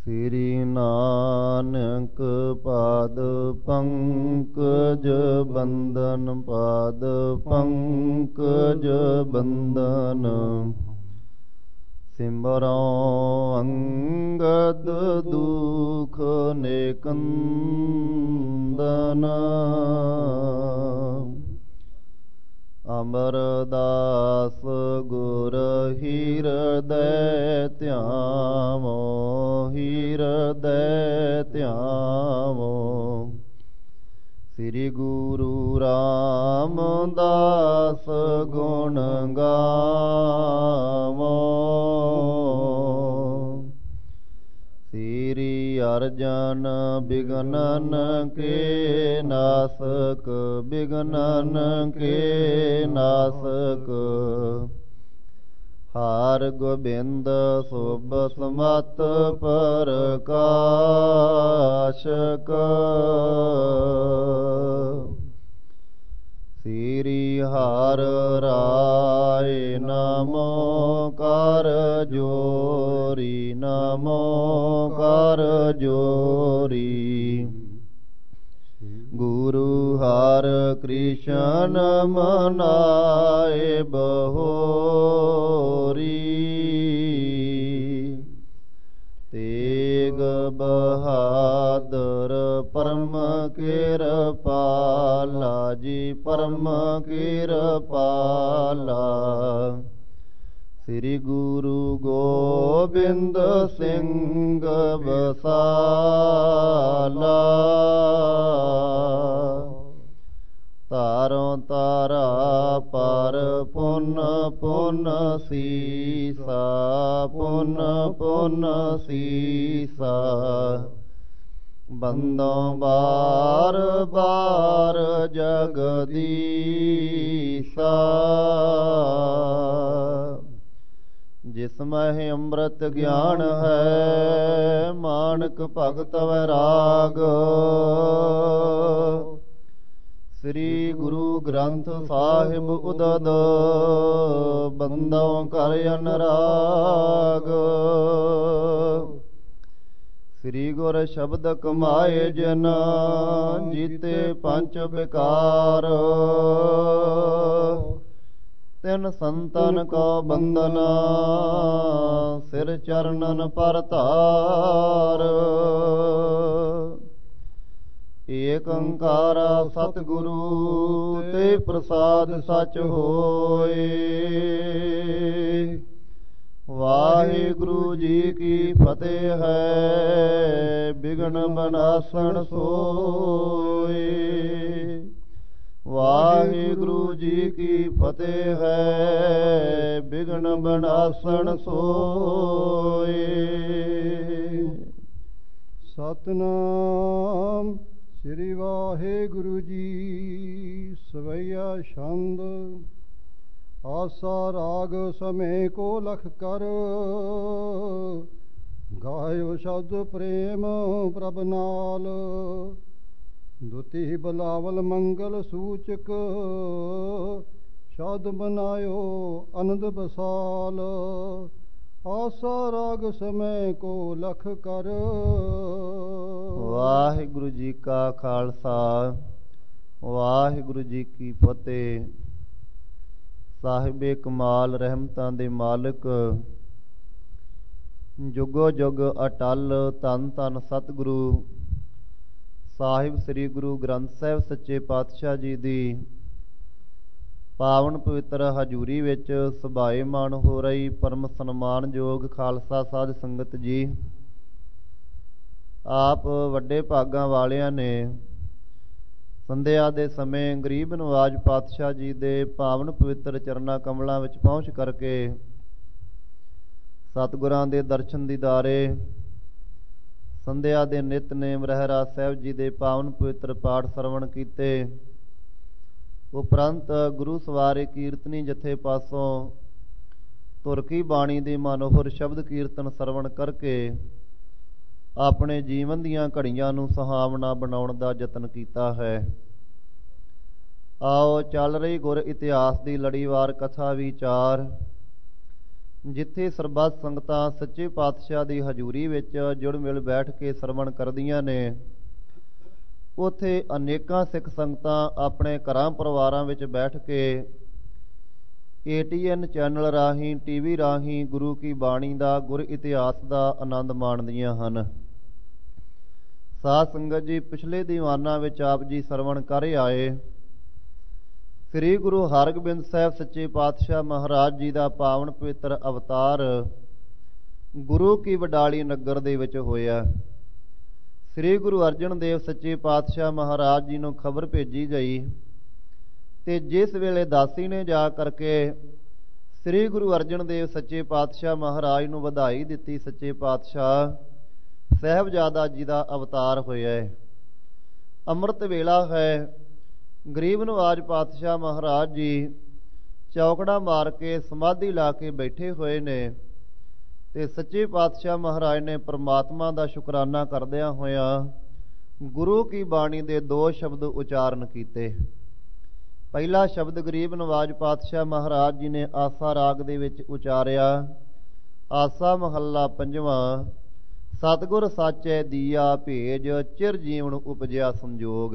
ਸ੍ਰੀ ਨਾਨਕ ਪਾਦ ਪੰਕਜ ਬੰਦਨ, ਪਾਦ ਪੰਕਜ ਬੰਦਨ। ਸਿਮਰੋ ਅੰਗਦ ਦੁਖ ਨਿਕੰਦਨ, ਅਮਰਦਾਸ ਗੁਰ ਹਿਰਦੈ ਧਿਆਵੋ, ਹਿਰਦੈ ਧਿਆਵੋ। ਸ੍ਰੀ ਗੁਰੂ ਰਾਮਦਾਸ ਗੁਣ ਗਾਵੋ, ਸ੍ਰੀ ਅਰਜਨ ਬਿਘਨਨ ਕੇ ਨਾਸਕ, ਬਿਘਨਨ ਕੇ ਨਾਸਕ। ਹਰਿ ਗੋਬਿੰਦ ਸੁਭ ਸਮਤ ਪ੍ਰਕਾਸ਼ਕ, ਸ੍ਰੀ ਹਰਿ ਰਾਇ ਨਮੋ ਕਰ ਜੋਰੀ, ਨਮੋ ਕਰ ਜੋਰੀ। ਗੁਰੂ ਹਰਿ ਕ੍ਰਿਸ਼ਨ ਮਨਾਏ ਬਹੋਰੀ, ਤੇਗ ਬਹਾਦਰ ਪਰਮ ਕਿਰਪਾਲਾ ਜੀ, ਪਰਮ ਕਿਰਪਾਲਾ। ਸ੍ਰੀ ਗੁਰੂ ਗੋਬਿੰਦ ਸਿੰਘ ਬਸਾਲਾ, ਤਾਰੋ ਤਾਰਾ ਪਰ ਪੁਨ ਪੁਨ ਸੀਸਾ, ਪੁਨ ਪੁਨ ਸੀਸਾ। ਬੰਦੋਂ ਬਾਰ ਬਾਰ ਜਗਦੀਸਾ, ਜਿਸ ਮਹਿ ਅੰਮ੍ਰਿਤ ਗਿਆਨ ਹੈ, ਮਾਨਕ ਭਗਤ ਵੈਰਾਗ। ਸ੍ਰੀ ਗੁਰੂ ਗ੍ਰੰਥ ਸਾਹਿਬ ਉਦਦ, ਬੰਦੋਂ ਕਰ ਅਨਰਾਗ। ਸ੍ਰੀ ਗੁਰ ਸ਼ਬਦ ਕਮਾਏ ਜਿਨ, ਜੀਤੇ ਪੰਚ ਵਿਕਾਰ। ਤਿਨ ਸੰਤਨ ਕੋ ਬੰਦਨਾ, ਸਿਰ ਚਰਨਨ ਪਰ ਧਾਰ। ਏਕ ਓੰਕਾਰ ਸਤਿਗੁਰੂ, ਤੇ ਪ੍ਰਸਾਦ ਸਚ ਹੋਏ। ਵਾਹਿਗੁਰੂ ਜੀ ਕੀ ਫਤਿਹ ਹੈ, ਬਿਘਨ ਬਨਾਸਣ ਸੋਏ। ਵਾਹਿਗੁਰੂ ਜੀ ਕੀ ਫਤਿਹ ਹੈ, ਬਿਘਨ ਬਨਾਸਣ ਸੋਏ। ਸਤਿਨਾਮ ਸ੍ਰੀ ਵਾਹਿਗੁਰੂ ਜੀ। ਸਵਈਆ ਛੰਦ। ਆਸਾ ਰਾਗ ਸਮੇਂ ਕੋ ਲਖ ਕਰ, ਗਾਇਓ ਸ਼ਬਦ ਪ੍ਰੇਮ ਪ੍ਰਭ ਨਾਲ। ਦੁਤੀ ਬਲਾਵਲ ਮੰਗਲ ਸੂਚਕ, ਸ਼ਬਦ ਬਨਾਇਓ ਅਨੰਦ ਬਸਾਲ। ਆਸਾ ਰਾਗ ਸਮੇਂ ਕੋ ਲਖ ਕਰ। ਵਾਹਿਗੁਰੂ ਜੀ ਕਾ ਖਾਲਸਾ, ਵਾਹਿਗੁਰੂ ਜੀ ਕੀ ਫਤਿਹ। ਸਾਹਿਬੇ ਕਮਾਲ ਰਹਿਮਤਾਂ ਦੇ ਮਾਲਕ, ਜੁਗੋ ਜੁਗ ਅਟਲ ਧੰਨ ਧੰਨ ਸਤਿਗੁਰੂ ਸਾਹਿਬ ਸ੍ਰੀ ਗੁਰੂ ਗ੍ਰੰਥ ਸਾਹਿਬ ਸੱਚੇ ਪਾਤਸ਼ਾਹ ਜੀ ਦੀ ਪਾਵਨ ਪਵਿੱਤਰ ਹਜ਼ੂਰੀ ਵਿੱਚ ਸੁਭਾਏਮਾਨ ਹੋ ਰਹੀ ਪਰਮ ਸਨਮਾਨਯੋਗ ਖਾਲਸਾ ਸਾਧ ਸੰਗਤ ਜੀ, ਆਪ ਵੱਡੇ ਭਾਗਾਂ ਵਾਲਿਆਂ ਨੇ ਸੰਧਿਆ ਦੇ ਸਮੇਂ ਗਰੀਬ ਨਵਾਜ ਪਾਤਸ਼ਾਹ ਜੀ ਦੇ ਪਾਵਨ ਪਵਿੱਤਰ ਚਰਨਾਂ ਕਮਲਾਂ ਵਿੱਚ ਪਹੁੰਚ ਕਰਕੇ ਸਤਿਗੁਰਾਂ ਦੇ ਦਰਸ਼ਨ ਦੀਦਾਰੇ, ਸੰਧਿਆ ਦੇ ਨਿਤਨੇਮ ਰਹਿਰਾਸ ਸਾਹਿਬ ਜੀ ਦੇ ਪਾਵਨ ਪਵਿੱਤਰ ਪਾਠ ਸਰਵਣ ਕੀਤੇ। ਉਪਰੰਤ ਗੁਰੂ ਸਵਾਰੇ ਕੀਰਤਨੀ ਜਥੇ ਪਾਸੋਂ ਤੁਰਕੀ ਬਾਣੀ ਦੇ ਮਨੋਹਰ ਸ਼ਬਦ ਕੀਰਤਨ ਸਰਵਣ ਕਰਕੇ ਆਪਣੇ ਜੀਵਨ ਦੀਆਂ ਘੜੀਆਂ ਨੂੰ ਸੁਹਾਵਣਾ ਬਣਾਉਣ ਦਾ ਯਤਨ ਕੀਤਾ ਹੈ। ਆਓ ਚੱਲ ਰਹੀ ਗੁਰ ਇਤਿਹਾਸ ਦੀ ਲੜੀਵਾਰ ਕਥਾ ਵਿਚਾਰ ਜਿੱਥੇ ਸਰਬੱਤ ਸੰਗਤਾਂ ਸੱਚੇ ਪਾਤਸ਼ਾਹ ਦੀ ਹਜ਼ੂਰੀ ਵਿੱਚ ਜੁੜ ਮਿਲ ਬੈਠ ਕੇ ਸਰਵਣ ਕਰਦੀਆਂ ਨੇ, ਉੱਥੇ ਅਨੇਕਾਂ ਸਿੱਖ ਸੰਗਤਾਂ ਆਪਣੇ ਘਰਾਂ ਪਰਿਵਾਰਾਂ ਵਿੱਚ ਬੈਠ ਕੇ ATN ਚੈਨਲ ਰਾਹੀਂ, TV ਰਾਹੀਂ ਗੁਰੂ ਕੀ ਬਾਣੀ ਦਾ, ਗੁਰ ਇਤਿਹਾਸ ਦਾ ਆਨੰਦ ਮਾਣਦੀਆਂ ਹਨ। ਸਾਧ ਸੰਗਤ ਜੀ, ਪਿਛਲੇ ਦੀਵਾਨਾਂ ਵਿੱਚ ਆਪ ਜੀ ਸਰਵਣ ਕਰ ਆਏ ਸ੍ਰੀ ਗੁਰੂ ਹਰਗੋਬਿੰਦ ਸਾਹਿਬ ਸੱਚੇ ਪਾਤਸ਼ਾਹ ਮਹਾਰਾਜ ਜੀ ਦਾ ਪਾਵਨ ਪਵਿੱਤਰ ਅਵਤਾਰ ਗੁਰੂ ਕੀ ਵਡਾਲੀ ਨਗਰ ਦੇ ਵਿੱਚ ਹੋਇਆ। ਸ੍ਰੀ ਗੁਰੂ ਅਰਜਨ ਦੇਵ ਸੱਚੇ ਪਾਤਸ਼ਾਹ ਮਹਾਰਾਜ ਜੀ ਨੂੰ ਖਬਰ ਭੇਜੀ ਗਈ ਤੇ ਜਿਸ ਵੇਲੇ ਦਾਸੀ ਨੇ ਜਾ ਕਰਕੇ ਸ੍ਰੀ ਗੁਰੂ ਅਰਜਨ ਦੇਵ ਸੱਚੇ ਪਾਤਸ਼ਾਹ ਮਹਾਰਾਜ ਨੂੰ ਵਧਾਈ ਦਿੱਤੀ, ਸੱਚੇ ਪਾਤਸ਼ਾਹ ਸਾਹਿਬਜ਼ਾਦਾ ਜੀ ਦਾ ਅਵਤਾਰ ਹੋਇਆ ਹੈ, ਅੰਮ੍ਰਿਤ ਵੇਲਾ ਹੈ, ਗਰੀਬ ਨਵਾਜ ਪਾਤਸ਼ਾਹ ਮਹਾਰਾਜ ਜੀ ਚੌਕੜਾ ਮਾਰ ਕੇ ਸਮਾਧੀ ਲਾ ਕੇ ਬੈਠੇ ਹੋਏ ਨੇ ਤੇ ਸੱਚੇ ਪਾਤਸ਼ਾਹ ਮਹਾਰਾਜ ਨੇ ਪ੍ਰਮਾਤਮਾ ਦਾ ਸ਼ੁਕਰਾਨਾ ਕਰਦਿਆਂ ਹੋਇਆਂ ਗੁਰੂ ਕੀ ਬਾਣੀ ਦੇ 2 ਸ਼ਬਦ ਉਚਾਰਨ ਕੀਤੇ। ਪਹਿਲਾ ਸ਼ਬਦ ਗਰੀਬ ਨਵਾਜ ਪਾਤਸ਼ਾਹ ਮਹਾਰਾਜ ਜੀ ਨੇ ਆਸਾ ਰਾਗ ਦੇ ਵਿੱਚ ਉਚਾਰਿਆ, ਆਸਾ ਮਹੱਲਾ 5ਵਾਂ, ਸਤਿਗੁਰ ਸਾਚੈ ਦੀਆ ਭੇਜ, ਚਿਰ ਜੀਵਨ ਉਪਜਿਆ ਸੰਜੋਗ।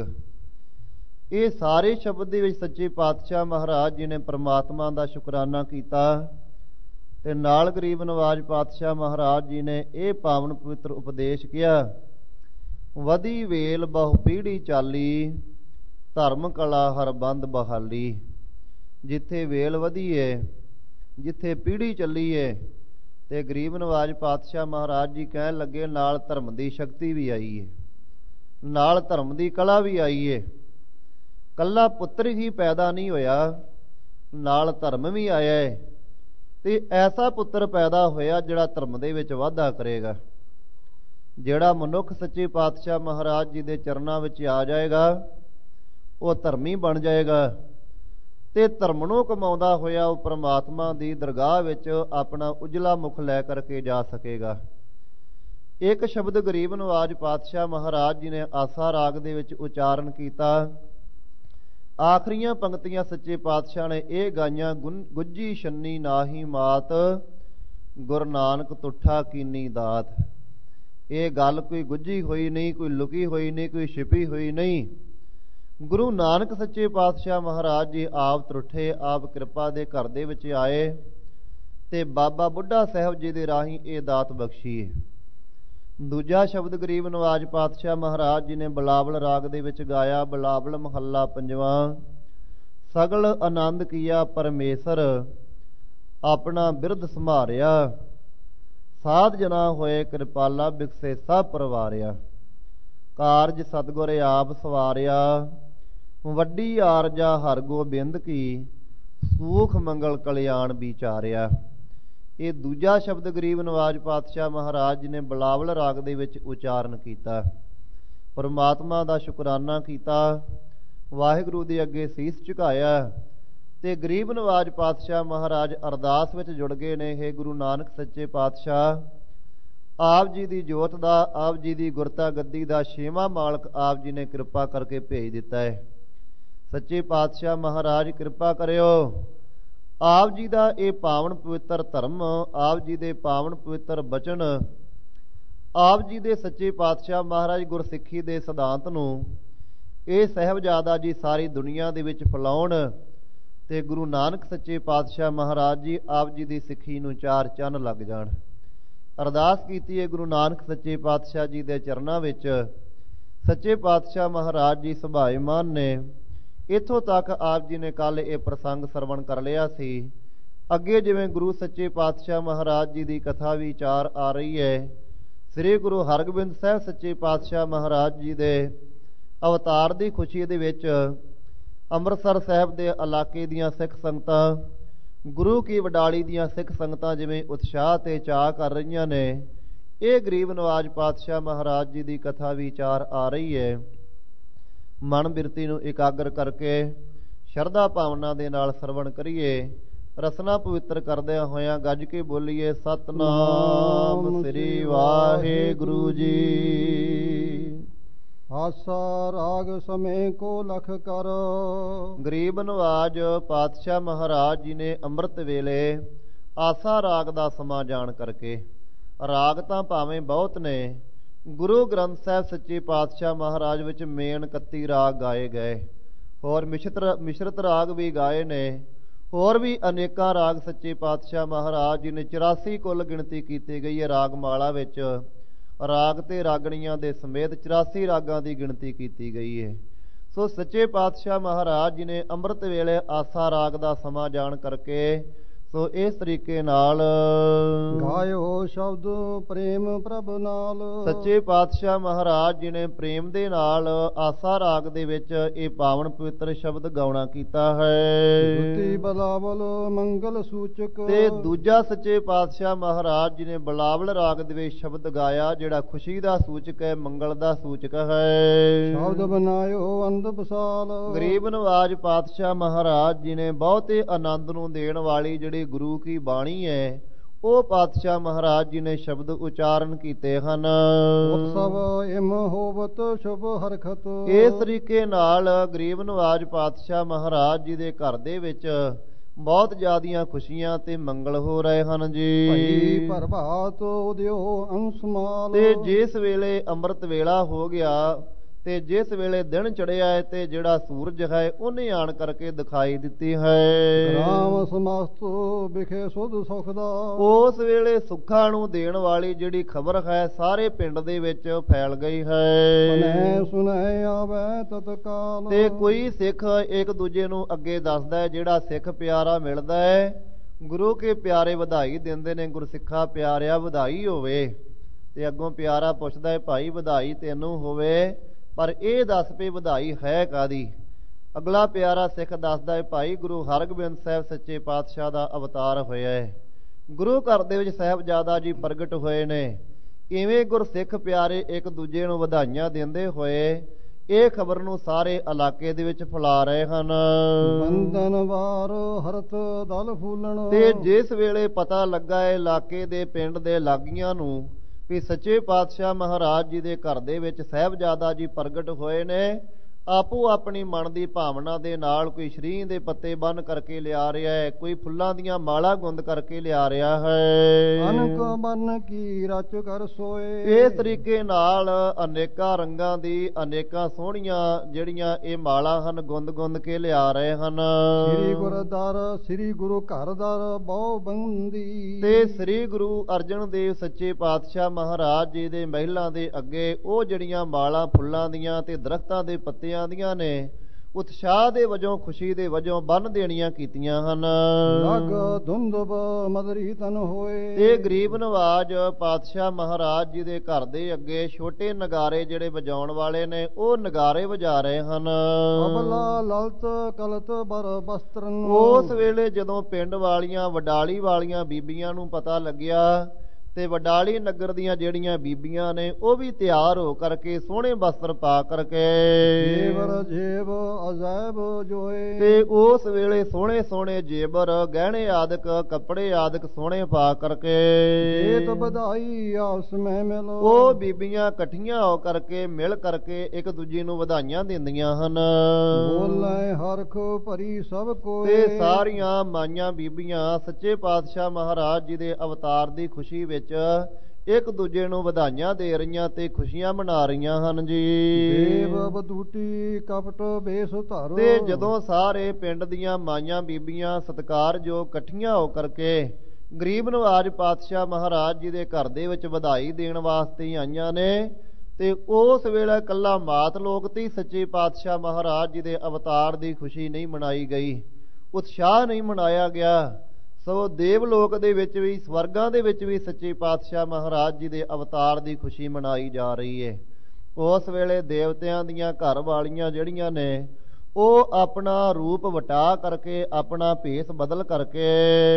ਇਹ ਸਾਰੇ ਸ਼ਬਦ ਦੇ ਵਿੱਚ ਸੱਚੇ ਪਾਤਸ਼ਾਹ ਮਹਾਰਾਜ ਜੀ ਨੇ ਪ੍ਰਮਾਤਮਾ ਦਾ ਸ਼ੁਕਰਾਨਾ ਕੀਤਾ ਤੇ ਨਾਲ ਗਰੀਬ ਨਵਾਜ ਪਾਤਸ਼ਾਹ ਮਹਾਰਾਜ ਜੀ ਨੇ ਇਹ ਪਾਵਨ ਪਵਿੱਤਰ ਉਪਦੇਸ਼ ਕਿਹਾ, ਵਧੀ ਵੇਲ ਬਹੁ ਪੀੜ੍ਹੀ ਚਾਲੀ, ਧਰਮ ਕਲਾ ਹਰ ਬੰਦ ਬਹਾਲੀ। ਜਿੱਥੇ ਵੇਲ ਵਧੀ ਏ, ਜਿੱਥੇ ਪੀੜ੍ਹੀ ਚੱਲੀ ਏ, ਤੇ ਗਰੀਬ ਨਵਾਜ ਪਾਤਸ਼ਾਹ ਮਹਾਰਾਜ ਜੀ ਕਹਿਣ ਲੱਗੇ ਨਾਲ ਧਰਮ ਦੀ ਸ਼ਕਤੀ ਵੀ ਆਈ ਏ, ਨਾਲ ਧਰਮ ਦੀ ਕਲਾ ਵੀ ਆਈ ਏ। ਕੱਲਾ ਪੁੱਤਰ ਹੀ ਪੈਦਾ ਨਹੀਂ ਹੋਇਆ, ਨਾਲ ਧਰਮ ਵੀ ਆਇਆ ਹੈ ਤੇ ਐਸਾ ਪੁੱਤਰ ਪੈਦਾ ਹੋਇਆ ਜਿਹੜਾ ਧਰਮ ਦੇ ਵਿੱਚ ਵਾਧਾ ਕਰੇਗਾ। ਜਿਹੜਾ ਮਨੁੱਖ ਸੱਚੇ ਪਾਤਸ਼ਾਹ ਮਹਾਰਾਜ ਜੀ ਦੇ ਚਰਨਾਂ ਵਿੱਚ ਆ ਜਾਏਗਾ ਉਹ ਧਰਮੀ ਬਣ ਜਾਏਗਾ ਤੇ ਧਰਮ ਨੂੰ ਕਮਾਉਂਦਾ ਹੋਇਆ ਉਹ ਪ੍ਰਮਾਤਮਾ ਦੀ ਦਰਗਾਹ ਵਿੱਚ ਆਪਣਾ ਉਜਲਾ ਮੁਖ ਲੈ ਕਰਕੇ ਜਾ ਸਕੇਗਾ। ਇੱਕ ਸ਼ਬਦ ਗਰੀਬ ਨਵਾਜ ਪਾਤਸ਼ਾਹ ਮਹਾਰਾਜ ਜੀ ਨੇ ਆਸਾ ਰਾਗ ਦੇ ਵਿੱਚ ਉਚਾਰਨ ਕੀਤਾ। ਆਖਰੀਆਂ ਪੰਕਤੀਆਂ ਸੱਚੇ ਪਾਤਸ਼ਾਹ ਨੇ ਇਹ ਗਾਈਆਂ, ਗੁੱਜੀ ਛੰਨੀ ਨਾਹੀ ਮਾਤ, ਗੁਰੂ ਨਾਨਕ ਤੁਠਾ ਕੀਨੀ ਦਾਤ। ਇਹ ਗੱਲ ਕੋਈ ਗੁੱਝੀ ਹੋਈ ਨਹੀਂ, ਕੋਈ ਲੁਕੀ ਹੋਈ ਨਹੀਂ, ਕੋਈ ਛਿਪੀ ਹੋਈ ਨਹੀਂ। ਗੁਰੂ ਨਾਨਕ ਸੱਚੇ ਪਾਤਸ਼ਾਹ ਮਹਾਰਾਜ ਜੀ ਆਪ ਤੁਠੇ, ਆਪ ਕਿਰਪਾ ਦੇ ਘਰ ਦੇ ਵਿੱਚ ਆਏ ਤੇ ਬਾਬਾ ਬੁੱਢਾ ਸਾਹਿਬ ਜੀ ਦੇ ਰਾਹੀਂ ਇਹ ਦਾਤ ਬਖਸ਼ੀ ਹੈ। ਦੂਜਾ ਸ਼ਬਦ ਗਰੀਬ ਨਵਾਜ ਪਾਤਸ਼ਾਹ ਮਹਾਰਾਜ ਜੀ ਨੇ ਬਿਲਾਵਲ ਰਾਗ ਦੇ ਵਿੱਚ ਗਾਇਆ, ਬਿਲਾਵਲ ਮਹੱਲਾ 5ਵਾਂ, ਸਗਲ ਆਨੰਦ ਕੀਆ ਪਰਮੇਸ਼ਰ, ਆਪਣਾ ਬਿਰਧ ਸੰਭਾਰਿਆ, ਸਾਧ ਜਨਾ ਹੋਏ ਕਿਰਪਾਲਾ, ਬਿਕਸੇ ਸਭ ਪਰਵਾਰਿਆ। ਕਾਰਜ ਸਤਿਗੁਰ ਆਪ ਸਵਾਰਿਆ, ਵੱਡੀ ਆਰਜਾ ਹਰ ਗੋਬਿੰਦ ਕੀ, ਸੂਖ ਮੰਗਲ ਕਲਿਆਣ ਵਿਚਾਰਿਆ। ਇਹ ਦੂਜਾ ਸ਼ਬਦ ਗਰੀਬ ਨਵਾਜ ਪਾਤਸ਼ਾਹ ਮਹਾਰਾਜ ਜੀ ਨੇ ਬਿਲਾਵਲ ਰਾਗ ਦੇ ਵਿੱਚ ਉਚਾਰਨ ਕੀਤਾ, ਪਰਮਾਤਮਾ ਦਾ ਸ਼ੁਕਰਾਨਾ ਕੀਤਾ, ਵਾਹਿਗੁਰੂ ਦੇ ਅੱਗੇ ਸੀਸ ਝੁਕਾਇਆ ਤੇ ਗਰੀਬ ਨਵਾਜ ਪਾਤਸ਼ਾਹ ਮਹਾਰਾਜ ਅਰਦਾਸ ਵਿੱਚ ਜੁੜ ਗਏ ਨੇ। ਇਹ ਗੁਰੂ ਨਾਨਕ ਸੱਚੇ ਪਾਤਸ਼ਾਹ, ਆਪ ਜੀ ਦੀ ਜੋਤ ਦਾ, ਆਪ ਜੀ ਦੀ ਗੁਰਤਾ ਗੱਦੀ ਦਾ 6ਵਾਂ ਮਾਲਕ ਆਪ ਜੀ ਨੇ ਕਿਰਪਾ ਕਰਕੇ ਭੇਜ ਦਿੱਤਾ ਹੈ। ਸੱਚੇ ਪਾਤਸ਼ਾਹ ਮਹਾਰਾਜ ਕਿਰਪਾ ਕਰਿਓ, ਆਪ ਜੀ ਦਾ ਇਹ ਪਾਵਨ ਪਵਿੱਤਰ ਧਰਮ, ਆਪ ਜੀ ਦੇ ਪਾਵਨ ਪਵਿੱਤਰ ਬਚਨ, ਆਪ ਜੀ ਦੇ ਸੱਚੇ ਪਾਤਸ਼ਾਹ ਮਹਾਰਾਜ ਗੁਰਸਿੱਖੀ ਦੇ ਸਿਧਾਂਤ ਨੂੰ ਇਹ ਸਾਹਿਬਜ਼ਾਦਾ ਜੀ ਸਾਰੀ ਦੁਨੀਆ ਦੇ ਵਿੱਚ ਫੈਲਾਉਣ ਤੇ ਗੁਰੂ ਨਾਨਕ ਸੱਚੇ ਪਾਤਸ਼ਾਹ ਮਹਾਰਾਜ ਜੀ ਆਪ ਜੀ ਦੀ ਸਿੱਖੀ ਨੂੰ 4 ਚੰਨ ਲੱਗ ਜਾਣ। ਅਰਦਾਸ ਕੀਤੀ ਹੈ ਗੁਰੂ ਨਾਨਕ ਸੱਚੇ ਪਾਤਸ਼ਾਹ ਜੀ ਦੇ ਚਰਨਾਂ ਵਿੱਚ। ਸੱਚੇ ਪਾਤਸ਼ਾਹ ਮਹਾਰਾਜ ਜੀ ਸੁਭਾਏਮਾਨ ਨੇ। ਇੱਥੋਂ ਤੱਕ ਆਪ ਜੀ ਨੇ ਕੱਲ ਇਹ ਪ੍ਰਸੰਗ ਸਰਵਣ ਕਰ ਲਿਆ ਸੀ। ਅੱਗੇ ਜਿਵੇਂ ਗੁਰੂ ਸੱਚੇ ਪਾਤਸ਼ਾਹ ਮਹਾਰਾਜ ਜੀ ਦੀ ਕਥਾ ਵਿਚਾਰ ਆ ਰਹੀ ਹੈ, ਸ੍ਰੀ ਗੁਰੂ ਹਰਗੋਬਿੰਦ ਸਾਹਿਬ ਸੱਚੇ ਪਾਤਸ਼ਾਹ ਮਹਾਰਾਜ ਜੀ ਦੇ ਅਵਤਾਰ ਦੀ ਖੁਸ਼ੀ ਦੇ ਵਿੱਚ ਅੰਮ੍ਰਿਤਸਰ ਸਾਹਿਬ ਦੇ ਇਲਾਕੇ ਦੀਆਂ ਸਿੱਖ ਸੰਗਤਾਂ, ਗੁਰੂ ਕੀ ਵਡਾਲੀ ਦੀਆਂ ਸਿੱਖ ਸੰਗਤਾਂ ਜਿਵੇਂ ਉਤਸ਼ਾਹ ਤੇ ਚਾਅ ਕਰ ਰਹੀਆਂ ਨੇ, ਇਹ ਗਰੀਬ ਨਵਾਜ ਪਾਤਸ਼ਾਹ ਮਹਾਰਾਜ ਜੀ ਦੀ ਕਥਾ ਵਿਚਾਰ ਆ ਰਹੀ ਹੈ। ਮਨ ਬਿਰਤੀ ਨੂੰ ਇਕਾਗਰ ਕਰਕੇ ਸ਼ਰਧਾ ਭਾਵਨਾ ਦੇ ਨਾਲ ਸਰਵਣ ਕਰੀਏ। ਰਸਨਾ ਪਵਿੱਤਰ ਕਰਦਿਆਂ ਹੋਇਆਂ ਗੱਜ ਕੇ ਬੋਲੀਏ, ਸਤਨਾਮ ਸ੍ਰੀ ਵਾਹਿਗੁਰੂ ਜੀ। ਆਸਾ ਰਾਗ ਸਮੇਂ ਕੋ ਲਖ ਕਰ। ਗਰੀਬ ਨਵਾਜ ਪਾਤਸ਼ਾਹ ਮਹਾਰਾਜ ਜੀ ਨੇ ਅੰਮ੍ਰਿਤ ਵੇਲੇ ਆਸਾ ਰਾਗ ਦਾ ਸਮਾਂ ਜਾਣ ਕਰਕੇ। ਰਾਗ ਤਾਂ ਭਾਵੇਂ ਬਹੁਤ ਨੇ, ਗੁਰੂ ਗ੍ਰੰਥ ਸਾਹਿਬ ਸੱਚੇ ਪਾਤਸ਼ਾਹ ਮਹਾਰਾਜ ਵਿੱਚ ਮੇਨ 31 ਰਾਗ ਗਾਏ ਗਏ, ਹੋਰ ਮਿਸ਼ਰਤ ਰਾਗ ਵੀ ਗਾਏ ਨੇ, ਹੋਰ ਵੀ ਅਨੇਕਾਂ ਰਾਗ ਸੱਚੇ ਪਾਤਸ਼ਾਹ ਮਹਾਰਾਜ ਜੀ ਨੇ 84 ਕੁੱਲ ਗਿਣਤੀ ਕੀਤੀ ਗਈ ਹੈ ਰਾਗ ਮਾਲਾ ਵਿੱਚ। ਰਾਗ ਤੇ ਰਾਗਣੀਆਂ ਦੇ ਸਮੇਤ 84 ਰਾਗਾਂ ਦੀ ਗਿਣਤੀ ਕੀਤੀ ਗਈ ਹੈ। ਸੋ ਸੱਚੇ ਪਾਤਸ਼ਾਹ ਮਹਾਰਾਜ ਜੀ ਨੇ ਅੰਮ੍ਰਿਤ ਵੇਲੇ ਆਸਾ ਰਾਗ ਦਾ ਸਮਾਂ ਜਾਣ ਕਰਕੇ ਸੋ ਇਸ ਤਰੀਕੇ ਨਾਲ ਗਾਇਓ ਸ਼ਬਦ ਪ੍ਰੇਮ ਪ੍ਰਭ ਨਾਲ। ਸੱਚੇ ਪਾਤਸ਼ਾਹ ਮਹਾਰਾਜ ਜੀ ਨੇ ਪ੍ਰੇਮ ਦੇ ਨਾਲ ਆਸਾ ਰਾਗ ਦੇ ਵਿੱਚ ਇਹ ਪਾਵਨ ਪਵਿੱਤਰ ਸ਼ਬਦ ਗਾਉਣਾ ਕੀਤਾ ਹੈ। ਦੁਤੀ ਬਲਾਵਲ ਮੰਗਲ ਸੂਚਕ। ਤੇ ਦੂਜਾ ਸੱਚੇ ਪਾਤਸ਼ਾਹ ਮਹਾਰਾਜ ਜੀ ਨੇ ਬਲਾਵਲ ਰਾਗ ਦੇ ਵਿੱਚ ਸ਼ਬਦ ਗਾਇਆ, ਜਿਹੜਾ ਖੁਸ਼ੀ ਦਾ ਸੂਚਕ ਹੈ, ਮੰਗਲ ਦਾ ਸੂਚਕ ਹੈ। ਸ਼ਬਦ ਬਨਾਇਓ ਅੰਧ ਬਸਾਲ। ਗਰੀਬ ਨਵਾਜ ਪਾਤਸ਼ਾਹ ਮਹਾਰਾਜ ਜੀ ਨੇ ਬਹੁਤੇ ਆਨੰਦ ਨੂੰ ਦੇਣ ਵਾਲੀ ਜਿਹੜੀ ਗੁਰੂ ਕੀ ਬਾਣੀ ਹੈ, ਉਹ ਪਾਤਸ਼ਾਹ ਮਹਾਰਾਜ ਜੀ ਨੇ ਸ਼ਬਦ ਉਚਾਰਨ ਕੀਤੇ ਹਨ। ਉਤਸਵ ਇਮ ਹੋਵਤ ਸ਼ੁਭ ਹਰਖਤ। ਇਸ ਤਰੀਕੇ ਨਾਲ ਗਰੀਬ ਨਵਾਜ ਪਾਤਸ਼ਾਹ ਮਹਾਰਾਜ ਜੀ ਦੇ ਘਰ ਦੇ ਵਿੱਚ ਬਹੁਤ ਜ਼ਿਆਦੀਆਂ ਖੁਸ਼ੀਆਂ ਤੇ ਮੰਗਲ ਹੋ ਰਹੇ ਹਨ ਜੀ। ਭਈ ਪ੍ਰਭਾਤ ਉਦਿਓ ਅੰਸਮਾਲ। ਤੇ ਜਿਸ ਵੇਲੇ ਅੰਮ੍ਰਿਤ ਵੇਲਾ ਹੋ ਗਿਆ ਤੇ ਜਿਸ ਵੇਲੇ ਦਿਨ ਚੜਿਆ ਹੈ ਤੇ ਜਿਹੜਾ ਸੂਰਜ ਹੈ ਉਹਨੇ ਆਣ ਕਰਕੇ ਦਿਖਾਈ ਦਿੱਤੀ ਹੈ। ਰਾਮ ਸਮਸਤ ਵਿਖੇ ਸੁਧ ਸੁਖ ਦਾ। ਉਸ ਵੇਲੇ ਸੁੱਖਾਂ ਨੂੰ ਦੇਣ ਵਾਲੀ ਜਿਹੜੀ ਖਬਰ ਹੈ ਸਾਰੇ ਪਿੰਡ ਦੇ ਵਿੱਚ ਫੈਲ ਗਈ ਹੈ। ਮਨੈ ਸੁਨੈ ਆਵੈ ਤਤਕਾਲ। ਤੇ ਕੋਈ ਸਿੱਖ ਇੱਕ ਦੂਜੇ ਨੂੰ ਅੱਗੇ ਦੱਸਦਾ ਹੈ, ਜਿਹੜਾ ਸਿੱਖ ਪਿਆਰਾ ਮਿਲਦਾ ਹੈ ਗੁਰੂ ਕੇ ਪਿਆਰੇ ਵਧਾਈ ਦਿੰਦੇ ਨੇ, ਗੁਰਸਿੱਖਾ ਪਿਆਰਿਆ ਵਧਾਈ ਹੋਵੇ। ਤੇ ਅੱਗੋਂ ਪਿਆਰਾ ਪੁੱਛਦਾ ਹੈ, ਭਾਈ ਵਧਾਈ ਤੈਨੂੰ ਹੋਵੇ, ਪਰ ਇਹ ਦੱਸ ਪਈ ਵਧਾਈ ਹੈ ਕਾਦੀ। ਅਗਲਾ ਪਿਆਰਾ ਸਿੱਖ ਦੱਸਦਾ ਹੈ, ਭਾਈ ਗੁਰੂ ਹਰਗੋਬਿੰਦ ਸਾਹਿਬ ਸੱਚੇ ਪਾਤਸ਼ਾਹ ਦਾ ਅਵਤਾਰ ਹੋਇਆ ਹੈ, ਗੁਰੂ ਘਰ ਦੇ ਵਿੱਚ ਸਾਹਿਬਜ਼ਾਦਾ ਜੀ ਪ੍ਰਗਟ ਹੋਏ ਨੇ। ਇਵੇਂ ਗੁਰਸਿੱਖ ਪਿਆਰੇ ਇੱਕ ਦੂਜੇ ਨੂੰ ਵਧਾਈਆਂ ਦਿੰਦੇ ਹੋਏ ਇਹ ਖਬਰ ਨੂੰ ਸਾਰੇ ਇਲਾਕੇ ਦੇ ਵਿੱਚ ਫੈਲਾ ਰਹੇ ਹਨ। ਬੰਦਨ ਵਾਰ ਹਰਤ ਦਲ ਫੂਲਣ। ਤੇ ਜਿਸ ਵੇਲੇ ਪਤਾ ਲੱਗਾ ਹੈ ਇਲਾਕੇ ਦੇ ਪਿੰਡ ਦੇ ਲਾਗੀਆਂ ਨੂੰ ਵੀ ਸੱਚੇ ਪਾਤਸ਼ਾਹ ਮਹਾਰਾਜ ਜੀ ਦੇ ਘਰ ਦੇ ਵਿੱਚ ਸਾਹਿਬਜ਼ਾਦਾ ਜੀ ਪ੍ਰਗਟ ਹੋਏ ਨੇ, ਆਪੋ ਆਪਣੀ ਮਨ ਦੀ ਭਾਵਨਾ ਦੇ ਨਾਲ ਕੋਈ ਸ਼ਰੀਂ ਦੇ ਪੱਤੇ ਬੰਨ ਕਰਕੇ ਲਿਆ ਰਿਹਾ ਹੈ, ਕੋਈ ਫੁੱਲਾਂ ਦੀਆਂ ਮਾਲਾ ਗੁੰਦ ਕਰਕੇ ਲਿਆ ਰਿਹਾ ਹੈ। ਅਨਕ ਬਨ ਕੀ ਰਚ ਕਰ ਸੋਏ। ਇਸ ਤਰੀਕੇ ਨਾਲ ਅਨੇਕਾਂ ਰੰਗਾਂ ਦੀ ਅਨੇਕਾਂ ਸੋਹਣੀਆਂ ਜਿਹੜੀਆਂ ਇਹ ਮਾਲਾ ਹਨ ਗੁੰਦ ਗੁੰਦ ਕੇ ਲਿਆ ਰਹੇ ਹਨ। ਸ੍ਰੀ ਗੁਰਦਰ ਸ੍ਰੀ ਗੁਰੂ ਘਰ ਦਰ ਬਹੁ ਬੰਦੀ। ਤੇ ਸ੍ਰੀ ਗੁਰੂ ਅਰਜਨ ਦੇਵ ਸੱਚੇ ਪਾਤਸ਼ਾਹ ਮਹਾਰਾਜ ਜੀ ਦੇ ਮਹਿਲਾਂ ਦੇ ਅੱਗੇ ਉਹ ਜਿਹੜੀਆਂ ਮਾਲਾ ਫੁੱਲਾਂ ਦੀਆਂ ਤੇ ਦਰਖਤਾਂ ਦੇ ਪੱਤਿਆਂ ਦੀਆਂ ਨੇ ਉਤਸ਼ਾਹ ਦੇ ਵਜੋਂ ਖੁਸ਼ੀ ਦੇ ਵਜੋਂ ਬੰਨ ਦੇਣੀਆਂ ਕੀਤੀਆਂ ਹਨ। ਲਗ ਧੁੰਦਬ ਮਦਰੀ ਤਨ ਹੋਏ। ਤੇ ਗਰੀਬ ਨਵਾਜ ਪਾਤਸ਼ਾਹ ਮਹਾਰਾਜ ਜੀ ਦੇ ਘਰ ਦੇ ਅੱਗੇ ਛੋਟੇ ਨਗਾਰੇ ਜਿਹੜੇ ਵਜਾਉਣ ਵਾਲੇ ਨੇ ਉਹ ਨਗਾਰੇ ਵਜਾ ਰਹੇ ਹਨ। ਅਬਲਾ ਲਲਤ ਕਲਤ ਬਰ ਬਸਤਰਨ। ਉਸ ਵੇਲੇ ਜਦੋਂ ਪਿੰਡ ਵਾਲੀਆਂ ਵਡਾਲੀ ਵਾਲੀਆਂ ਬੀਬੀਆਂ ਨੂੰ ਪਤਾ ਲੱਗਿਆ ਤੇ ਵਡਾਲੀ ਨਗਰ ਦੀਆਂ ਜਿਹੜੀਆਂ ਬੀਬੀਆਂ ਨੇ ਉਹ ਵੀ ਤਿਆਰ ਹੋ ਕਰਕੇ ਸੋਹਣੇ ਵਸਤਰ ਪਾ ਕਰਕੇ ਜੇਵਰ ਜੇਬ ਅਜੈਬ ਜੋਏ। ਤੇ ਉਸ ਵੇਲੇ ਸੋਹਣੇ ਸੋਹਣੇ ਜੇਬਰ ਗਹਿਣੇ ਆਦਿਕ ਕੱਪੜੇ ਆਦਿਕ ਸੋਹਣੇ ਪਾ ਕਰਕੇ ਏਤ ਵਧਾਈ ਆਪਸ ਮੈਂ ਮਿਲੋ। ਉਹ ਬੀਬੀਆਂ ਇਕੱਠੀਆਂ ਹੋ ਕਰਕੇ ਮਿਲ ਕਰਕੇ ਇੱਕ ਦੂਜੀ ਨੂੰ ਵਧਾਈਆਂ ਦਿੰਦੀਆਂ ਹਨ। ਬੋਲੇ ਹਰਖ ਭਰੀ ਸਭ ਕੋਏ। ਤੇ ਸਾਰੀਆਂ ਮਾਈਆਂ ਬੀਬੀਆਂ ਸੱਚੇ ਪਾਤਸ਼ਾਹ ਮਹਾਰਾਜ ਜੀ ਦੇ ਅਵਤਾਰ ਦੀ ਖੁਸ਼ੀ ਵਿੱਚ ਇੱਕ ਦੂਜੇ ਨੂੰ ਵਧਾਈਆਂ ਦੇ ਰਹੀਆਂ ਤੇ ਖੁਸ਼ੀਆਂ ਮਨਾ ਰਹੀਆਂ ਹਨ ਜੀ। ਦੇਵ ਬਦੂਟੀ ਕਪਟ ਬੇਸ ਧਰ। ਤੇ ਜਦੋਂ ਸਾਰੇ ਪਿੰਡ ਦੀਆਂ ਮਾਈਆਂ ਬੀਬੀਆਂ ਸਤਿਕਾਰਯੋਗ ਇਕੱਠੀਆਂ ਹੋ ਕਰਕੇ ਗਰੀਬ ਨਵਾਜ ਪਾਤਸ਼ਾਹ ਮਹਾਰਾਜ ਜੀ ਦੇ ਘਰ ਦੇ ਵਿੱਚ ਵਧਾਈ ਦੇਣ ਵਾਸਤੇ ਆਈਆਂ ਨੇ ਤੇ ਉਸ ਵੇਲੇ ਇਕੱਲਾ ਮਾਤ ਲੋਕ ਤੇ ਸੱਚੇ ਪਾਤਸ਼ਾਹ ਮਹਾਰਾਜ ਜੀ ਦੇ ਅਵਤਾਰ ਦੀ ਖੁਸ਼ੀ ਨਹੀਂ ਮਨਾਈ ਗਈ, ਉਤਸ਼ਾਹ ਨਹੀਂ ਮਨਾਇਆ ਗਿਆ। ਸੋ ਦੇਵ ਲੋਕ ਦੇ ਵਿੱਚ ਵੀ ਸਵਰਗਾਂ ਦੇ ਵਿੱਚ ਵੀ ਸੱਚੇ ਪਾਤਸ਼ਾਹ ਮਹਾਰਾਜ ਜੀ ਦੇ ਅਵਤਾਰ ਦੀ ਖੁਸ਼ੀ ਮਨਾਈ ਜਾ ਰਹੀ ਹੈ। ਉਸ ਵੇਲੇ ਦੇਵਤਿਆਂ ਦੀਆਂ ਘਰ ਵਾਲੀਆਂ ਜਿਹੜੀਆਂ ਨੇ ਉਹ ਆਪਣਾ ਰੂਪ ਵਟਾ ਕਰਕੇ ਆਪਣਾ ਭੇਸ ਬਦਲ ਕਰਕੇ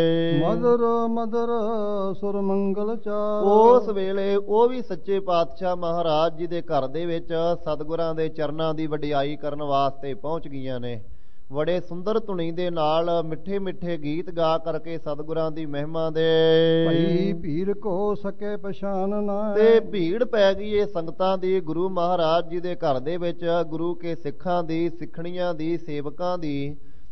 ਮਦਰ ਮਦਰ ਸੁਰ ਮੰਗਲ ਚਾਰ। ਉਸ ਵੇਲੇ ਉਹ ਵੀ ਸੱਚੇ ਪਾਤਸ਼ਾਹ ਮਹਾਰਾਜ ਜੀ ਦੇ ਘਰ ਦੇ ਵਿੱਚ ਸਤਿਗੁਰਾਂ ਦੇ ਚਰਨਾਂ ਦੀ ਵਡਿਆਈ ਕਰਨ ਵਾਸਤੇ ਪਹੁੰਚ ਗਈਆਂ ਨੇ। ਬੜੇ ਸੁੰਦਰ ਧੁਨੀ ਦੇ ਨਾਲ ਮਿੱਠੇ ਮਿੱਠੇ ਗੀਤ ਗਾ ਕਰਕੇ ਸਤਿਗੁਰਾਂ ਦੀ ਮਹਿਮਾ ਦੇ ਭਈ ਭੀੜ ਕੋ ਸਕੇ ਪਛਾਨ ਨਾ। ਤੇ ਭੀੜ ਪੈ ਗਈ ਏ ਸੰਗਤਾਂ ਦੀ ਗੁਰੂ ਮਹਾਰਾਜ ਜੀ ਦੇ ਘਰ ਦੇ ਵਿੱਚ, ਗੁਰੂ ਕੇ ਸਿੱਖਾਂ ਦੀ, ਸਿੱਖਣੀਆਂ ਦੀ, ਸੇਵਕਾਂ ਦੀ।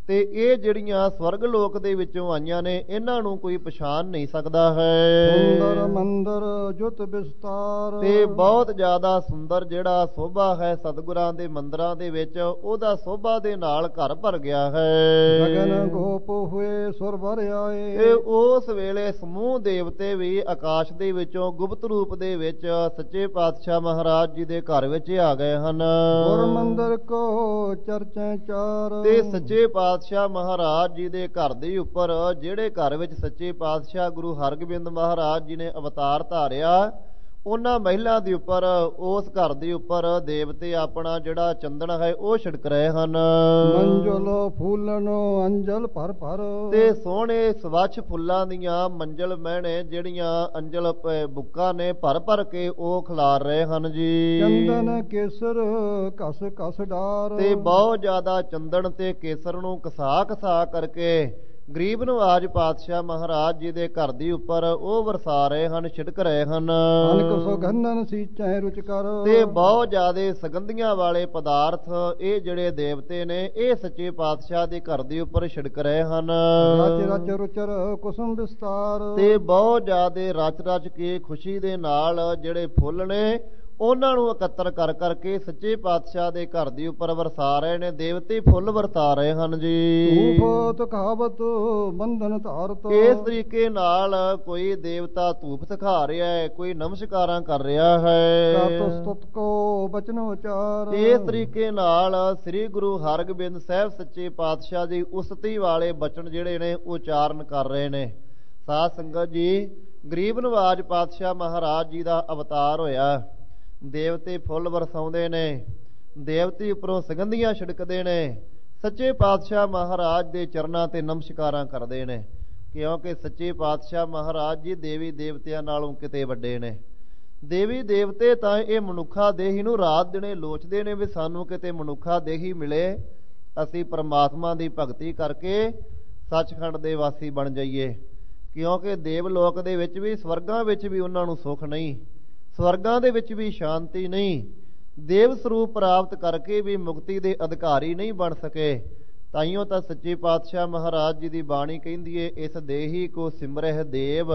ਤੇ ਇਹ ਜਿਹੜੀਆਂ ਸਵਰਗ ਲੋਕ ਦੇ ਵਿੱਚੋਂ ਆਈਆਂ ਨੇ, ਇਹਨਾਂ ਨੂੰ ਕੋਈ ਪਛਾਣ ਨਹੀਂ ਸਕਦਾ ਹੈ। ਸੁੰਦਰ ਮੰਦਰ ਜੁਤ ਵਿਸਤਾਰ, ਤੇ ਬਹੁਤ ਜ਼ਿਆਦਾ ਸੁੰਦਰ ਜਿਹੜਾ ਸੋਭਾ ਹੈ ਸਤਿਗੁਰਾਂ ਦੇ ਮੰਦਰਾਂ ਦੇ ਵਿੱਚ, ਉਹਦਾ ਸੋਭਾ ਦੇ ਨਾਲ ਘਰ ਭਰ ਗਿਆ ਹੈ। ਗਗਨ ਗੋਪ ਹੋਏ ਸੁਰ ਭਰ ਆਏ, ਤੇ ਉਸ ਵੇਲੇ ਸਮੂਹ ਦੇਵਤੇ ਵੀ ਆਕਾਸ਼ ਦੇ ਵਿੱਚੋਂ ਗੁਪਤ ਰੂਪ ਦੇ ਵਿੱਚ ਸੱਚੇ ਪਾਤਸ਼ਾਹ ਮਹਾਰਾਜ ਜੀ ਦੇ ਘਰ ਵਿੱਚ ਆ ਗਏ ਹਨ। ਗੁਰ ਮੰਦਰ ਕੋ ਚਰਚੈ ਚਾਰ, ਤੇ ਸੱਚੇ ਪਾਤਸ਼ਾਹ ਮਹਾਰਾਜ ਜੀ ਦੇ ਘਰ ਦੇ ਉੱਪਰ, ਜਿਹੜੇ ਘਰ ਵਿੱਚ ਸੱਚੇ ਪਾਤਸ਼ਾਹ ਗੁਰੂ ਹਰਗੋਬਿੰਦ ਮਹਾਰਾਜ ਜੀ ਨੇ ਅਵਤਾਰ ਧਾਰਿਆ, ਉਹਨਾਂ ਮਹਿਲਾਂ ਦੇ ਉੱਪਰ, ਉਸ ਘਰ ਦੇ ਉੱਪਰ ਦੇਵਤੇ ਆਪਣਾ ਜਿਹੜਾ ਚੰਦਨ ਹੈ ਉਹ ਛਿੜਕ ਰਹੇ ਹਨ। ਮੰਜਲ ਫੂਲਨ ਅੰਜਲ ਭਰ ਭਰ, ਤੇ ਸੋਹਣੇ ਸਵੱਛ ਫੁੱਲਾਂ ਦੀਆਂ ਮੰਜਲ ਮਹਿਣੇ ਜਿਹੜੀਆਂ ਅੰਜਲ ਬੁੱਕਾਂ ਨੇ ਭਰ ਭਰ ਕੇ ਉਹ ਖਿਲਾਰ ਰਹੇ ਹਨ ਜੀ। ਚੰਦਨ ਕੇਸਰ ਕਸ ਕਸ ਡਾਰ, ਤੇ ਬਹੁਤ ਜ਼ਿਆਦਾ ਚੰਦਨ ਤੇ ਕੇਸਰ ਨੂੰ ਕਸਾ ਕਸਾ ਕਰਕੇ ਗਰੀਬ ਨਵਾਜ ਪਾਤਸ਼ਾਹ ਮਹਾਰਾਜ ਜੀ ਦੇ ਘਰ ਦੇ ਉੱਪਰ ਉਹ ਵਰਸਾ ਰਹੇ ਹਨ, ਛਿੜਕ ਰਹੇ ਹਨ। ਅਨਕ ਸੁਗੰਧਨ ਸੀਚੈ ਰੁਚ ਕਰ, ਤੇ ਬਹੁਤ ਜ਼ਿਆਦੇ ਸੁਗੰਧੀਆਂ ਵਾਲੇ ਪਦਾਰਥ ਇਹ ਜਿਹੜੇ ਦੇਵਤੇ ਨੇ, ਇਹ ਸੱਚੇ ਪਾਤਸ਼ਾਹ ਦੇ ਘਰ ਦੇ ਉੱਪਰ ਛਿੜਕ ਰਹੇ ਹਨ। ਰਚ ਰਚ ਰੁਚਰ ਕੁਸੁਮ ਵਿਸਤਾਰ, ਤੇ ਬਹੁਤ ਜ਼ਿਆਦੇ ਰਚ ਰਚ ਕੇ ਖੁਸ਼ੀ ਦੇ ਨਾਲ ਜਿਹੜੇ ਫੁੱਲ ਨੇ ਉਹਨਾਂ ਨੂੰ ਇਕੱਤਰ ਕਰ ਕਰਕੇ ਸੱਚੇ ਪਾਤਸ਼ਾਹ ਦੇ ਘਰ ਦੇ ਉੱਪਰ ਵਰਸਾ ਰਹੇ ਨੇ। ਦੇਵਤੇ ਫੁੱਲ ਵਰਤਾ ਰਹੇ ਹਨ ਜੀ। ਧੂਪ ਤਖਾਵਤ ਬੰਧਨ ਧਾਰਤ, ਇਸ ਤਰੀਕੇ ਨਾਲ ਕੋਈ ਦੇਵਤਾ ਧੂਪ ਦਿਖਾ ਰਿਹਾ ਹੈ, ਕੋਈ ਨਮਸਕਾਰਾਂ ਕਰ ਰਿਹਾ ਹੈ। ਕਤ ਸਤੁਤ ਕੋ ਬਚਨ ਉਚਾਰ, ਇਸ ਤਰੀਕੇ ਨਾਲ ਸ੍ਰੀ ਗੁਰੂ ਹਰਗੋਬਿੰਦ ਸਾਹਿਬ ਸੱਚੇ ਪਾਤਸ਼ਾਹ ਦੀ ਉਸਤਤੀ ਵਾਲੇ ਬਚਨ ਜਿਹੜੇ ਨੇ ਉਚਾਰਨ ਕਰ ਰਹੇ ਨੇ। ਸਾਧ ਸੰਗਤ ਜੀ, ਗਰੀਬ ਨਵਾਜ ਪਾਤਸ਼ਾਹ ਮਹਾਰਾਜ ਜੀ ਦਾ ਅਵਤਾਰ ਹੋਇਆ। ਦੇਵਤੇ ਫੁੱਲ ਵਰਸਾਉਂਦੇ ਨੇ, ਦੇਵਤੇ ਉੱਪਰੋਂ ਸੁਗੰਧੀਆਂ ਛਿੜਕਦੇ ਨੇ, ਸੱਚੇ ਪਾਤਸ਼ਾਹ ਮਹਾਰਾਜ ਦੇ ਚਰਨਾਂ ਤੇ ਨਮਸਕਾਰਾਂ ਕਰਦੇ ਨੇ, ਕਿਉਂਕਿ ਸੱਚੇ ਪਾਤਸ਼ਾਹ ਮਹਾਰਾਜ ਜੀ ਦੇਵੀ ਦੇਵਤਿਆਂ ਨਾਲੋਂ ਕਿਤੇ ਵੱਡੇ ਨੇ। ਦੇਵੀ ਦੇਵਤੇ ਤਾਂ ਇਹ ਮਨੁੱਖਾ ਦੇਹੀ ਨੂੰ ਰਾਤ ਦਿਨੇ ਲੋਚਦੇ ਨੇ ਵੀ ਸਾਨੂੰ ਕਿਤੇ ਮਨੁੱਖਾ ਦੇਹੀ ਮਿਲੇ, ਅਸੀਂ ਪਰਮਾਤਮਾ ਦੀ ਭਗਤੀ ਕਰਕੇ ਸੱਚਖੰਡ ਦੇ ਵਾਸੀ ਬਣ ਜਾਈਏ। ਕਿਉਂਕਿ ਦੇਵ ਲੋਕ ਦੇ ਵਿੱਚ ਵੀ, ਸਵਰਗਾਂ ਵਿੱਚ ਵੀ ਉਹਨਾਂ ਨੂੰ ਸੁੱਖ ਨਹੀਂ, ਸਵਰਗਾਂ ਦੇ ਵਿੱਚ ਵੀ ਸ਼ਾਂਤੀ ਨਹੀਂ, ਦੇਵ ਸਰੂਪ ਪ੍ਰਾਪਤ ਕਰਕੇ ਵੀ ਮੁਕਤੀ ਦੇ ਅਧਿਕਾਰੀ ਨਹੀਂ ਬਣ ਸਕੇ। ਤਾਈਓ ਤਾਂ ਸੱਚੇ ਪਾਤਸ਼ਾਹ ਮਹਾਰਾਜ ਜੀ ਦੀ ਬਾਣੀ ਕਹਿੰਦੀ ਏ, ਇਸ ਦੇਹੀ ਕੋ ਸਿਮਰਹਿ ਦੇਵ,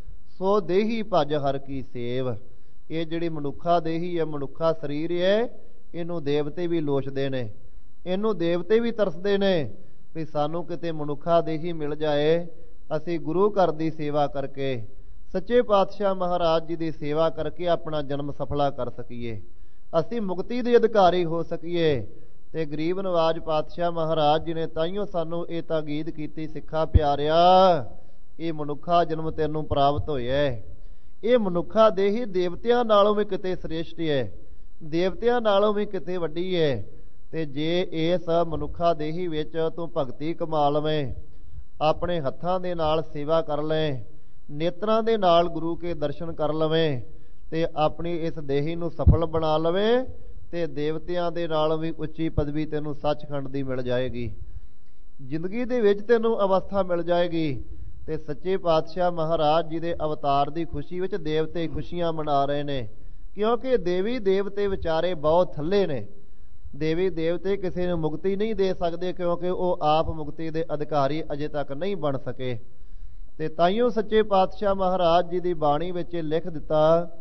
ਸੋ ਦੇਹੀ ਭਜ ਹਰ ਕੀ ਸੇਵ। ਇਹ ਜਿਹੜੀ ਮਨੁੱਖਾ ਦੇਹੀ ਹੈ, ਮਨੁੱਖਾ ਸਰੀਰ ਹੈ, ਇਹਨੂੰ ਦੇਵਤੇ ਵੀ ਲੋਚਦੇ ਨੇ, ਇਹਨੂੰ ਦੇਵਤੇ ਵੀ ਤਰਸਦੇ ਨੇ ਵੀ ਸਾਨੂੰ ਕਿਤੇ ਮਨੁੱਖਾ ਦੇਹੀ ਮਿਲ ਜਾਏ, ਅਸੀਂ ਗੁਰੂ ਘਰ ਦੀ ਸੇਵਾ ਕਰਕੇ, ਸੱਚੇ ਪਾਤਸ਼ਾਹ ਮਹਾਰਾਜ ਜੀ ਦੀ ਸੇਵਾ ਕਰਕੇ ਆਪਣਾ ਜਨਮ ਸਫਲਾ ਕਰ ਸਕੀਏ, ਅਸੀਂ ਮੁਕਤੀ ਦੇ ਅਧਿਕਾਰੀ ਹੋ ਸਕੀਏ। ਤੇ ਗਰੀਬ ਨਵਾਜ ਪਾਤਸ਼ਾਹ ਮਹਾਰਾਜ ਜੀ ਨੇ ਤਾਈਓ ਸਾਨੂੰ ਇਹ ਤਾਕੀਦ ਕੀਤੀ, ਸਿੱਖਾ ਪਿਆਰਿਆ, ਇਹ ਮਨੁੱਖਾ ਜਨਮ ਤੈਨੂੰ ਪ੍ਰਾਪਤ ਹੋਇਆ, ਇਹ ਮਨੁੱਖਾ ਦੇਹੀ ਦੇਵਤਿਆਂ ਨਾਲੋਂ ਵੀ ਕਿਤੇ ਸ੍ਰੇਸ਼ਟ ਹੈ, ਦੇਵਤਿਆਂ ਨਾਲੋਂ ਵੀ ਕਿਤੇ ਵੱਡੀ ਹੈ। ਤੇ ਜੇ ਇਸ ਮਨੁੱਖਾ ਦੇਹੀ ਵਿੱਚ ਤੂੰ ਭਗਤੀ ਕਮਾ ਲਵੇਂ, ਆਪਣੇ ਹੱਥਾਂ ਦੇ ਨਾਲ ਸੇਵਾ ਕਰ ਲੈ, ਨੇਤਰਾਂ ਦੇ ਨਾਲ ਗੁਰੂ ਕੇ ਦਰਸ਼ਨ ਕਰ ਲਵੇਂ, ਤੇ ਆਪਣੀ ਇਸ ਦੇਹੀ ਨੂੰ ਸਫਲ ਬਣਾ ਲਵੇਂ, ਤੇ ਦੇਵਤਿਆਂ ਦੇ ਨਾਲ ਵੀ ਉੱਚੀ ਪਦਵੀ ਤੈਨੂੰ ਸੱਚਖੰਡ ਦੀ ਮਿਲ ਜਾਏਗੀ, ਜ਼ਿੰਦਗੀ ਦੇ ਵਿੱਚ ਤੈਨੂੰ ਅਵਸਥਾ ਮਿਲ ਜਾਏਗੀ। ਤੇ ਸੱਚੇ ਪਾਤਸ਼ਾਹ ਮਹਾਰਾਜ ਜੀ ਦੇ ਅਵਤਾਰ ਦੀ ਖੁਸ਼ੀ ਵਿੱਚ ਦੇਵਤੇ ਖੁਸ਼ੀਆਂ ਮਨਾ ਰਹੇ ਨੇ, ਕਿਉਂਕਿ ਦੇਵੀ ਦੇਵਤੇ ਵਿਚਾਰੇ ਬਹੁਤ ਥੱਲੇ ਨੇ। ਦੇਵੀ ਦੇਵਤੇ ਕਿਸੇ ਨੂੰ ਮੁਕਤੀ ਨਹੀਂ ਦੇ ਸਕਦੇ, ਕਿਉਂਕਿ ਉਹ ਆਪ ਮੁਕਤੀ ਦੇ ਅਧਿਕਾਰੀ ਅਜੇ ਤੱਕ ਨਹੀਂ ਬਣ ਸਕੇ। ਤੇ ਤਾਈਓ ਸੱਚੇ ਪਾਤਸ਼ਾਹ ਮਹਾਰਾਜ ਜੀ ਦੀ ਬਾਣੀ ਵਿੱਚ ਲਿਖ ਦਿੱਤਾ,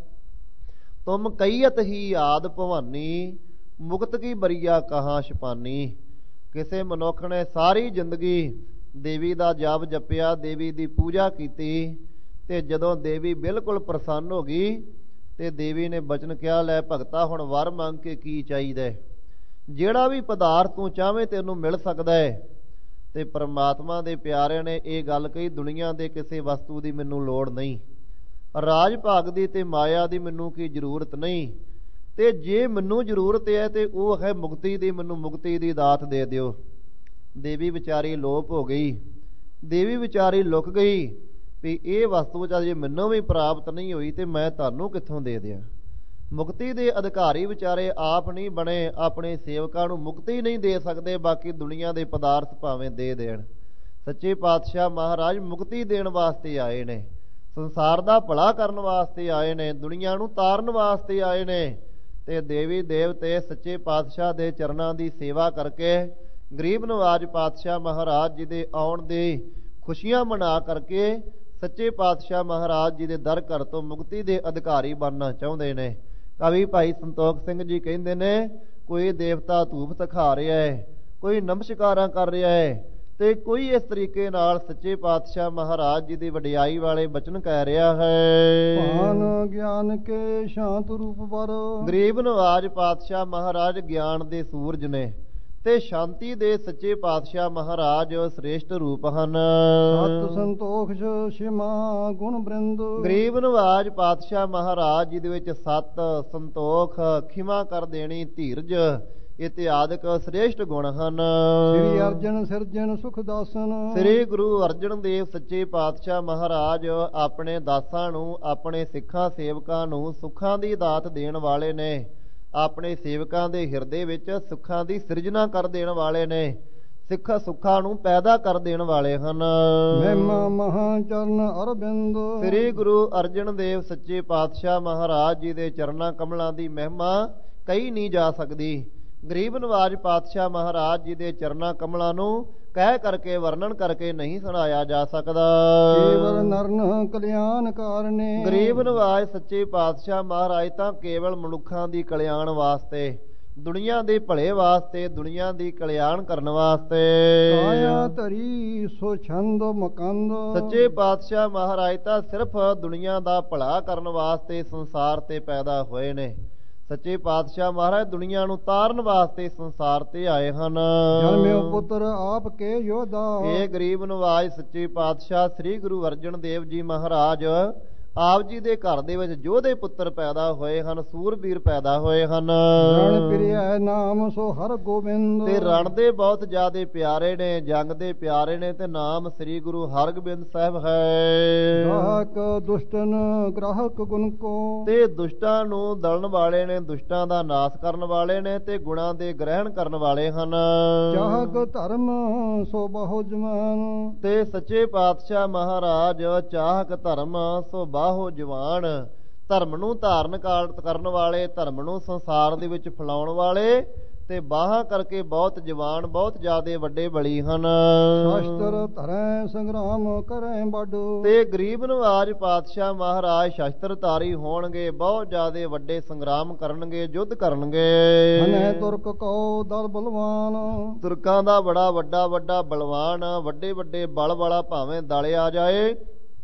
ਤੁਮ ਕਈਅਤ ਹੀ ਆਦ ਭਵਾਨੀ, ਮੁਕਤ ਕੀ ਬਰੀਆ ਕਹਾਂ ਛਪਾਨੀ। ਕਿਸੇ ਮਨੁੱਖ ਨੇ ਸਾਰੀ ਜ਼ਿੰਦਗੀ ਦੇਵੀ ਦਾ ਜਾਪ ਜਪਿਆ, ਦੇਵੀ ਦੀ ਪੂਜਾ ਕੀਤੀ, ਤੇ ਜਦੋਂ ਦੇਵੀ ਬਿਲਕੁਲ ਪ੍ਰਸੰਨ ਹੋ ਗਈ ਤੇ ਦੇਵੀ ਨੇ ਬਚਨ ਕਿਹਾ, ਲੈ ਭਗਤਾ ਹੁਣ ਵਰ ਮੰਗ ਕੇ ਕੀ ਚਾਹੀਦਾ, ਜਿਹੜਾ ਵੀ ਪਦਾਰਥ ਤੂੰ ਚਾਹਵੇਂ ਤੈਨੂੰ ਮਿਲ ਸਕਦਾ ਹੈ। ਤੇ ਪਰਮਾਤਮਾ ਦੇ ਪਿਆਰਿਆਂ ਨੇ ਇਹ ਗੱਲ ਕਹੀ, ਦੁਨੀਆ ਦੇ ਕਿਸੇ ਵਸਤੂ ਦੀ ਮੈਨੂੰ ਲੋੜ ਨਹੀਂ, ਰਾਜ ਭਾਗ ਦੀ ਤੇ ਮਾਇਆ ਦੀ ਮੈਨੂੰ ਕੀ ਜ਼ਰੂਰਤ ਨਹੀਂ, ਤੇ ਜੇ ਮੈਨੂੰ ਜ਼ਰੂਰਤ ਹੈ ਤੇ ਉਹ ਹੈ ਮੁਕਤੀ ਦੀ, ਮੈਨੂੰ ਮੁਕਤੀ ਦੀ ਦਾਤ ਦੇ ਦਿਓ। ਦੇਵੀ ਵਿਚਾਰੀ ਲੋਪ ਹੋ ਗਈ, ਦੇਵੀ ਵਿਚਾਰੀ ਲੁਕ ਗਈ ਵੀ ਇਹ ਵਸਤੂ ਜੇ ਮੈਨੂੰ ਵੀ ਪ੍ਰਾਪਤ ਨਹੀਂ ਹੋਈ ਤੇ ਮੈਂ ਤੁਹਾਨੂੰ ਕਿੱਥੋਂ ਦੇ ਦਿਆਂ। ਮੁਕਤੀ ਦੇ ਅਧਿਕਾਰੀ ਵਿਚਾਰੇ ਆਪ ਨਹੀਂ ਬਣੇ, ਆਪਣੇ ਸੇਵਕਾਂ ਨੂੰ ਮੁਕਤੀ ਨਹੀਂ ਦੇ ਸਕਦੇ, ਬਾਕੀ ਦੁਨੀਆ ਦੇ ਪਦਾਰਥ ਭਾਵੇਂ ਦੇ ਦੇਣ। ਸੱਚੇ ਪਾਤਸ਼ਾਹ ਮਹਾਰਾਜ ਮੁਕਤੀ ਦੇਣ ਵਾਸਤੇ ਆਏ ਨੇ, ਸੰਸਾਰ ਦਾ ਭਲਾ ਕਰਨ ਵਾਸਤੇ ਆਏ ਨੇ, ਦੁਨੀਆ ਨੂੰ ਤਾਰਨ ਵਾਸਤੇ ਆਏ ਨੇ। ਤੇ ਦੇਵੀ ਦੇਵਤੇ ਸੱਚੇ ਪਾਤਸ਼ਾਹ ਦੇ ਚਰਨਾਂ ਦੀ ਸੇਵਾ ਕਰਕੇ ਗਰੀਬ ਨਵਾਜ ਪਾਤਸ਼ਾਹ ਮਹਾਰਾਜ ਜੀ ਦੇ ਆਉਣ ਦੇ ਖੁਸ਼ੀਆਂ ਮਨਾ ਕਰਕੇ ਸੱਚੇ ਪਾਤਸ਼ਾਹ ਮਹਾਰਾਜ ਜੀ ਦੇ ਦਰ ਘਰ ਤੋਂ ਮੁਕਤੀ ਦੇ ਅਧਿਕਾਰੀ ਬਣਨਾ ਚਾਹੁੰਦੇ ਨੇ। ਕਵੀ ਭਾਈ ਸੰਤੋਖ ਸਿੰਘ ਜੀ ਕਹਿੰਦੇ ਨੇ, ਕੋਈ ਦੇਵਤਾ ਧੂਪ ਦਿਖਾ ਰਿਹਾ ਹੈ, ਕੋਈ ਨਮਸਕਾਰਾਂ ਕਰ ਰਿਹਾ ਹੈ, ਤੇ ਕੋਈ ਇਸ ਤਰੀਕੇ ਨਾਲ ਸੱਚੇ ਪਾਤਸ਼ਾਹ ਮਹਾਰਾਜ ਜੀ ਦੀ ਵਡਿਆਈ ਵਾਲੇ ਬਚਨ ਕਹਿ ਰਿਹਾ ਹੈ। ਭਾਨ ਗਿਆਨ ਕੇ ਸ਼ਾਂਤ ਰੂਪ ਪਰ। ਗਰੀਬ ਨਵਾਜ ਪਾਤਸ਼ਾਹ ਮਹਾਰਾਜ ਗਿਆਨ ਦੇ ਸੂਰਜ ਨੇ ਤੇ ਸ਼ਾਂਤੀ ਦੇ ਸੱਚੇ ਪਾਤਸ਼ਾਹ ਮਹਾਰਾਜ ਸ੍ਰੇਸ਼ਟ ਰੂਪ ਹਨ। ਸਤ ਸੰਤੋਖ ਸ਼ਿਮਾ ਗੁਣ ਬ੍ਰਿੰਦ। ਗਰੀਬ ਨਵਾਜ ਪਾਤਸ਼ਾਹ ਮਹਾਰਾਜ ਜੀ ਦੇ ਵਿੱਚ ਸਤ, ਸੰਤੋਖ, ਖਿਮਾ ਕਰ ਦੇਣੀ, ਧੀਰਜ ਇਤਿਆਦਿਕ ਸ੍ਰੇਸ਼ਟ ਗੁਣ ਹਨ। ਸ੍ਰੀ ਅਰਜਨ ਸਿਰਜਣ ਸੁਖ ਦਾਸਨ। ਸ੍ਰੀ ਗੁਰੂ ਅਰਜਨ ਦੇਵ ਸੱਚੇ ਪਾਤਸ਼ਾਹ ਮਹਾਰਾਜ ਆਪਣੇ ਦਾਸਾਂ ਨੂੰ, ਆਪਣੇ ਸਿੱਖਾਂ ਸੇਵਕਾਂ ਨੂੰ ਸੁੱਖਾਂ ਦੀ ਦਾਤ ਦੇਣ ਵਾਲੇ ਨੇ। ਆਪਣੇ ਸੇਵਕਾਂ ਦੇ ਹਿਰਦੇ ਵਿੱਚ ਸੁੱਖਾਂ ਦੀ ਸਿਰਜਣਾ ਕਰ ਦੇਣ ਵਾਲੇ ਨੇ। ਸਿੱਖ ਸੁੱਖਾਂ ਨੂੰ ਪੈਦਾ ਕਰ ਦੇਣ ਵਾਲੇ ਹਨ। ਮਹਿਮਾ ਮਹਾ ਚਰਨ ਅਰਬਿੰਦ। ਸ੍ਰੀ ਗੁਰੂ ਅਰਜਨ ਦੇਵ ਸੱਚੇ ਪਾਤਸ਼ਾਹ ਮਹਾਰਾਜ ਜੀ ਦੇ ਚਰਨਾਂ ਕਮਲਾਂ ਦੀ ਮਹਿਮਾ ਕਹੀ ਨਹੀਂ ਜਾ ਸਕਦੀ। ਗਰੀਬ ਨਵਾਜ ਪਾਤਸ਼ਾਹ ਮਹਾਰਾਜ ਜੀ ਦੇ ਚਰਨਾਂ ਕਮਲਾਂ ਨੂੰ ਕਹਿ ਕਰਕੇ ਵਰਣਨ ਕਰਕੇ ਨਹੀਂ ਸੁਣਾਇਆ ਜਾ ਸਕਦਾ। ਕੇਵਲ ਨਰਨ ਕਲਿਆਣ ਕਾਰਨੇ। ਗਰੀਬ ਨਵਾਜ ਸੱਚੇ ਪਾਤਸ਼ਾਹ ਮਹਾਰਾਜ ਤਾਂ ਕੇਵਲ ਮਨੁੱਖਾਂ ਦੀ ਕਲਿਆਣ ਵਾਸਤੇ, ਦੁਨੀਆ ਦੇ ਭਲੇ ਵਾਸਤੇ, ਦੁਨੀਆ ਦੀ ਕਲਿਆਣ ਕਰਨ ਵਾਸਤੇ। ਕਾਇਆ ਧਰੀ ਸੋ ਛੰਦ ਮਕੰਦ। ਸੱਚੇ ਪਾਤਸ਼ਾਹ ਮਹਾਰਾਜ ਤਾਂ ਸਿਰਫ ਦੁਨੀਆ ਦਾ ਭਲਾ ਕਰਨ ਵਾਸਤੇ ਸੰਸਾਰ ਤੇ ਪੈਦਾ ਹੋਏ ਨੇ। ਸੱਚੇ ਪਾਤਸ਼ਾਹ ਮਹਾਰਾਜ ਦੁਨੀਆ ਨੂੰ ਤਾਰਨ ਵਾਸਤੇ ਸੰਸਾਰ ਤੇ ਆਏ ਹਨ। ਜਨਮਿਓ ਪੁੱਤਰ ਆਪ ਕੇ ਯੋਧਾ। ਇਹ ਗਰੀਬ ਨਵਾਜ ਸੱਚੇ ਪਾਤਸ਼ਾਹ ਸ੍ਰੀ ਗੁਰੂ ਅਰਜਨ ਦੇਵ ਜੀ ਮਹਾਰਾਜ ਆਪ ਜੀ ਦੇ ਘਰ ਦੇ ਵਿੱਚ ਯੋਧੇ ਪੁੱਤਰ ਪੈਦਾ ਹੋਏ ਹਨ, ਸੂਰਬੀਰ ਪੈਦਾ ਹੋਏ ਹਨ। ਰਣ ਪ੍ਰਿਯ ਨਾਮ ਸੋ ਹਰ ਗੋਬਿੰਦ। ਤੇ ਰਣ ਦੇ ਬਹੁਤ ਜ਼ਿਆਦੇ ਪਿਆਰੇ ਨੇ, ਜੰਗ ਦੇ ਪਿਆਰੇ ਨੇ, ਤੇ ਨਾਮ ਸ੍ਰੀ ਗੁਰੂ ਹਰਗੋਬਿੰਦ ਸਾਹਿਬ ਹੈ। ਗ੍ਰਾਹਕ ਦੁਸ਼ਟਨ ਗ੍ਰਾਹਕ ਗੁਣ ਕੋ। ਤੇ ਦੁਸ਼ਟਾਂ ਨੂੰ ਦਲਣ ਵਾਲੇ ਨੇ, ਦੁਸ਼ਟਾਂ ਦਾ ਨਾਸ ਕਰਨ ਵਾਲੇ ਨੇ, ਤੇ ਗੁਣਾਂ ਦੇ ਗ੍ਰਹਿਣ ਕਰਨ ਵਾਲੇ ਹਨ। ਚਾਹਕ ਧਰਮ ਸੋ ਬਹੁ ਜਵਾਨ। ਤੇ ਸੱਚੇ ਪਾਤਸ਼ਾਹ ਮਹਾਰਾਜ ਚਾਹਕ ਧਰਮ ਸੋ ਬਾਹੋ ਜਵਾਨ। ਧਰਮ ਨੂੰ ਧਾਰਨ ਕਰਨ ਵਾਲੇ, ਧਰਮ ਨੂੰ ਸੰਸਾਰ ਦੇ ਵਿੱਚ ਫੈਲਾਉਣ ਵਾਲੇ, ਤੇ ਬਾਹਾਂ ਕਰਕੇ ਬਹੁਤ ਜਵਾਨ, ਬਹੁਤ ਜ਼ਿਆਦੇ ਵੱਡੇ ਬਲੀ ਹਨ। ਸ਼ਸਤਰ ਧਰੈ ਸੰਗਰਾਮ ਕਰੈ ਵੱਡ। ਤੇ ਗਰੀਬ ਨਵਾਜ ਪਾਤਸ਼ਾਹ ਮਹਾਰਾਜ ਸ਼ਸਤਰ ਧਾਰੀ ਹੋਣਗੇ, ਬਹੁਤ ਜ਼ਿਆਦੇ ਵੱਡੇ ਸੰਗਰਾਮ ਕਰਨਗੇ, ਯੁੱਧ ਕਰਨਗੇ। ਹਨੈ ਤੁਰਕ ਕੋ ਦਲ ਬਲਵਾਨ। ਤੁਰਕਾਂ ਦਾ ਬੜਾ ਵੱਡਾ ਵੱਡਾ ਬਲਵਾਨ, ਵੱਡੇ ਵੱਡੇ ਬਲ ਵਾਲਾ ਭਾਵੇਂ ਦਲ ਆ ਜਾਏ,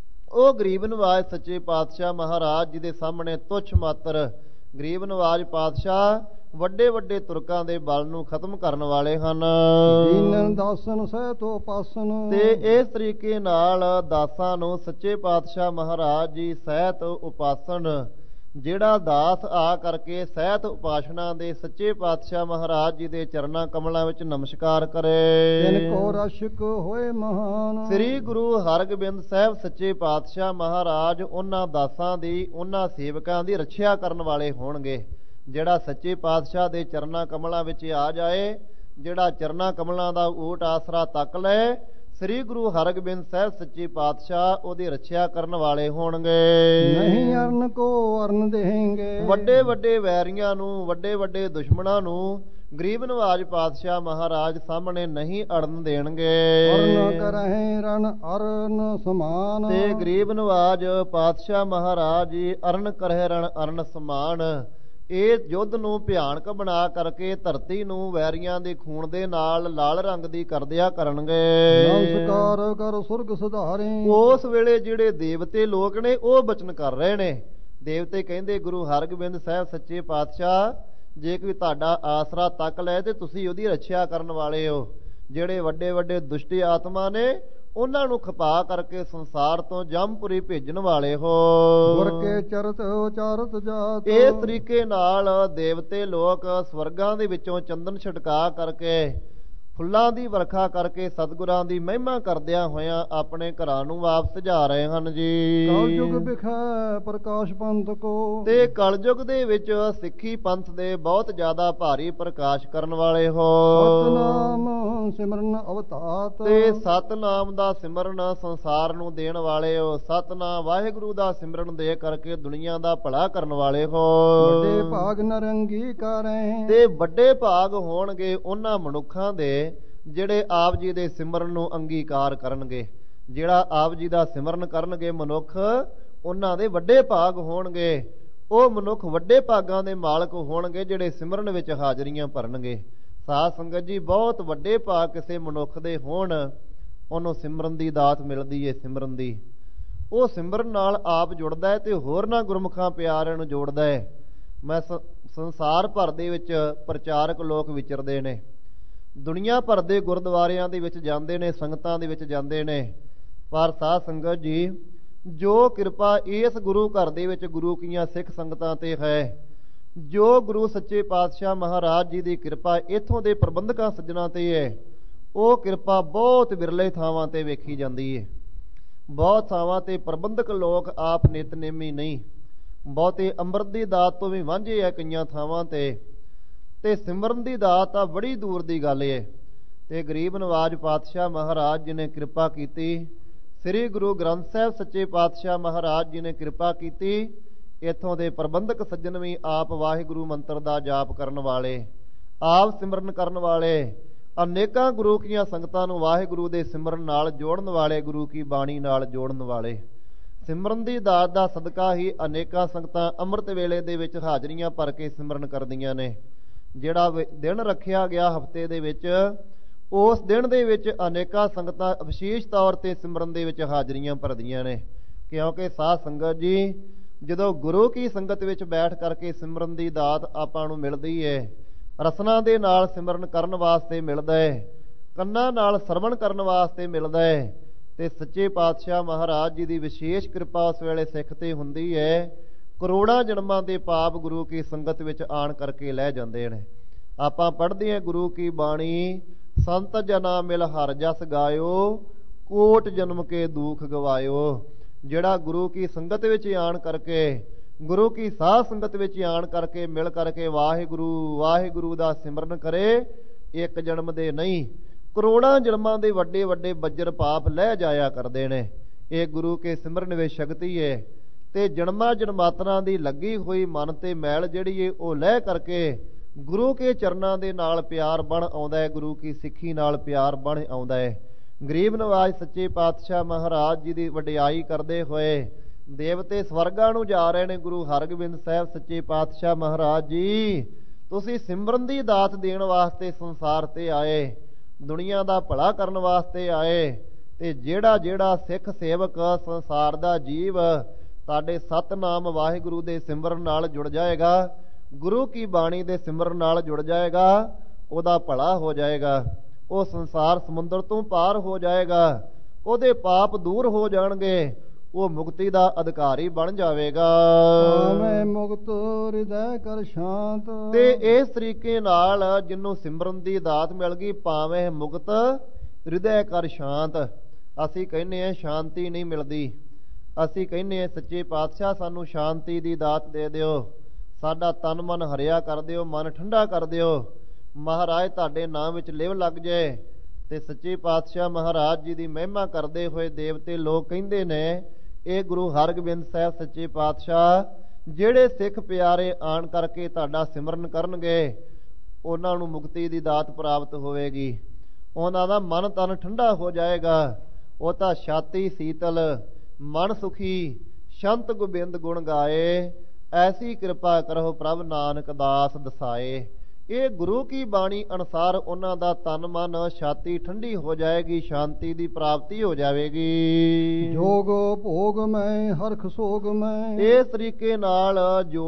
ਉਹ ਗਰੀਬ ਨਵਾਜ ਸੱਚੇ ਪਾਤਸ਼ਾਹ ਮਹਾਰਾਜ ਜੀ ਦੇ ਸਾਹਮਣੇ ਤੁੱਛ ਮਾਤਰ। ਗਰੀਬ ਨਵਾਜ ਪਾਤਸ਼ਾਹ ਵੱਡੇ ਵੱਡੇ ਤੁਰਕਾਂ ਦੇ ਬਲ ਨੂੰ ਖਤਮ ਕਰਨ ਵਾਲੇ ਹਨ। ਦੀਨਨ ਦਾਸਨ ਸਹਿਤ ਉਪਾਸਨ। ਤੇ ਇਸ ਤਰੀਕੇ ਨਾਲ ਦਾਸਾਂ ਨੂੰ ਸੱਚੇ ਪਾਤਸ਼ਾਹ ਮਹਾਰਾਜ ਜੀ ਸਹਿਤ ਉਪਾਸਨ, ਜਿਹੜਾ ਦਾਸ ਆ ਕਰਕੇ ਸਹਿਤ ਉਪਾਸਨਾ ਦੇ ਸੱਚੇ ਪਾਤਸ਼ਾਹ ਮਹਾਰਾਜ ਜੀ ਦੇ ਚਰਨਾਂ ਕਮਲਾਂ ਵਿੱਚ ਨਮਸਕਾਰ ਕਰੇ। ਤਿਨ ਕੋ ਰਸ਼ਕ ਹੋਏ ਮਹਾਨ। ਸ੍ਰੀ ਗੁਰੂ ਹਰਗੋਬਿੰਦ ਸਾਹਿਬ ਸੱਚੇ ਪਾਤਸ਼ਾਹ ਮਹਾਰਾਜ ਉਹਨਾਂ ਦਾਸਾਂ ਦੀ, ਉਹਨਾਂ ਸੇਵਕਾਂ ਦੀ ਰੱਖਿਆ ਕਰਨ ਵਾਲੇ ਹੋਣਗੇ। ਜਿਹੜਾ ਸੱਚੇ ਪਾਤਸ਼ਾਹ ਦੇ ਚਰਨਾਂ ਕਮਲਾਂ ਵਿੱਚ ਆ ਜਾਏ, ਜਿਹੜਾ ਚਰਨਾਂ ਕਮਲਾਂ ਦਾ ਓਟ ਆਸਰਾ ਤੱਕ ਲੈ, ਸ੍ਰੀ ਗੁਰੂ ਹਰਗੋਬਿੰਦ ਸਾਹਿਬ ਸੱਚੇ ਪਾਤਸ਼ਾਹ ਉਹਦੀ ਰੱਖਿਆ ਕਰਨ ਵਾਲੇ ਹੋਣਗੇ। ਨਹੀਂ ਅਰਨ ਕੋ ਅਰਨ ਦੇਂਗੇ। ਵੱਡੇ ਵੱਡੇ ਵੈਰੀਆਂ ਨੂੰ, ਵੱਡੇ ਵੱਡੇ ਦੁਸ਼ਮਣਾਂ ਨੂੰ ਗਰੀਬ ਨਵਾਜ ਪਾਤਸ਼ਾਹ ਮਹਾਰਾਜ ਸਾਹਮਣੇ ਨਹੀਂ ਅੜਨ ਦੇਣਗੇ। ਅਰਨ ਕਰਹਿ ਰਣ ਅਰਨ ਸਮਾਨ। ਤੇ ਗਰੀਬ ਨਵਾਜ ਪਾਤਸ਼ਾਹ ਮਹਾਰਾਜ ਜੀ ਅਰਨ ਕਰਹਿ ਰਣ ਅਰਨ ਸਮਾਨ। ਇਹ ਯੁੱਧ ਨੂੰ ਭਿਆਨਕ ਬਣਾ ਕਰਕੇ ਧਰਤੀ ਨੂੰ ਵੈਰੀਆਂ ਦੇ ਖੂਨ ਦੇ ਨਾਲ ਲਾਲ ਰੰਗ ਦੀ ਕਰਦਿਆ ਕਰਨਗੇ। ਨਮਸਕਾਰ ਕਰ ਸੁਰਗ ਸੁਧਾਰੇ। ਉਸ ਵੇਲੇ ਜਿਹੜੇ ਦੇਵਤੇ ਲੋਕ ਨੇ ਉਹ ਬਚਨ ਕਰ ਰਹੇ ਨੇ। ਦੇਵਤੇ ਕਹਿੰਦੇ ਗੁਰੂ ਹਰਗੋਬਿੰਦ ਸਾਹਿਬ ਸੱਚੇ ਪਾਤਸ਼ਾਹ, ਜੇ ਕੋਈ ਤੁਹਾਡਾ ਆਸਰਾ ਤੱਕ ਲੈ ਤੇ ਤੁਸੀਂ ਉਹਦੀ ਰੱਖਿਆ ਕਰਨ ਵਾਲੇ ਹੋ। ਜਿਹੜੇ ਵੱਡੇ ਵੱਡੇ ਦੁਸ਼ਟੀ ਆਤਮਾ ਨੇ ਉਹਨਾਂ ਨੂੰ ਖਪਾ ਕਰਕੇ ਸੰਸਾਰ ਤੋਂ ਜੰਮਪੁਰੀ ਭੇਜਣ ਵਾਲੇ ਹੋ। ਗੁਰ ਕੇ ਚਰਤ ਉਚਾਰਤ ਜਾਤ। ਇਸ ਤਰੀਕੇ ਨਾਲ ਦੇਵਤੇ ਲੋਕ ਸਵਰਗਾਂ ਦੇ ਵਿੱਚੋਂ ਚੰਦਨ ਛਿੜਕਾ ਕਰਕੇ, ਫੁੱਲਾਂ ਦੀ ਵਰਖਾ ਕਰਕੇ ਸਤਿਗੁਰਾਂ ਦੀ ਮਹਿਮਾ ਕਰਦਿਆਂ ਹੋਇਆਂ ਆਪਣੇ ਘਰਾਂ ਨੂੰ ਵਾਪਸ ਜਾ ਰਹੇ ਹਨ ਜੀ। ਕਲਯੁਗ ਵਿਖੇ ਪ੍ਰਕਾਸ਼ ਪੰਥ ਕੋ। ਤੇ ਕਲਯੁਗ ਦੇ ਵਿੱਚ ਸਿੱਖੀ ਪੰਥ ਦੇ ਬਹੁਤ ਜ਼ਿਆਦਾ ਭਾਰੀ ਪ੍ਰਕਾਸ਼ ਕਰਨ ਵਾਲੇ ਹੋ। ਸਤਨਾਮ ਸਿਮਰਨ ਅਵਤਾਤ। ਤੇ ਸਤਨਾਮ ਦਾ ਸਿਮਰਨ ਸੰਸਾਰ ਨੂੰ ਦੇਣ ਵਾਲੇ ਹੋ। ਸਤਨਾਮ ਵਾਹਿਗੁਰੂ ਦਾ ਸਿਮਰਨ ਦੇ ਕਰਕੇ ਦੁਨੀਆ ਦਾ ਭਲਾ ਕਰਨ ਵਾਲੇ ਹੋ। ਵੱਡੇ ਭਾਗ ਨਰੰਗੀ ਕਰੇ। ਤੇ ਵੱਡੇ ਭਾਗ ਹੋਣਗੇ ਉਹਨਾਂ ਮਨੁੱਖਾਂ ਦੇ ਜਿਹੜੇ ਆਪ ਜੀ ਦੇ ਸਿਮਰਨ ਨੂੰ ਅੰਗੀਕਾਰ ਕਰਨਗੇ। ਜਿਹੜਾ ਆਪ ਜੀ ਦਾ ਸਿਮਰਨ ਕਰਨਗੇ ਮਨੁੱਖ, ਉਹਨਾਂ ਦੇ ਵੱਡੇ ਭਾਗ ਹੋਣਗੇ। ਉਹ ਮਨੁੱਖ ਵੱਡੇ ਭਾਗਾਂ ਦੇ ਮਾਲਕ ਹੋਣਗੇ ਜਿਹੜੇ ਸਿਮਰਨ ਵਿੱਚ ਹਾਜ਼ਰੀਆਂ ਭਰਨਗੇ। ਸਾਧ ਸੰਗਤ ਜੀ, ਬਹੁਤ ਵੱਡੇ ਭਾਗ ਕਿਸੇ ਮਨੁੱਖ ਦੇ ਹੋਣ, ਉਹਨੂੰ ਸਿਮਰਨ ਦੀ ਦਾਤ ਮਿਲਦੀ ਏ। ਸਿਮਰਨ ਦੀ, ਉਹ ਸਿਮਰਨ ਨਾਲ ਆਪ ਜੁੜਦਾ ਹੈ ਤੇ ਹੋਰਨਾਂ ਗੁਰਮੁਖਾਂ ਪਿਆਰਿਆਂ ਨੂੰ ਜੋੜਦਾ ਹੈ। ਮੈਂ ਸੰਸਾਰ ਭਰ ਦੇ ਵਿੱਚ ਪ੍ਰਚਾਰਕ ਲੋਕ ਵਿਚਰਦੇ ਨੇ, ਦੁਨੀਆ ਭਰ ਦੇ ਗੁਰਦੁਆਰਿਆਂ ਦੇ ਵਿੱਚ ਜਾਂਦੇ ਨੇ, ਸੰਗਤਾਂ ਦੇ ਵਿੱਚ ਜਾਂਦੇ ਨੇ, ਪਰ ਸਾਧ ਸੰਗਤ ਜੀ, ਜੋ ਕਿਰਪਾ ਇਸ ਗੁਰੂ ਘਰ ਦੇ ਵਿੱਚ ਗੁਰੂ ਕੀਆਂ ਸਿੱਖ ਸੰਗਤਾਂ ਤੇ ਹੈ, ਜੋ ਗੁਰੂ ਸੱਚੇ ਪਾਤਸ਼ਾਹ ਮਹਾਰਾਜ ਜੀ ਦੀ ਕਿਰਪਾ ਇੱਥੋਂ ਦੇ ਪ੍ਰਬੰਧਕਾਂ ਸੱਜਣਾਂ ਤੇ ਹੈ, ਉਹ ਕਿਰਪਾ ਬਹੁਤ ਵਿਰਲੇ ਥਾਵਾਂ ਤੇ ਵੇਖੀ ਜਾਂਦੀ ਹੈ। ਬਹੁਤ ਥਾਵਾਂ ਤੇ ਪ੍ਰਬੰਧਕ ਲੋਕ ਆਪ ਨਿਤਨੇਮੀ ਨਹੀਂ, ਬਹੁਤੇ ਅੰਮ੍ਰਿਤ ਦੀ ਦਾਤ ਤੋਂ ਵੀ ਵਾਂਝੇ ਹੈ ਕਈਆਂ ਥਾਵਾਂ ਤੇ ਸਿਮਰਨ ਦੀ ਦਾਤ ਆ ਬੜੀ ਦੂਰ ਦੀ ਗੱਲ ਏ। ਤੇ ਗਰੀਬ ਨਵਾਜ ਪਾਤਸ਼ਾਹ ਮਹਾਰਾਜ ਜੀ ਨੇ ਕਿਰਪਾ ਕੀਤੀ, ਸ੍ਰੀ ਗੁਰੂ ਗ੍ਰੰਥ ਸਾਹਿਬ ਸੱਚੇ ਪਾਤਸ਼ਾਹ ਮਹਾਰਾਜ ਜੀ ਨੇ ਕਿਰਪਾ ਕੀਤੀ। ਇੱਥੋਂ ਦੇ ਪ੍ਰਬੰਧਕ ਸੱਜਣ ਵੀ ਆਪ ਵਾਹਿਗੁਰੂ ਮੰਤਰ ਦਾ ਜਾਪ ਕਰਨ ਵਾਲੇ, ਆਪ ਸਿਮਰਨ ਕਰਨ ਵਾਲੇ, ਅਨੇਕਾਂ ਗੁਰੂ ਕੀਆਂ ਸੰਗਤਾਂ ਨੂੰ ਵਾਹਿਗੁਰੂ ਦੇ ਸਿਮਰਨ ਨਾਲ ਜੋੜਨ ਵਾਲੇ, ਗੁਰੂ ਕੀ ਬਾਣੀ ਨਾਲ ਜੋੜਨ ਵਾਲੇ। ਸਿਮਰਨ ਦੀ ਦਾਤ ਦਾ ਸਦਕਾ ਹੀ ਅਨੇਕਾਂ ਸੰਗਤਾਂ ਅੰਮ੍ਰਿਤ ਵੇਲੇ ਦੇ ਵਿੱਚ ਹਾਜ਼ਰੀਆਂ ਭਰ ਕੇ ਸਿਮਰਨ ਕਰਦੀਆਂ ਨੇ। ਜਿਹੜਾ ਦਿਨ ਰੱਖਿਆ ਗਿਆ ਹਫ਼ਤੇ ਦੇ ਵਿੱਚ, ਉਸ ਦਿਨ ਦੇ ਵਿੱਚ ਅਨੇਕਾਂ ਸੰਗਤਾਂ ਵਿਸ਼ੇਸ਼ ਤੌਰ ਤੇ ਸਿਮਰਨ ਦੇ ਵਿੱਚ ਹਾਜ਼ਰੀਆਂ ਭਰਦੀਆਂ ਨੇ। ਕਿਉਂਕਿ ਸਾਧ ਸੰਗਤ ਜੀ, ਜਦੋਂ ਗੁਰੂ ਕੀ ਸੰਗਤ ਵਿੱਚ ਬੈਠ ਕਰਕੇ ਸਿਮਰਨ ਦੀ ਦਾਤ ਆਪਾਂ ਨੂੰ ਮਿਲਦੀ ਹੈ, ਰਸਨਾ ਦੇ ਨਾਲ ਸਿਮਰਨ ਕਰਨ ਵਾਸਤੇ ਮਿਲਦਾ ਹੈ, ਕੰਨਾਂ ਨਾਲ ਸਰਵਣ ਕਰਨ ਵਾਸਤੇ ਮਿਲਦਾ ਹੈ, ਤੇ ਸੱਚੇ ਪਾਤਸ਼ਾਹ ਮਹਾਰਾਜ ਜੀ ਦੀ ਵਿਸ਼ੇਸ਼ ਕਿਰਪਾ ਉਸ ਵੇਲੇ ਸਿੱਖ ਤੇ ਹੁੰਦੀ ਹੈ। ਕਰੋੜਾਂ ਜਨਮਾਂ ਦੇ ਪਾਪ ਗੁਰੂ ਕੀ ਸੰਗਤ ਵਿੱਚ ਆਣ ਕਰਕੇ ਲੈ ਜਾਂਦੇ ਨੇ। ਆਪਾਂ ਪੜ੍ਹਦੇ ਹਾਂ ਗੁਰੂ ਕੀ ਬਾਣੀ, ਸੰਤ ਜਨਾ ਮਿਲ ਹਰ ਜਸ ਗਾਇਓ, ਕੋਟ ਜਨਮ ਕੇ ਦੁੱਖ ਗਵਾਇਓ। ਜਿਹੜਾ ਗੁਰੂ ਕੀ ਸੰਗਤ ਵਿੱਚ ਆਣ ਕਰਕੇ, ਗੁਰੂ ਕੀ ਸਾਧ ਸੰਗਤ ਵਿੱਚ ਆਣ ਕਰਕੇ ਮਿਲ ਕਰਕੇ ਵਾਹਿਗੁਰੂ ਵਾਹਿਗੁਰੂ ਦਾ ਸਿਮਰਨ ਕਰੇ, ਇੱਕ ਜਨਮ ਦੇ ਨਹੀਂ, ਕਰੋੜਾਂ ਜਨਮਾਂ ਦੇ ਵੱਡੇ ਵੱਡੇ ਬੱਜਰ ਪਾਪ ਲੈ ਜਾਇਆ ਕਰਦੇ ਨੇ। ਇਹ ਗੁਰੂ ਕੇ ਸਿਮਰਨ ਵਿੱਚ ਸ਼ਕਤੀ ਹੈ। ਤੇ ਜਨਮਾਂ ਜਨਮਾਤਰਾਂ ਦੀ ਲੱਗੀ ਹੋਈ ਮਨ ਤੇ ਮੈਲ ਜਿਹੜੀ ਏ, ਉਹ ਲੈ ਕਰਕੇ ਗੁਰੂ ਕੇ ਚਰਨਾਂ ਦੇ ਨਾਲ ਪਿਆਰ ਬਣ ਆਉਂਦਾ ਹੈ, ਗੁਰੂ ਕੀ ਸਿੱਖੀ ਨਾਲ ਪਿਆਰ ਬਣ ਆਉਂਦਾ ਹੈ। ਗਰੀਬ ਨਵਾਜ ਸੱਚੇ ਪਾਤਸ਼ਾਹ ਮਹਾਰਾਜ ਜੀ ਦੀ ਵਡਿਆਈ ਕਰਦੇ ਹੋਏ ਦੇਵਤੇ ਸਵਰਗਾਂ ਨੂੰ ਜਾ ਰਹੇ ਨੇ। ਗੁਰੂ ਹਰਗੋਬਿੰਦ ਸਾਹਿਬ ਸੱਚੇ ਪਾਤਸ਼ਾਹ ਮਹਾਰਾਜ ਜੀ, ਤੁਸੀਂ ਸਿਮਰਨ ਦੀ ਦਾਤ ਦੇਣ ਵਾਸਤੇ ਸੰਸਾਰ ਤੇ ਆਏ, ਦੁਨੀਆ ਦਾ ਭਲਾ ਕਰਨ ਵਾਸਤੇ ਆਏ। ਤੇ ਜਿਹੜਾ ਜਿਹੜਾ ਸਿੱਖ ਸੇਵਕ ਸੰਸਾਰ ਦਾ ਜੀਵ ਤੁਹਾਡੇ ਸਤਨਾਮ ਵਾਹਿਗੁਰੂ ਦੇ ਸਿਮਰਨ ਨਾਲ ਜੁੜ ਜਾਏਗਾ, ਗੁਰੂ ਕੀ ਬਾਣੀ ਦੇ ਸਿਮਰਨ ਨਾਲ ਜੁੜ ਜਾਏਗਾ, ਉਹਦਾ ਭਲਾ ਹੋ ਜਾਏਗਾ। ਉਹ ਸੰਸਾਰ ਸਮੁੰਦਰ ਤੋਂ ਪਾਰ ਹੋ ਜਾਏਗਾ, ਉਹਦੇ ਪਾਪ ਦੂਰ ਹੋ ਜਾਣਗੇ, ਉਹ ਮੁਕਤੀ ਦਾ ਅਧਿਕਾਰੀ ਬਣ ਜਾਵੇਗਾ। ਮੈਂ ਮੁਕਤ ਹਿਰਦੈ ਕਰ ਸ਼ਾਂਤ। ਤੇ ਇਸ ਤਰੀਕੇ ਨਾਲ ਜਿਹਨੂੰ ਸਿਮਰਨ ਦੀ ਦਾਤ ਮਿਲ ਗਈ, ਭਾਵੇਂ ਮੁਕਤ ਹਿਰਦੈ ਕਰ ਸ਼ਾਂਤ। ਅਸੀਂ ਕਹਿੰਦੇ ਹਾਂ ਸ਼ਾਂਤੀ ਨਹੀਂ ਮਿਲਦੀ, ਅਸੀਂ ਕਹਿੰਦੇ ਹਾਂ ਸੱਚੇ ਪਾਤਸ਼ਾਹ ਸਾਨੂੰ ਸ਼ਾਂਤੀ ਦੀ ਦਾਤ ਦੇ ਦਿਓ, ਸਾਡਾ ਤਨ ਮਨ ਹਰਿਆ ਕਰ ਦਿਓ, ਮਨ ਠੰਡਾ ਕਰ ਦਿਓ, ਮਹਾਰਾਜ ਤੁਹਾਡੇ ਨਾਮ ਵਿੱਚ ਲਿਵ ਲੱਗ ਜਾਏ। ਤੇ ਸੱਚੇ ਪਾਤਸ਼ਾਹ ਮਹਾਰਾਜ ਜੀ ਦੀ ਮਹਿਮਾ ਕਰਦੇ ਹੋਏ ਦੇਵਤੇ ਲੋਕ ਕਹਿੰਦੇ ਨੇ, ਇਹ ਗੁਰੂ ਹਰਗੋਬਿੰਦ ਸਾਹਿਬ ਸੱਚੇ ਪਾਤਸ਼ਾਹ, ਜਿਹੜੇ ਸਿੱਖ ਪਿਆਰੇ ਆਣ ਕਰਕੇ ਤੁਹਾਡਾ ਸਿਮਰਨ ਕਰਨਗੇ, ਉਹਨਾਂ ਨੂੰ ਮੁਕਤੀ ਦੀ ਦਾਤ ਪ੍ਰਾਪਤ ਹੋਵੇਗੀ, ਉਹਨਾਂ ਦਾ ਮਨ ਤਨ ਠੰਡਾ ਹੋ ਜਾਏਗਾ, ਉਹ ਤਾਂ ਛਾਤੀ ਸੀਤਲ, ਮਨ ਸੁਖੀ, ਸ਼ੰਤ ਗੋਬਿੰਦ ਗੁਣ ਗਾਏ, ਐਸੀ ਕਿਰਪਾ ਕਰੋ ਪ੍ਰਭ ਨਾਨਕ ਦਾਸ ਦਸਾਏ। ਇਹ ਗੁਰੂ ਕੀ ਬਾਣੀ ਅਨੁਸਾਰ ਉਹਨਾਂ ਦਾ ਤਨ ਮਨ ਛਾਤੀ ਠੰਡੀ ਹੋ ਜਾਏਗੀ, ਸ਼ਾਂਤੀ ਦੀ ਪ੍ਰਾਪਤੀ ਹੋ ਜਾਵੇਗੀ। ਜੋਗ ਭੋਗ ਮੈਂ ਹਰਖ ਸੋਗ ਮੈਂ। ਇਸ ਤਰੀਕੇ ਨਾਲ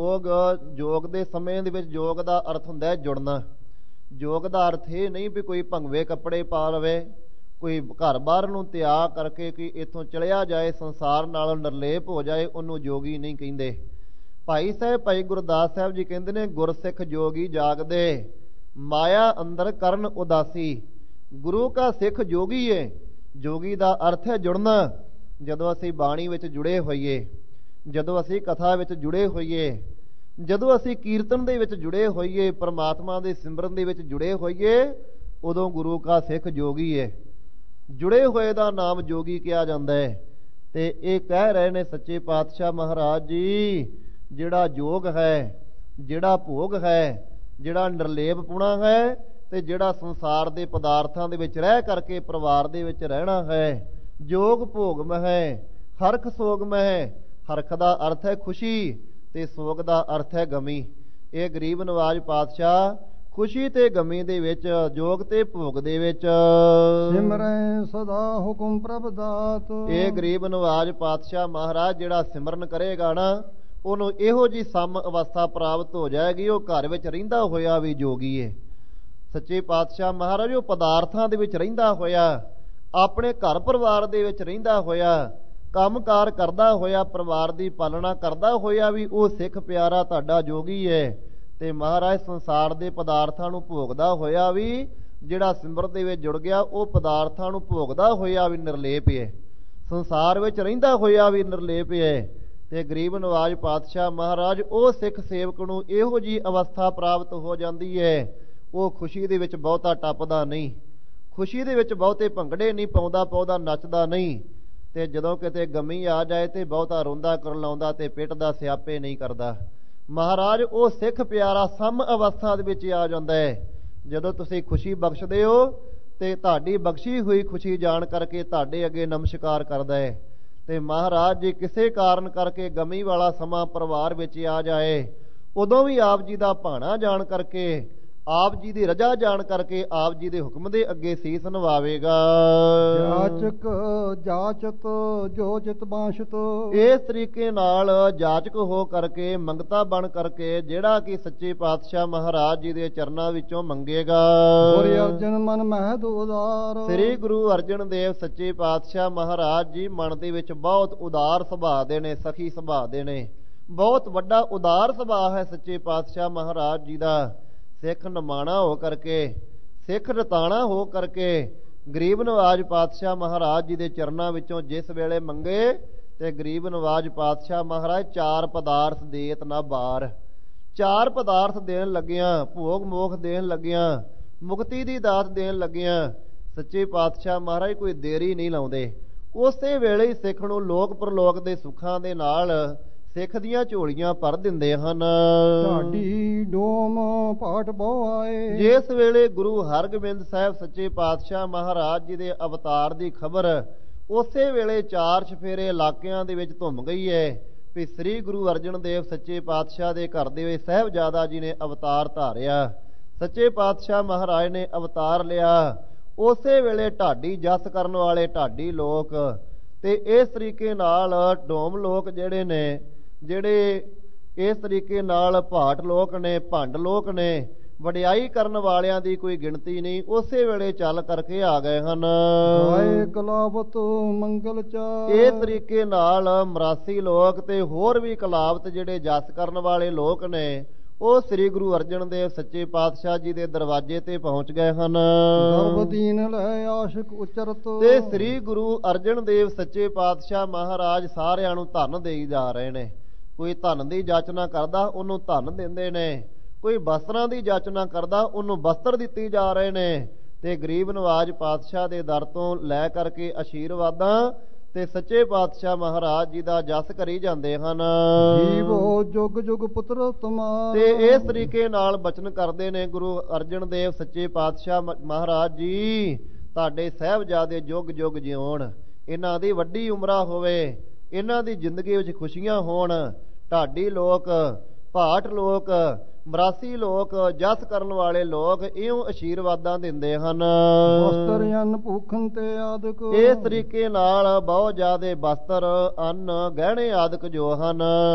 ਜੋਗ ਦੇ ਸਮੇਂ ਦੇ ਵਿੱਚ ਜੋਗ ਦਾ ਅਰਥ ਹੁੰਦਾ ਹੈ ਜੁੜਨਾ। ਜੋਗ ਦਾ ਅਰਥ ਇਹ ਨਹੀਂ ਵੀ ਕੋਈ ਭੰਗਵੇਂ ਕੱਪੜੇ ਪਾ ਲਵੇ, ਕੋਈ ਘਰ ਬਾਹਰ ਨੂੰ ਤਿਆਗ ਕਰਕੇ ਕਿ ਇੱਥੋਂ ਚਲਿਆ ਜਾਏ, ਸੰਸਾਰ ਨਾਲ ਨਿਰਲੇਪ ਹੋ ਜਾਏ, ਉਹਨੂੰ ਜੋਗੀ ਨਹੀਂ ਕਹਿੰਦੇ। ਭਾਈ ਸਾਹਿਬ ਭਾਈ ਗੁਰਦਾਸ ਸਾਹਿਬ ਜੀ ਕਹਿੰਦੇ ਨੇ, ਗੁਰਸਿੱਖ ਜੋਗੀ ਜਾਗਦੇ, ਮਾਇਆ ਅੰਦਰ ਕਰਨ ਉਦਾਸੀ। ਗੁਰੂ ਕਾ ਸਿੱਖ ਜੋਗੀ ਏ। ਜੋਗੀ ਦਾ ਅਰਥ ਹੈ ਜੁੜਨਾ। ਜਦੋਂ ਅਸੀਂ ਬਾਣੀ ਵਿੱਚ ਜੁੜੇ ਹੋਈਏ, ਜਦੋਂ ਅਸੀਂ ਕਥਾ ਵਿੱਚ ਜੁੜੇ ਹੋਈਏ, ਜਦੋਂ ਅਸੀਂ ਕੀਰਤਨ ਦੇ ਵਿੱਚ ਜੁੜੇ ਹੋਈਏ, ਪਰਮਾਤਮਾ ਦੇ ਸਿਮਰਨ ਦੇ ਵਿੱਚ ਜੁੜੇ ਹੋਈਏ, ਉਦੋਂ ਗੁਰੂ ਕਾ ਸਿੱਖ ਜੋਗੀ ਏ। ਜੁੜੇ ਹੋਏ ਦਾ ਨਾਮ ਜੋਗੀ ਕਿਹਾ ਜਾਂਦਾ ਹੈ। ਤੇ ਇਹ ਕਹਿ ਰਹੇ ਨੇ ਸੱਚੇ ਪਾਤਸ਼ਾਹ ਮਹਾਰਾਜ ਜੀ, ਜਿਹੜਾ ਯੋਗ ਹੈ, ਜਿਹੜਾ ਭੋਗ ਹੈ, ਜਿਹੜਾ ਨਿਰਲੇਪ ਪੁਣਾ ਹੈ, ਤੇ ਜਿਹੜਾ ਸੰਸਾਰ ਦੇ ਪਦਾਰਥਾਂ ਦੇ ਵਿੱਚ ਰਹਿ ਕਰਕੇ ਪਰਿਵਾਰ ਦੇ ਵਿੱਚ ਰਹਿਣਾ ਹੈ। ਜੋਗ ਭੋਗਮ ਹੈ, ਹਰਖ ਸੋਗਮ ਹੈ। ਹਰਖ ਦਾ ਅਰਥ ਹੈ ਖੁਸ਼ੀ ਤੇ ਸੋਗ ਦਾ ਅਰਥ ਹੈ ਗਮੀ। ਇਹ ਗਰੀਬ ਨਵਾਜ ਪਾਤਸ਼ਾਹ ਖੁਸ਼ੀ ਤੇ ਗਮੀ ਦੇ ਵਿੱਚ, ਜੋਗ ਤੇ ਭੋਗ ਦੇ ਵਿੱਚ ਸਿਮਰੈ ਸਦਾ ਹੁਕਮ ਪ੍ਰਭ ਦਾਤ। ਇਹ ਗਰੀਬ ਨਵਾਜ ਪਾਤਸ਼ਾਹ ਮਹਾਰਾਜ ਜਿਹੜਾ ਸਿਮਰਨ ਕਰੇਗਾ ਨਾ, ਉਹਨੂੰ ਇਹੋ ਜੀ ਸਮ ਅਵਸਥਾ ਪ੍ਰਾਪਤ ਹੋ ਜਾਏਗੀ, ਉਹ ਘਰ ਵਿੱਚ ਰਹਿੰਦਾ ਹੋਇਆ ਵੀ ਜੋਗੀ ਏ। ਸੱਚੇ ਪਾਤਸ਼ਾਹ ਮਹਾਰਾਜ ਉਹ ਪਦਾਰਥਾਂ ਦੇ ਵਿੱਚ ਰਹਿੰਦਾ ਹੋਇਆ, ਆਪਣੇ ਘਰ ਪਰਿਵਾਰ ਦੇ ਵਿੱਚ ਰਹਿੰਦਾ ਹੋਇਆ, ਕੰਮਕਾਰ ਕਰਦਾ ਹੋਇਆ, ਪਰਿਵਾਰ ਦੀ ਪਾਲਣਾ ਕਰਦਾ ਹੋਇਆ ਵੀ ਉਹ ਸਿੱਖ ਪਿਆਰਾ ਤੁਹਾਡਾ ਜੋਗੀ ਹੈ। ਤੇ ਮਹਾਰਾਜ ਸੰਸਾਰ ਦੇ ਪਦਾਰਥਾਂ ਨੂੰ ਭੋਗਦਾ ਹੋਇਆ ਵੀ, ਜਿਹੜਾ ਸਿਮਰਨ ਦੇ ਵਿੱਚ ਜੁੜ ਗਿਆ, ਉਹ ਪਦਾਰਥਾਂ ਨੂੰ ਭੋਗਦਾ ਹੋਇਆ ਵੀ ਨਿਰਲੇਪ ਹੈ, ਸੰਸਾਰ ਵਿੱਚ ਰਹਿੰਦਾ ਹੋਇਆ ਵੀ ਨਿਰਲੇਪ ਹੈ। ਤੇ ਗਰੀਬ ਨਵਾਜ ਪਾਤਸ਼ਾਹ ਮਹਾਰਾਜ ਉਹ ਸਿੱਖ ਸੇਵਕ ਨੂੰ ਇਹੋ ਜੀ ਅਵਸਥਾ ਪ੍ਰਾਪਤ ਹੋ ਜਾਂਦੀ ਹੈ, ਉਹ ਖੁਸ਼ੀ ਦੇ ਵਿੱਚ ਬਹੁਤਾ ਟੱਪਦਾ ਨਹੀਂ, ਖੁਸ਼ੀ ਦੇ ਵਿੱਚ ਬਹੁਤੇ ਭੰਗੜੇ ਨਹੀਂ ਪਾਉਂਦਾ, ਪੌਦਾ ਨੱਚਦਾ ਨਹੀਂ। ਤੇ ਜਦੋਂ ਕਿਤੇ ਗਮੀ ਆ ਜਾਏ ਤੇ ਬਹੁਤਾ ਰੋਂਦਾ ਕਰਲਾਉਂਦਾ ਤੇ ਪਿੱਟ ਦਾ ਸਿਆਪੇ ਨਹੀਂ ਕਰਦਾ। ਮਹਾਰਾਜ ਉਹ ਸਿੱਖ ਪਿਆਰਾ ਸਮ ਅਵਸਥਾ ਦੇ ਵਿੱਚ ਆ ਜਾਂਦਾ ਹੈ। ਜਦੋਂ ਤੁਸੀਂ ਖੁਸ਼ੀ ਬਖਸ਼ਦੇ ਹੋ ਤੇ ਤੁਹਾਡੀ ਬਖਸ਼ੀ ਹੋਈ ਖੁਸ਼ੀ ਜਾਣ ਕਰਕੇ ਤੁਹਾਡੇ ਅੱਗੇ ਨਮਸਕਾਰ ਕਰਦਾ ਹੈ। ਤੇ ਮਹਾਰਾਜ ਜੀ ਕਿਸੇ ਕਾਰਨ ਕਰਕੇ ਗਮੀ ਵਾਲਾ ਸਮਾਂ ਪਰਿਵਾਰ ਵਿੱਚ ਆ ਜਾਏ, ਉਦੋਂ ਵੀ ਆਪ ਜੀ ਦਾ ਭਾਣਾ ਜਾਣ ਕਰਕੇ, ਆਪ ਜੀ ਦੀ ਰਜਾ ਜਾਣ ਕਰਕੇ ਆਪ ਜੀ ਦੇ ਹੁਕਮ ਦੇ ਅੱਗੇ ਸੀਸ ਨਵਾਵੇਗਾ। ਜਾਚਕ ਜਾਚਤ ਜੋ ਚਿਤ ਬਾਸ਼ਤ। ਇਸ ਤਰੀਕੇ ਨਾਲ ਜਾਚਕ ਹੋ ਕਰਕੇ, ਮੰਗਤਾ ਬਣ ਕਰਕੇ, ਜਿਹੜਾ ਕਿ ਸੱਚੇ ਪਾਤਸ਼ਾਹ ਮਹਾਰਾਜ ਜੀ ਦੇ ਚਰਨਾਂ ਵਿੱਚੋਂ ਮੰਗੇਗਾ। ਗੁਰੂ ਅਰਜਨ ਮਨ ਮਹਿ ਉਦਾਰ। ਸ੍ਰੀ ਗੁਰੂ ਅਰਜਨ ਦੇਵ ਸੱਚੇ ਪਾਤਸ਼ਾਹ ਮਹਾਰਾਜ ਜੀ ਮਨ ਦੇ ਵਿੱਚ ਬਹੁਤ ਉਦਾਰ ਸੁਭਾਅ ਦੇ ਨੇ, ਸਖੀ ਸੁਭਾਅ ਦੇ ਨੇ। ਬਹੁਤ ਵੱਡਾ ਉਦਾਰ ਸੁਭਾਅ ਹੈ ਸੱਚੇ ਪਾਤਸ਼ਾਹ ਮਹਾਰਾਜ ਜੀ ਦਾ। ਸਿੱਖ ਨਿਮਾਣਾ ਹੋ ਕਰਕੇ, ਸਿੱਖ ਰਤਾਣਾ ਹੋ ਕਰਕੇ ਗਰੀਬ ਨਵਾਜ ਪਾਤਸ਼ਾਹ ਮਹਾਰਾਜ ਜੀ ਦੇ ਚਰਨਾਂ ਵਿੱਚੋਂ ਜਿਸ ਵੇਲੇ ਮੰਗੇ ਤੇ ਗਰੀਬ ਨਵਾਜ ਪਾਤਸ਼ਾਹ ਮਹਾਰਾਜ 4 ਪਦਾਰਥ ਦੇਤ ਨਾ ਬਾਰ। 4 ਪਦਾਰਥ ਦੇਣ ਲੱਗਿਆਂ, ਭੋਗ ਮੋਖ ਦੇਣ ਲੱਗਿਆਂ, ਮੁਕਤੀ ਦੀ ਦਾਤ ਦੇਣ ਲੱਗਿਆਂ ਸੱਚੇ ਪਾਤਸ਼ਾਹ ਮਹਾਰਾਜ ਕੋਈ ਦੇਰੀ ਨਹੀਂ ਲਾਉਂਦੇ। ਉਸੇ ਵੇਲੇ ਹੀ ਸਿੱਖ ਨੂੰ ਲੋਕ ਪਰਲੋਕ ਦੇ ਸੁੱਖਾਂ ਦੇ ਨਾਲ ਸਿੱਖ ਦੀਆਂ ਝੋਲੀਆਂ ਭਰ ਦਿੰਦੇ ਹਨ। ਢਾਡੀ ਡੋਮ ਪਾਟ ਬਹੁ ਆਏ। ਜਿਸ ਵੇਲੇ ਗੁਰੂ ਹਰਗੋਬਿੰਦ ਸਾਹਿਬ ਸੱਚੇ ਪਾਤਸ਼ਾਹ ਮਹਾਰਾਜ ਜੀ ਦੇ ਅਵਤਾਰ ਦੀ ਖਬਰ ਉਸੇ ਵੇਲੇ 4 ਚੁਫੇਰੇ ਇਲਾਕਿਆਂ ਦੇ ਵਿੱਚ ਧੁੰਮ ਗਈ ਹੈ ਵੀ ਸ੍ਰੀ ਗੁਰੂ ਅਰਜਨ ਦੇਵ ਸੱਚੇ ਪਾਤਸ਼ਾਹ ਦੇ ਘਰ ਦੇ ਵਿੱਚ ਸਾਹਿਬਜ਼ਾਦਾ ਜੀ ਨੇ ਅਵਤਾਰ ਧਾਰਿਆ, ਸੱਚੇ ਪਾਤਸ਼ਾਹ ਮਹਾਰਾਜ ਨੇ ਅਵਤਾਰ ਲਿਆ। ਉਸੇ ਵੇਲੇ ਢਾਡੀ ਜਸ ਕਰਨ ਵਾਲੇ ਢਾਡੀ ਲੋਕ ਤੇ ਇਸ ਤਰੀਕੇ ਨਾਲ ਡੋਮ ਲੋਕ ਜਿਹੜੇ ਨੇ, ਜਿਹੜੇ ਇਸ ਤਰੀਕੇ ਨਾਲ ਭਾਟ ਲੋਕ ਨੇ, ਭੰਡ ਲੋਕ ਨੇ, ਵਡਿਆਈ ਕਰਨ ਵਾਲਿਆਂ ਦੀ ਕੋਈ ਗਿਣਤੀ ਨਹੀਂ, ਉਸੇ ਵੇਲੇ ਚੱਲ ਕਰਕੇ ਆ ਗਏ ਹਨ। ਹਾਏ ਕਲਾਵਤ ਮੰਗਲ ਚਾਰ। ਇਸ ਤਰੀਕੇ ਨਾਲ ਮਰਾਸੀ ਲੋਕ ਤੇ ਹੋਰ ਵੀ ਕਲਾਵਤ ਜਿਹੜੇ ਜਸ ਕਰਨ ਵਾਲੇ ਲੋਕ ਨੇ, ਉਹ ਸ੍ਰੀ ਗੁਰੂ ਅਰਜਨ ਦੇਵ ਸੱਚੇ ਪਾਤਸ਼ਾਹ ਜੀ ਦੇ ਦਰਵਾਜ਼ੇ ਤੇ ਪਹੁੰਚ ਗਏ ਹਨ। ਸਰਬਦੀਨ ਲੈ ਆਸ਼ਿਕ ਉਚਰਤ। ਤੇ ਸ੍ਰੀ ਗੁਰੂ ਅਰਜਨ ਦੇਵ ਸੱਚੇ ਪਾਤਸ਼ਾਹ ਮਹਾਰਾਜ ਸਾਰਿਆਂ ਨੂੰ ਧਨ ਦੇਈ ਜਾ ਰਹੇ ਨੇ। ਕੋਈ ਧਨ ਦੀ ਜਾਚਨਾ ਕਰਦਾ ਉਹਨੂੰ ਧਨ ਦਿੰਦੇ ਨੇ, ਕੋਈ ਵਸਤਰਾਂ ਦੀ ਜਾਚਨਾ ਕਰਦਾ ਉਹਨੂੰ ਵਸਤਰ ਦਿੱਤੀ ਜਾ ਰਹੇ ਨੇ। ਤੇ ਗਰੀਬ ਨਵਾਜ ਪਾਤਸ਼ਾਹ ਦੇ ਦਰ ਤੋਂ ਲੈ ਕਰਕੇ ਆਸ਼ੀਰਵਾਦਾਂ ਤੇ ਸੱਚੇ ਪਾਤਸ਼ਾਹ ਮਹਾਰਾਜ ਜੀ ਦਾ ਜਸ ਕਰੀ ਜਾਂਦੇ ਹਨ। ਜੀਵੋ ਜੁਗ ਜੁਗ ਪੁੱਤਰ ਤੁਮਾਰ। ਤੇ ਇਸ ਤਰੀਕੇ ਨਾਲ ਬਚਨ ਕਰਦੇ ਨੇ ਗੁਰੂ ਅਰਜਨ ਦੇਵ ਸੱਚੇ ਪਾਤਸ਼ਾਹ ਮਹਾਰਾਜ ਜੀ, ਤੁਹਾਡੇ ਸਾਹਿਬਜ਼ਾਦੇ ਜੁਗ ਜੁਗ ਜਿਉਣ, ਇਹਨਾਂ ਦੀ ਵੱਡੀ ਉਮਰਾਂ ਹੋਵੇ, ਇਹਨਾਂ ਦੀ ਜ਼ਿੰਦਗੀ ਵਿੱਚ ਖੁਸ਼ੀਆਂ ਹੋਣ। ਢਾਡੀ ਲੋਕ, ਭਾਟ ਲੋਕ, ਮਰਾਸੀ ਲੋਕ, ਜਸ ਕਰਨ ਵਾਲੇ ਲੋਕ ਇਉਂ ਆਸ਼ੀਰਵਾਦਾਂ ਦਿੰਦੇ ਹਨ। ਵਸਤਰ ਅੰਨ ਭੂਖਨ ਤੇ ਆਦਿਕ। ਇਸ ਤਰੀਕੇ ਨਾਲ ਬਹੁਤ ਜ਼ਿਆਦੇ ਵਸਤਰ, ਅੰਨ, ਗਹਿਣੇ ਆਦਿਕ ਜੋ ਹਨ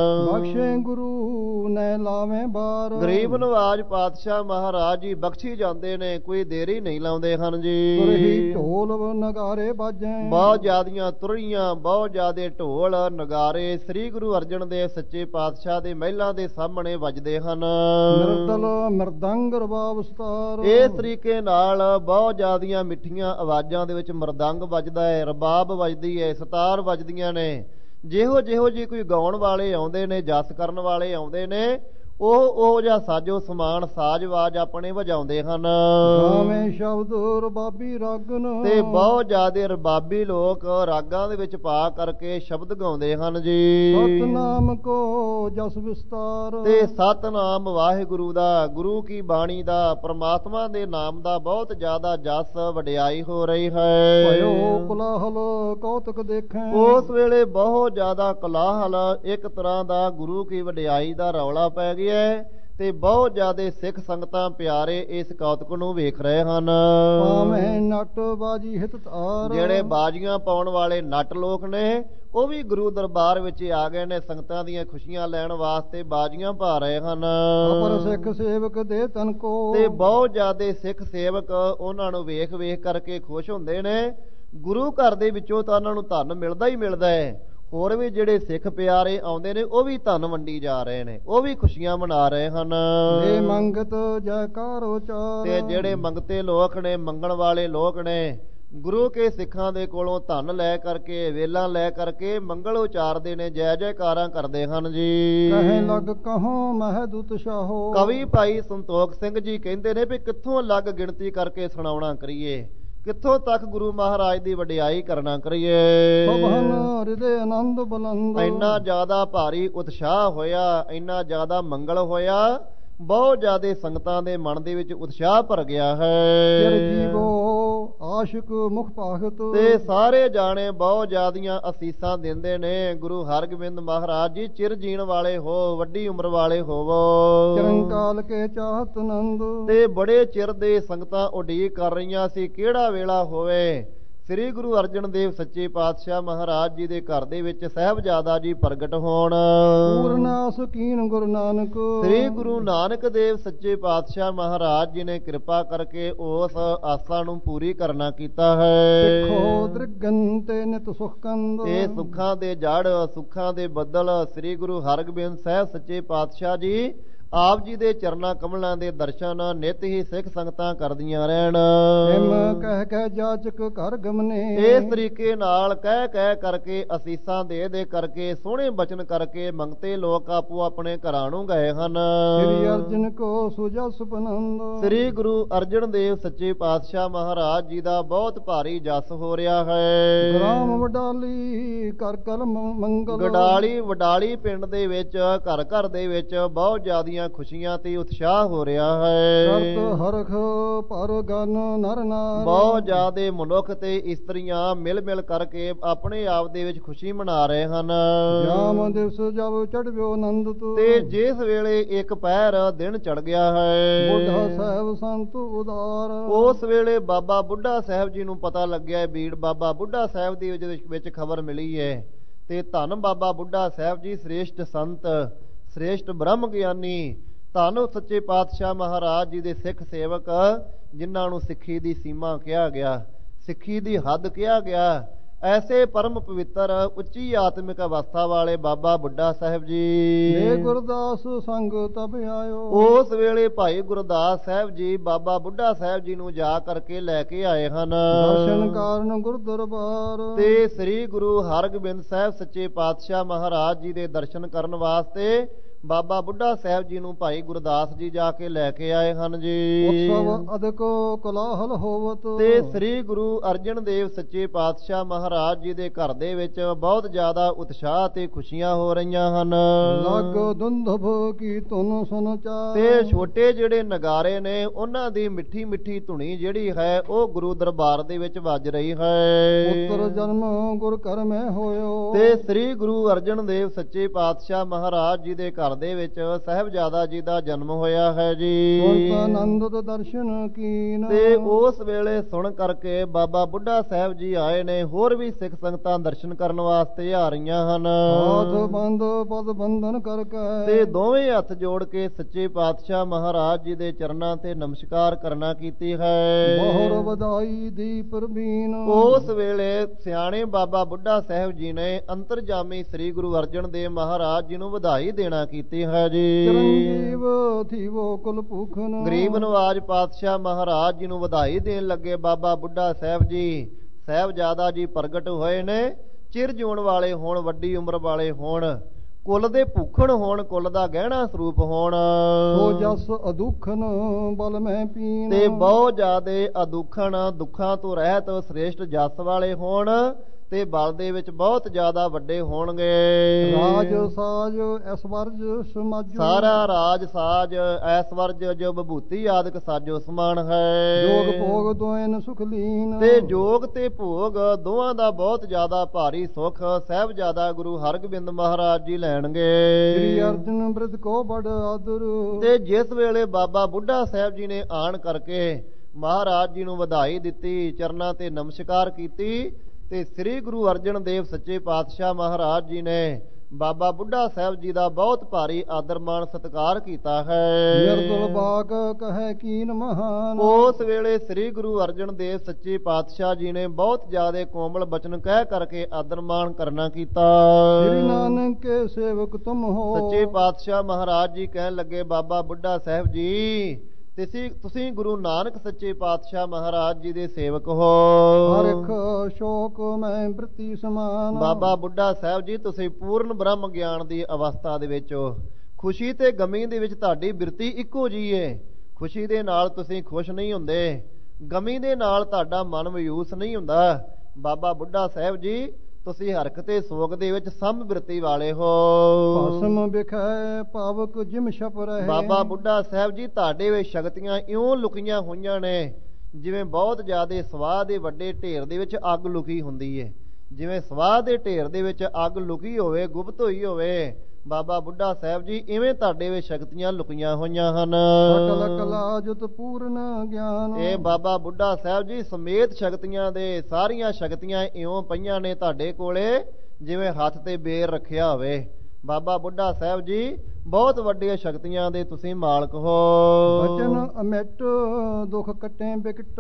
ਬਖਸ਼ੇ ਗੁਰੂ ਨੇ ਲਾਵੇਂ ਬਾਰ। ਗਰੀਬ ਨਵਾਜ ਪਾਤਸ਼ਾਹ ਮਹਾਰਾਜ ਜੀ ਬਖਸ਼ੀ ਜਾਂਦੇ ਨੇ, ਕੋਈ ਦੇਰੀ ਨਹੀਂ ਲਾਉਂਦੇ ਹਨ ਜੀ। ਤੁਰਹੀ ਢੋਲ ਨਗਾਰੇ ਬਾਜੇ। ਬਹੁਤ ਜ਼ਿਆਦੀਆਂ ਤੁਰਹੀਆਂ, ਬਹੁਤ ਜ਼ਿਆਦੇ ਢੋਲ ਨਗਾਰੇ ਸ੍ਰੀ ਗੁਰੂ ਅਰਜਨ ਦੇਵ ਸੱਚੇ ਪਾਤਸ਼ਾਹ ਦੇ ਮਹਿਲਾਂ ਦੇ ਸਾਹਮਣੇ ਵੱਜਦੇ ਹਨ। ਮਿਰਦਲ ਮਿਰਦੰਗ ਰਬਾਬ ਸਤਾਰ। ਇਸ ਤਰੀਕੇ ਨਾਲ ਬਹੁਤ ਜ਼ਿਆਦੀਆਂ ਮਿੱਠੀਆਂ ਆਵਾਜ਼ਾਂ ਦੇ ਵਿੱਚ ਮਰਦੰਗ ਵੱਜਦਾ ਹੈ, ਰਬਾਬ ਵੱਜਦੀ ਹੈ, ਸਤਾਰ ਵੱਜਦੀਆਂ ਨੇ। ਜਿਹੋ ਜਿਹੋ ਜੀ ਕੋਈ ਗਾਉਣ ਵਾਲੇ ਆਉਂਦੇ ਨੇ, ਜਸ ਕਰਨ ਵਾਲੇ ਆਉਂਦੇ ਨੇ, ਉਹ ਜਿਹਾ ਸਾਜੋ ਸਮਾਨ ਸਾਜਵਾਜ ਆਪਣੇ ਵਜਾਉਂਦੇ ਹਨ। ਗਾਵੇਂ ਸ਼ਬਦ ਰਬਾਬੀ ਰਾਗਨ, ਤੇ ਬਹੁਤ ਜ਼ਿਆਦੇ ਰਬਾਬੀ ਲੋਕ ਰਾਗਾਂ ਦੇ ਵਿੱਚ ਪਾ ਕਰਕੇ ਸ਼ਬਦ ਗਾਉਂਦੇ ਹਨ ਜੀ। ਸਤਨਾਮ ਕੋ ਜਸ ਵਿਸਤਾਰ, ਤੇ ਸਤਨਾਮ ਵਾਹਿਗੁਰੂ ਦਾ, ਗੁਰੂ ਕੀ ਬਾਣੀ ਦਾ, ਪ੍ਰਮਾਤਮਾ ਦੇ ਨਾਮ ਦਾ ਬਹੁਤ ਜ਼ਿਆਦਾ ਜਸ ਵਡਿਆਈ ਹੋ ਰਹੀ ਹੈ। ਭਇਓ ਕੋਲਾਹਲ ਕੌਤਕ ਦੇਖੈ, ਉਸ ਵੇਲੇ ਬਹੁਤ ਜ਼ਿਆਦਾ ਕੋਲਾਹਲ, ਇੱਕ ਤਰ੍ਹਾਂ ਦਾ ਗੁਰੂ ਕੀ ਵਡਿਆਈ ਦਾ ਰੌਲਾ ਪੈ ਗਿਆ ਤੇ ਬਹੁਤ ਜ਼ਿਆਦੇ ਸਿੱਖ ਸੰਗਤਾਂ ਪਿਆਰੇ ਇਸ ਕੌਤਕ ਨੂੰ ਵੇਖ ਰਹੇ ਹਨ। ਭਾਵੇਂ ਨਟ ਬਾਜੀ ਹਿਤ ਤਾਰ, ਜਿਹੜੇ ਬਾਜੀਆਂ ਪਾਉਣ ਵਾਲੇ ਨਟ ਲੋਕ ਨੇ ਉਹ ਵੀ ਗੁਰੂ ਦਰਬਾਰ ਵਿੱਚ ਆ ਗਏ ਨੇ, ਸੰਗਤਾਂ ਦੀਆਂ ਖੁਸ਼ੀਆਂ ਲੈਣ ਵਾਸਤੇ ਬਾਜੀਆਂ ਪਾ ਰਹੇ ਹਨ। ਪਰ ਸਿੱਖ ਸੇਵਕ ਦੇ ਤਨ ਕੋ, ਤੇ ਬਹੁਤ ਜ਼ਿਆਦੇ ਸਿੱਖ ਸੇਵਕ ਉਹਨਾਂ ਨੂੰ ਵੇਖ ਵੇਖ ਕਰਕੇ ਖੁਸ਼ ਹੁੰਦੇ ਨੇ। ਗੁਰੂ ਘਰ ਦੇ ਵਿੱਚੋਂ ਤਾਂ ਉਹਨਾਂ ਨੂੰ ਧਨ ਮਿਲਦਾ ਹੀ ਮਿਲਦਾ ਹੈ। ਹੋਰ ਵੀ ਜਿਹੜੇ ਸਿੱਖ ਪਿਆਰੇ ਆਉਂਦੇ ਨੇ ਉਹ ਵੀ ਧਨ ਵੰਡੀ ਜਾ ਰਹੇ ਨੇ, ਉਹ ਵੀ ਖੁਸ਼ੀਆਂ ਮਨਾ ਰਹੇ ਹਨ। ਜੇ ਮੰਗਤ ਜੈਕਾਰ ਉਚਾਰ, ਤੇ ਜਿਹੜੇ ਮੰਗਤੇ ਲੋਕ ਨੇ, ਮੰਗਣ ਵਾਲੇ ਲੋਕ ਨੇ, ਗੁਰੂ ਕੇ ਸਿੱਖਾਂ ਦੇ ਕੋਲੋਂ ਧਨ ਲੈ ਕਰਕੇ, ਵੇਲਾਂ ਲੈ ਕਰਕੇ ਮੰਗਲ ਉਚਾਰਦੇ ਨੇ, ਜੈ ਜੈਕਾਰਾਂ ਕਰਦੇ ਹਨ ਜੀ। ਕਹੇ ਲਗ ਕਹੋ ਮਹਿਦੂਤ ਸ਼ਾਹੋ, ਕਵੀ ਭਾਈ ਸੰਤੋਖ ਸਿੰਘ ਜੀ ਕਹਿੰਦੇ ਨੇ ਵੀ ਕਿੱਥੋਂ ਲੱਗ ਗਿਣਤੀ ਕਰਕੇ ਸੁਣਾਉਣਾ ਕਰੀਏ, ਕਿੱਥੋਂ ਤੱਕ ਗੁਰੂ ਮਹਾਰਾਜ ਦੀ ਵਡਿਆਈ ਕਰਨਾ ਕਰੀਏ। ਸਭਨ ਹਿਰਦੇ ਆਨੰਦ ਬੁਲੰਦ, ਇੰਨਾ ਜ਼ਿਆਦਾ ਭਾਰੀ ਉਤਸ਼ਾਹ ਹੋਇਆ, ਇੰਨਾ ਜ਼ਿਆਦਾ ਮੰਗਲ ਹੋਇਆ, ਬਹੁਤ ਜ਼ਿਆਦੇ ਸੰਗਤਾਂ ਦੇ ਮਨ ਦੇ ਵਿੱਚ ਉਤਸ਼ਾਹ ਭਰ ਗਿਆ ਹੈ। ਚਿਰ ਜੀਵੋ ਆਸ਼ਿਕ ਮੁਖ ਭਾਗਤ, ਤੇ ਸਾਰੇ ਜਾਣੇ ਬਹੁਤ ਜ਼ਿਆਦੀਆਂ ਅਸੀਸਾਂ ਦਿੰਦੇ ਨੇ। ਗੁਰੂ ਹਰਗੋਬਿੰਦ ਮਹਾਰਾਜ ਜੀ ਚਿਰ ਜੀਣ ਵਾਲੇ ਹੋ, ਵੱਡੀ ਉਮਰ ਵਾਲੇ ਹੋਵੋ। ਚਰਨਕਾਲ ਕੇ ਚਾਹਤ ਨੰਦ, ਤੇ ਬੜੇ ਚਿਰ ਦੇ ਸੰਗਤਾਂ ਉਡੀਕ ਕਰ ਰਹੀਆਂ ਸੀ ਕਿਹੜਾ ਵੇਲਾ ਹੋਵੇ ਸ੍ਰੀ ਗੁਰੂ ਅਰਜਨ ਦੇਵ ਸੱਚੇ ਪਾਤਸ਼ਾਹ ਮਹਾਰਾਜ ਜੀ ਦੇ ਘਰ ਦੇ ਵਿੱਚ ਸਾਹਿਬਜ਼ਾਦਾ ਜੀ ਪ੍ਰਗਟ ਹੋਣ। ਪੂਰਨਾਸ ਕੀਨ ਗੁਰੂ ਨਾਨਕ, ਸ੍ਰੀ ਗੁਰੂ ਨਾਨਕ ਦੇਵ ਸੱਚੇ ਪਾਤਸ਼ਾਹ ਮਹਾਰਾਜ ਜੀ ਨੇ ਕਿਰਪਾ ਕਰਕੇ ਉਸ ਆਸਾਂ ਨੂੰ ਪੂਰੀ ਕਰਨਾ ਕੀਤਾ ਹੈ। ਸਿੱਖੋ ਦ੍ਰਿਗਨ ਤੇ ਨਿਤ ਸੁਖ ਕੰਦ, ਇਹ ਸੁੱਖਾਂ ਦੇ ਜੜ, ਸੁੱਖਾਂ ਦੇ ਬੱਦਲ ਸ੍ਰੀ ਗੁਰੂ ਹਰਗੋਬਿੰਦ ਸਾਹਿਬ ਸੱਚੇ ਪਾਤਸ਼ਾਹ ਜੀ ਆਪ ਜੀ ਦੇ ਚਰਨਾਂ ਕਮਲਾਂ ਦੇ ਦਰਸ਼ਨ ਨਿਤ ਹੀ ਸਿੱਖ ਸੰਗਤਾਂ ਕਰਦੀਆਂ ਰਹਿਣ। ਹਿਮ ਕਹਿ ਕਹਿ ਜਾਚਕ ਘਰ ਗਮਨੇ, ਇਸ ਤਰੀਕੇ ਨਾਲ ਕਹਿ ਕਹਿ ਕਰਕੇ ਅਸੀਸਾਂ ਦੇ ਦੇ ਕਰਕੇ ਸੋਹਣੇ ਬਚਨ ਕਰਕੇ ਮੰਗਤੇ ਲੋਕ ਆਪੋ ਆਪਣੇ ਘਰਾਂ ਨੂੰ ਗਏ ਹਨ। ਸ੍ਰੀ ਅਰਜਨ ਕੋ ਸੁਜਸ ਪਨੰਦ, ਸ੍ਰੀ ਗੁਰੂ ਅਰਜਨ ਦੇਵ ਸੱਚੇ ਪਾਤਸ਼ਾਹ ਮਹਾਰਾਜ ਜੀ ਦਾ ਬਹੁਤ ਭਾਰੀ ਜਸ ਹੋ ਰਿਹਾ ਹੈ। ਗ੍ਰਾਮ ਵਡਾਲੀ ਕਰ ਕਲ ਮੰਗਲ, ਗਡਾਲੀ ਵਡਾਲੀ ਪਿੰਡ ਦੇ ਵਿੱਚ ਘਰ ਘਰ ਦੇ ਵਿੱਚ ਬਹੁਤ ਜ਼ਿਆਦੀਆਂ ਖੁਸ਼ੀਆਂ ਤੇ ਉਤਸ਼ਾਹ ਹੋ ਰਿਹਾ ਹੈ। ਕਰਤ ਹਰਖ ਪਰ ਗਨ ਨਰ ਨਾਰ, ਬਹੁਤ ਜ਼ਿਆਦੇ ਮਨੁੱਖ ਤੇ ਇਸਤਰੀਆਂ ਮਿਲ ਮਿਲ ਕਰਕੇ ਆਪਣੇ ਆਪ ਦੇ ਵਿੱਚ ਖੁਸ਼ੀ ਮਨਾ ਰਹੇ ਹਨ। ਜਾਮ ਦਿਵਸ ਜਬ ਚੜ੍ਹਵਿਓ ਆਨੰਦ ਤੂੰ, ਤੇ ਜਿਸ ਵੇਲੇ ਇੱਕ ਪਹਿਰ ਦਿਨ ਚੜ ਗਿਆ ਹੈ, ਬੁੱਢਾ ਸਾਹਿਬ ਸੰਤ ਉਦਾਰ, ਉਸ ਵੇਲੇ ਬਾਬਾ ਬੁੱਢਾ ਸਾਹਿਬ ਜੀ ਨੂੰ ਪਤਾ ਲੱਗਿਆ ਹੈ, ਬੀੜ ਬਾਬਾ ਬੁੱਢਾ ਸਾਹਿਬ ਦੀ ਵਿੱਚ ਖਬਰ ਮਿਲੀ ਹੈ। ਤੇ ਧੰਨ ਬਾਬਾ ਬੁੱਢਾ ਸਾਹਿਬ ਜੀ ਸ੍ਰੇਸ਼ਟ ਸੰਤ, ਸ੍ਰੇਸ਼ਟ ਬ੍ਰਹਮ ਗਿਆਨੀ, ਧੰਨ ਸੱਚੇ ਪਾਤਸ਼ਾਹ ਮਹਾਰਾਜ ਜੀ ਦੇ ਸਿੱਖ ਸੇਵਕ, ਜਿਨ੍ਹਾਂ ਨੂੰ ਸਿੱਖੀ ਦੀ ਸੀਮਾ ਕਿਹਾ ਗਿਆ, ਸਿੱਖੀ ਦੀ ਹੱਦ ਕਿਹਾ ਗਿਆ, ਐਸੇ ਪਰਮ ਪਵਿੱਤਰ ਉੱਚੀ ਆਤਮਿਕ ਅਵਸਥਾ ਵਾਲੇ ਬਾਬਾ ਬੁੱਢਾ ਸਾਹਿਬ ਜੀ। ਏ ਗੁਰਦਾਸ ਸੰਗ ਤਬ ਆਇਓ, ਉਸ ਵੇਲੇ ਭਾਈ ਗੁਰਦਾਸ ਸਾਹਿਬ ਜੀ ਬਾਬਾ ਬੁੱਢਾ ਸਾਹਿਬ ਜੀ ਨੂੰ ਜਾ ਕਰਕੇ ਲੈ ਕੇ ਆਏ ਹਨ। ਦਰਸ਼ਨ ਕਾਰਨ ਗੁਰ ਦਰਬਾਰ, ਤੇ ਸ੍ਰੀ ਗੁਰੂ ਹਰਗੋਬਿੰਦ ਸਾਹਿਬ ਸੱਚੇ ਪਾਤਸ਼ਾਹ ਮਹਾਰਾਜ ਜੀ ਦੇ ਦਰਸ਼ਨ ਕਰਨ ਵਾਸਤੇ ਬਾਬਾ ਬੁੱਢਾ ਸਾਹਿਬ ਜੀ ਨੂੰ ਭਾਈ ਗੁਰਦਾਸ ਜੀ ਜਾ ਕੇ ਲੈ ਕੇ ਆਏ ਹਨ ਜੀ। ਉਤਸਵ ਅਦਕ ਕੋਲਾਹਲ ਹੋਵਤ, ਤੇ ਸ੍ਰੀ ਗੁਰੂ ਅਰਜਨ ਦੇਵ ਸੱਚੇ ਪਾਤਸ਼ਾਹ ਮਹਾਰਾਜ ਜੀ ਦੇ ਘਰ ਦੇ ਵਿੱਚ ਬਹੁਤ ਜ਼ਿਆਦਾ ਉਤਸ਼ਾਹ ਤੇ ਖੁਸ਼ੀਆਂ ਹੋ ਰਹੀਆਂ ਹਨ। ਲਗ ਦੁੰਦਭ ਕੀ ਧੁਨ ਸੁਨ ਚਾਰ, ਤੇ ਛੋਟੇ ਜਿਹੜੇ ਨਗਾਰੇ ਨੇ ਉਹਨਾਂ ਦੀ ਮਿੱਠੀ ਮਿੱਠੀ ਧੁਨੀ ਜਿਹੜੀ ਹੈ ਉਹ ਗੁਰੂ ਦਰਬਾਰ ਦੇ ਵਿੱਚ ਵੱਜ ਰਹੀ ਹੈ। ਪੁੱਤਰ ਜਨਮ ਗੁਰ ਘਰ ਮੈਂ ਹੋਇਓ, ਤੇ ਸ੍ਰੀ ਗੁਰੂ ਅਰਜਨ ਦੇਵ ਸੱਚੇ ਪਾਤਸ਼ਾਹ ਮਹਾਰਾਜ ਜੀ ਦੇ ਘਰ ਦੇ ਵਿੱਚ ਸਾਹਿਬਜ਼ਾਦਾ ਜੀ ਦਾ ਜਨਮ ਹੋਇਆ ਹੈ ਜੀ। ਆਨੰਦ ਦਰਸ਼ਨ ਕੀਨ, ਤੇ ਉਸ ਵੇਲੇ ਸੁਣ ਕਰਕੇ ਬਾਬਾ ਬੁੱਢਾ ਸਾਹਿਬ ਜੀ ਆਏ ਨੇ। ਹੋਰ ਵੀ ਸਿੱਖ ਸੰਗਤਾਂ ਦਰਸ਼ਨ ਕਰਨ ਵਾਸਤੇ ਆ ਰਹੀਆਂ ਹਨ। ਹੱਥ ਬੰਦ ਪਦ ਬੰਧਨ ਕਰਕੇ, ਤੇ ਦੋਵੇਂ ਹੱਥ ਜੋੜ ਕੇ ਸੱਚੇ ਪਾਤਸ਼ਾਹ ਮਹਾਰਾਜ ਜੀ ਦੇ ਚਰਨਾਂ ਤੇ ਨਮਸਕਾਰ ਕਰਨਾ ਕੀਤੀ ਹੈ। ਬਹੁਰ ਵਧਾਈ ਦੀ ਪ੍ਰਵੀਨ, ਉਸ ਵੇਲੇ ਸਿਆਣੇ ਬਾਬਾ ਬੁੱਢਾ ਸਾਹਿਬ ਜੀ ਨੇ ਅੰਤਰਜਾਮੀ ਸ੍ਰੀ ਗੁਰੂ ਅਰਜਨ ਦੇਵ ਮਹਾਰਾਜ ਜੀ ਨੂੰ ਵਧਾਈ ਦੇਣਾ ਕੀਤੀ ਹੈ ਜੀ। ਚਰਨਜੀਵ ਥੀਵੋ ਕੁਲ ਭੂਖਨ, ਗਰੀਬ ਨਵਾਜ ਪਾਤਸ਼ਾਹ ਮਹਾਰਾਜ ਜੀ ਨੂੰ ਵਧਾਈ ਦੇਣ ਲੱਗੇ ਬਾਬਾ ਬੁੱਢਾ ਸਾਹਿਬ ਜੀ। ਸਾਹਿਬਜ਼ਾਦਾ ਜੀ ਪ੍ਰਗਟ ਹੋਏ ਨੇ, ਚਿਰ ਜਿਉਣ ਵਾਲੇ ਹੋਣ, ਵੱਡੀ ਉਮਰ ਵਾਲੇ ਹੋਣ, ਕੁਲ ਦੇ ਭੂਖਣ ਹੋਣ, ਕੁਲ ਦਾ ਗਹਿਣਾ ਸਰੂਪ ਹੋਣ। ਸੋ ਜਸ ਅਦੁਖਨ ਬਲ ਮੈਂ ਪੀਨ। ਤੇ ਬਹੁਤ ਜ਼ਿਆਦੇ ਅਦੁਖਣ, ਦੁੱਖਾਂ ਤੋਂ ਰਹਿਤ ਸ੍ਰੇਸ਼ਟ ਜਸ ਵਾਲੇ ਹੋਣ ਤੇ ਬਲ ਦੇ ਵਿੱਚ ਬਹੁਤ ਜ਼ਿਆਦਾ ਵੱਡੇ ਹੋਣਗੇ। ਰਾਜ ਸਾਜ ਐਸਵਰਜ ਸਮਾਜੋ। ਸਾਰਾ ਰਾਜ ਸਾਜ ਐਸਵਰਜ ਜੋ ਵਿਭੂਤੀ ਆਦਿਕ ਸਾਜੋ ਸਮਾਨ ਹੈ। ਜੋਗ ਭੋਗ ਦੋਇਨ ਸੁਖ ਲੀਨ। ਤੇ ਜੋਗ ਤੇ ਭੋਗ ਦੋਵਾਂ ਦਾ ਬਹੁਤ ਜ਼ਿਆਦਾ ਭਾਰੀ ਸੁਖ ਸਾਹਿਬਜ਼ਾਦਾ ਗੁਰੂ ਹਰਗੋਬਿੰਦ ਮਹਾਰਾਜ ਜੀ ਲੈਣਗੇ। ਸ੍ਰੀ ਅਰਜਨ ਬ੍ਰਿਧ ਕੋ ਬੜ ਆਦਰ। ਤੇ ਜਿਸ ਵੇਲੇ ਬਾਬਾ ਬੁੱਢਾ ਸਾਹਿਬ ਜੀ ਨੇ ਆਣ ਕਰਕੇ ਮਹਾਰਾਜ ਜੀ ਨੂੰ ਵਧਾਈ ਦਿੱਤੀ, ਚਰਨਾਂ ਤੇ ਨਮਸਕਾਰ ਕੀਤੀ, ਤੇ ਸ੍ਰੀ ਗੁਰੂ ਅਰਜਨ ਦੇਵ ਸੱਚੇ ਪਾਤਸ਼ਾਹ ਮਹਾਰਾਜ ਜੀ ਨੇ ਬਾਬਾ ਬੁੱਢਾ ਸਾਹਿਬ ਜੀ ਦਾ ਬਹੁਤ ਭਾਰੀ ਆਦਰ ਮਾਣ ਸਤਿਕਾਰ ਕੀਤਾ ਹੈ। ਨਿਰਦਲ ਬਾਕ ਕਹੈ ਕੀਨ ਮਹਾਨ। ਉਸ ਵੇਲੇ ਸ੍ਰੀ ਗੁਰੂ ਅਰਜਨ ਦੇਵ ਸੱਚੇ ਪਾਤਸ਼ਾਹ ਜੀ ਨੇ ਬਹੁਤ ਜ਼ਿਆਦਾ ਕੋਮਲ ਬਚਨ ਕਹਿ ਕਰਕੇ ਆਦਰ ਮਾਣ ਕਰਨਾ ਕੀਤਾ। ਸ੍ਰੀ ਨਾਨਕ ਕੇ ਸੇਵਕ ਤੁਮ ਹੋ। ਸੱਚੇ ਪਾਤਸ਼ਾਹ ਮਹਾਰਾਜ ਜੀ ਕਹਿਣ ਲੱਗੇ, ਬਾਬਾ ਬੁੱਢਾ ਸਾਹਿਬ ਜੀ ਤੁਸੀਂ ਗੁਰੂ ਨਾਨਕ ਸੱਚੇ ਪਾਤਸ਼ਾਹ ਮਹਾਰਾਜ ਜੀ ਦੇ ਸੇਵਕ ਹੋ। ਹਰਿਖ ਸ਼ੋਕ ਮੈਂ ਬ੍ਰਿਤੀ ਸਮਾਨ। ਬਾਬਾ ਬੁੱਢਾ ਸਾਹਿਬ ਜੀ ਤੁਸੀਂ ਪੂਰਨ ਬ੍ਰਹਮ ਗਿਆਨ ਦੀ ਅਵਸਥਾ ਦੇ ਵਿੱਚ ਹੋ। ਖੁਸ਼ੀ ਤੇ ਗਮੀ ਦੇ ਵਿੱਚ ਤੁਹਾਡੀ ਬਿਰਤੀ ਇੱਕੋ ਜਿਹੀ ਹੈ। ਖੁਸ਼ੀ ਦੇ ਨਾਲ ਤੁਸੀਂ ਖੁਸ਼ ਨਹੀਂ ਹੁੰਦੇ, ਗਮੀ ਦੇ ਨਾਲ ਤੁਹਾਡਾ ਮਨ ਮਯੂਸ ਨਹੀਂ ਹੁੰਦਾ। ਬਾਬਾ ਬੁੱਢਾ ਸਾਹਿਬ ਜੀ ਤੁਸੀਂ ਹਰਖ ਤੇ ਸੋਗ ਦੇ ਵਿੱਚ ਸਮ ਬਿਰਤੀ ਵਾਲੇ ਹੋ। ਭਸਮ ਵਿਖੈ ਪਾਵਕ ਜਿਮ ਛਪ ਰਹੇ। ਬਾਬਾ ਬੁੱਢਾ ਸਾਹਿਬ ਜੀ ਤੁਹਾਡੇ ਵਿੱਚ ਸ਼ਕਤੀਆਂ ਇਉਂ ਲੁਕੀਆਂ ਹੋਈਆਂ ਨੇ ਜਿਵੇਂ ਬਹੁਤ ਜ਼ਿਆਦਾ ਸਵਾਹ ਦੇ ਵੱਡੇ ਢੇਰ ਦੇ ਵਿੱਚ ਅੱਗ ਲੁਕੀ ਹੁੰਦੀ ਹੈ। ਜਿਵੇਂ ਸਵਾਹ ਦੇ ਢੇਰ ਦੇ ਵਿੱਚ ਅੱਗ ਲੁਕੀ ਹੋਵੇ, ਗੁਪਤ ਹੋਈ ਹੋਵੇ, ਬਾਬਾ ਬੁੱਢਾ ਸਾਹਿਬ ਜੀ ਇਵੇਂ ਤੁਹਾਡੇ ਵਿੱਚ ਸ਼ਕਤੀਆਂ ਲੁਕੀਆਂ ਹੋਈਆਂ ਹਨ। ਸਕਲ ਕਲਾ ਜੁਤ ਪੂਰਨ ਗਿਆਨ। ਇਹ ਬਾਬਾ ਬੁੱਢਾ ਸਾਹਿਬ ਜੀ ਸਮੇਤ ਸ਼ਕਤੀਆਂ ਦੇ ਸਾਰੀਆਂ ਸ਼ਕਤੀਆਂ ਇਉਂ ਪਈਆਂ ਨੇ ਤੁਹਾਡੇ ਕੋਲੇ ਜਿਵੇਂ ਹੱਥ ਤੇ ਬੇਰ ਰੱਖਿਆ ਹੋਵੇ। ਬਾਬਾ ਬੁੱਢਾ ਸਾਹਿਬ ਜੀ ਬਹੁਤ ਵੱਡੀਆਂ ਸ਼ਕਤੀਆਂ ਦੇ ਤੁਸੀਂ ਮਾਲਕ ਹੋ। ਬਚਨ ਅਮਿਟ ਦੁੱਖ ਕੱਟੇ ਬਿਕਟ।